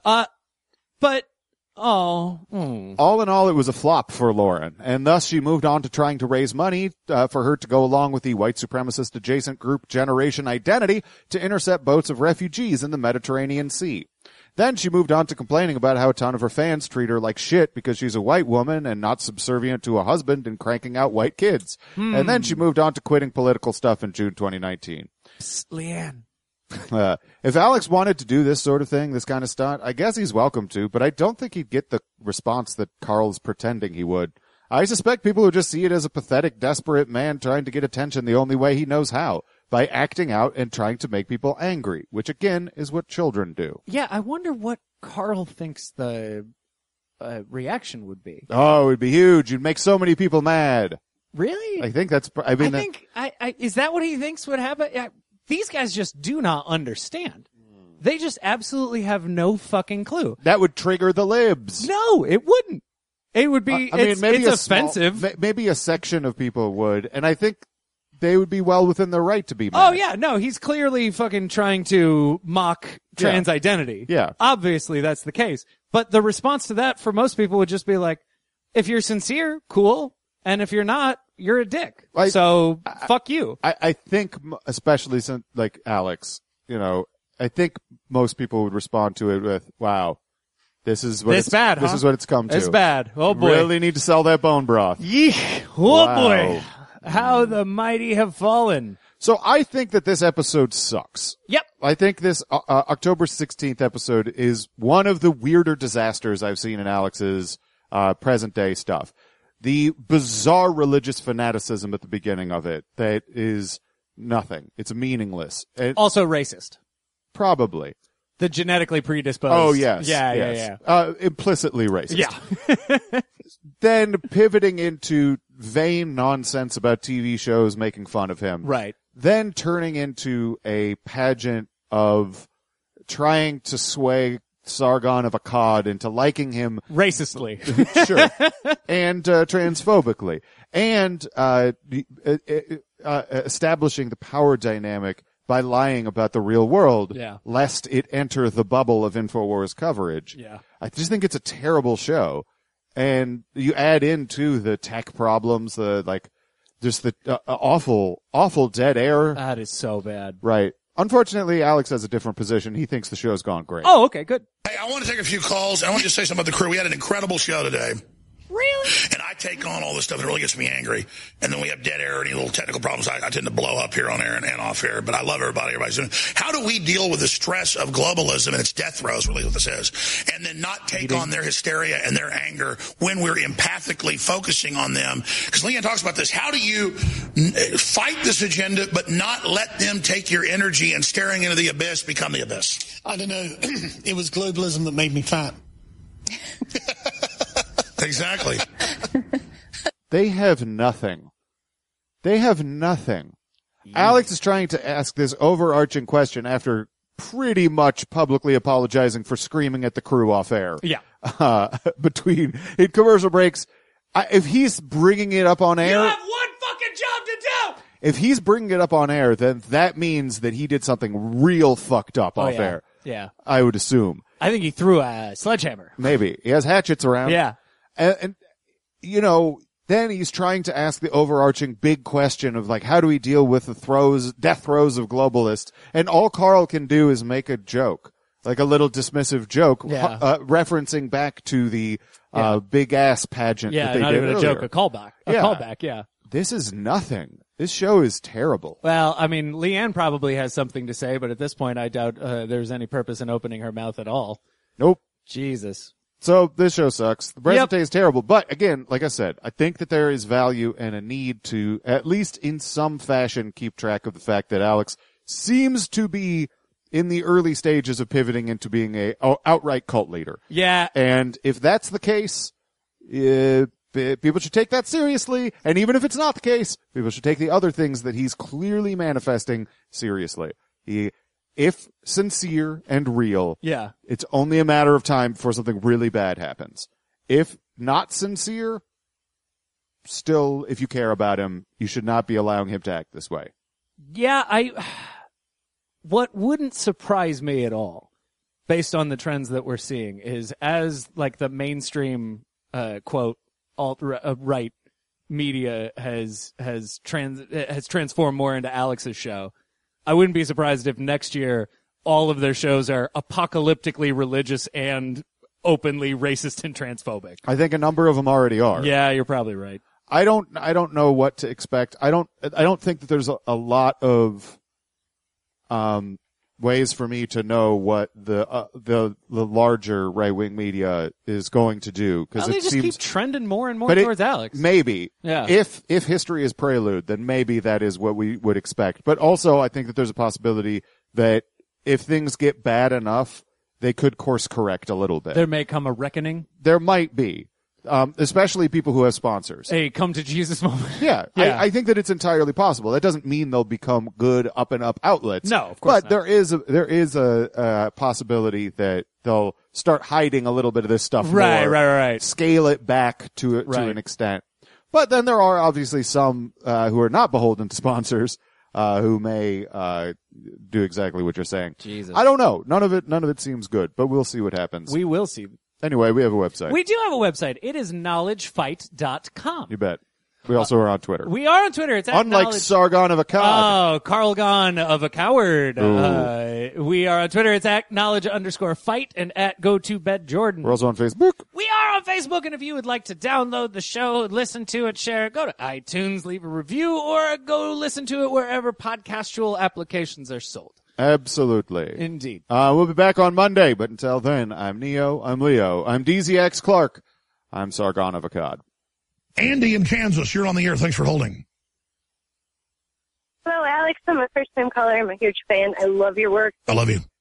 But all in all, it was a flop for Lauren, and thus she moved on to trying to raise money for her to go along with the white supremacist adjacent group Generation Identity to intercept boats of refugees in the Mediterranean Sea. Then she moved on to complaining about how a ton of her fans treat her like shit because she's a white woman and not subservient to a husband and cranking out white kids. And then she moved on to quitting political stuff in June 2019. Psst, Leanne. If Alex wanted to do this sort of thing, this kind of stunt, I guess he's welcome to, but I don't think he'd get the response that Carl's pretending he would. I suspect people would just see it as a pathetic, desperate man trying to get attention the only way he knows how, by acting out and trying to make people angry, which again is what children do. Yeah, I wonder what Carl thinks the reaction would be. Oh, it'd be huge. You'd make so many people mad. Really? I think that's, is that what he thinks would happen? These guys just do not understand. They just absolutely have no fucking clue. That would trigger the libs. No, it wouldn't. It would be, maybe it's offensive. Maybe a section of people would, and I think they would be well within their right to be mad. Oh yeah, no, he's clearly fucking trying to mock trans identity. Yeah. Obviously that's the case. But the response to that for most people would just be like, if you're sincere, cool. And if you're not, you're a dick. Fuck you. I think, especially since, like Alex, I think most people would respond to it with, wow, this is what it's come to. It's bad. Oh boy. Really need to sell that bone broth. Yeesh. Oh wow. Boy. How the mighty have fallen. So I think that this episode sucks. Yep. I think this October 16th episode is one of the weirder disasters I've seen in Alex's present day stuff. The bizarre religious fanaticism at the beginning of it that is nothing. It's meaningless. Also racist. Probably. The genetically predisposed. Oh, yes. Yeah. Implicitly racist. Yeah. Then pivoting into vain nonsense about TV shows making fun of him. Right. Then turning into a pageant of trying to sway Sargon of Akkad into liking him racistly, sure, and transphobically, and establishing the power dynamic by lying about the real world, lest it enter the bubble of InfoWars coverage. Yeah, I just think it's a terrible show, and you add into the tech problems, just the awful dead air. That is so bad, right? Unfortunately, Alex has a different position. He thinks the show's gone great. Oh, okay, good. Hey, I want to take a few calls. I want to just say something about the crew. We had an incredible show today. Really? And I take on all this stuff. It really gets me angry. And then we have dead air, any little technical problems. I tend to blow up here on air and off air. But I love everybody. Everybody's doing. How do we deal with the stress of globalism and its death throes, really what this is, and then not take on their hysteria and their anger when we're empathically focusing on them? Because Leanne talks about this. How do you fight this agenda but not let them take your energy and staring into the abyss become the abyss? I don't know. It was globalism that made me fat. Exactly. They have nothing. They have nothing. Yeah. Alex is trying to ask this overarching question after pretty much publicly apologizing for screaming at the crew off air. Yeah. In commercial breaks. If he's bringing it up on air. You have one fucking job to do! If he's bringing it up on air, then that means that he did something real fucked up off air. Yeah. I would assume. I think he threw a sledgehammer. Maybe. He has hatchets around. Yeah. And then he's trying to ask the overarching big question of like, how do we deal with the death throes of globalists? And all Carl can do is make a joke, like a little dismissive joke, referencing back to the big ass pageant that they did earlier. Not even a joke, a callback. Callback, yeah. This is nothing. This show is terrible. Well, I mean, Leanne probably has something to say, but at this point, I doubt there's any purpose in opening her mouth at all. Nope. Jesus. So this show sucks. The present day is terrible. But again, like I said, I think that there is value and a need to, at least in some fashion, keep track of the fact that Alex seems to be in the early stages of pivoting into being a outright cult leader. Yeah. And if that's the case, people should take that seriously. And even if it's not the case, people should take the other things that he's clearly manifesting seriously. If sincere and real, it's only a matter of time before something really bad happens. If not sincere, still, if you care about him, you should not be allowing him to act this way. Yeah, what wouldn't surprise me at all, based on the trends that we're seeing, is as like the mainstream, quote, alt-right media has transformed more into Alex's show, I wouldn't be surprised if next year all of their shows are apocalyptically religious and openly racist and transphobic. I think a number of them already are. Yeah, you're probably right. I don't know what to expect. I don't think that there's a lot of ways for me to know what the larger right wing media is going to do, because they just keep trending more and more towards Alex. Maybe, yeah. If history is prelude, then maybe that is what we would expect. But also, I think that there's a possibility that if things get bad enough, they could course correct a little bit. There may come a reckoning. There might be. Especially people who have sponsors. A come to Jesus moment. Yeah. I think that it's entirely possible. That doesn't mean they'll become good up and up outlets. No, of course not. But there is a possibility that they'll start hiding a little bit of this stuff more. Right. Scale it back to an extent. But then there are obviously some, who are not beholden to sponsors, who may, do exactly what you're saying. Jesus. I don't know. None of it seems good, but we'll see what happens. We will see. Anyway, we have a website. We do have a website. It is knowledgefight.com. You bet. We also are on Twitter. We are on Twitter. It's at Unlike Sargon of Akkad. Oh, Carl Gon of a coward. We are on Twitter. It's at knowledge_fight and at GoToBedJordan. We're also on Facebook. We are on Facebook, and if you would like to download the show, listen to it, share it, go to iTunes, leave a review, or go listen to it wherever podcastual applications are sold. Absolutely. Indeed. We'll be back on Monday, but until then, I'm Neo, I'm Leo, I'm DZX Clark, I'm Sargon of Akkad. Andy in Kansas, you're on the air. Thanks for holding. Hello, Alex. I'm a first-time caller. I'm a huge fan. I love your work. I love you.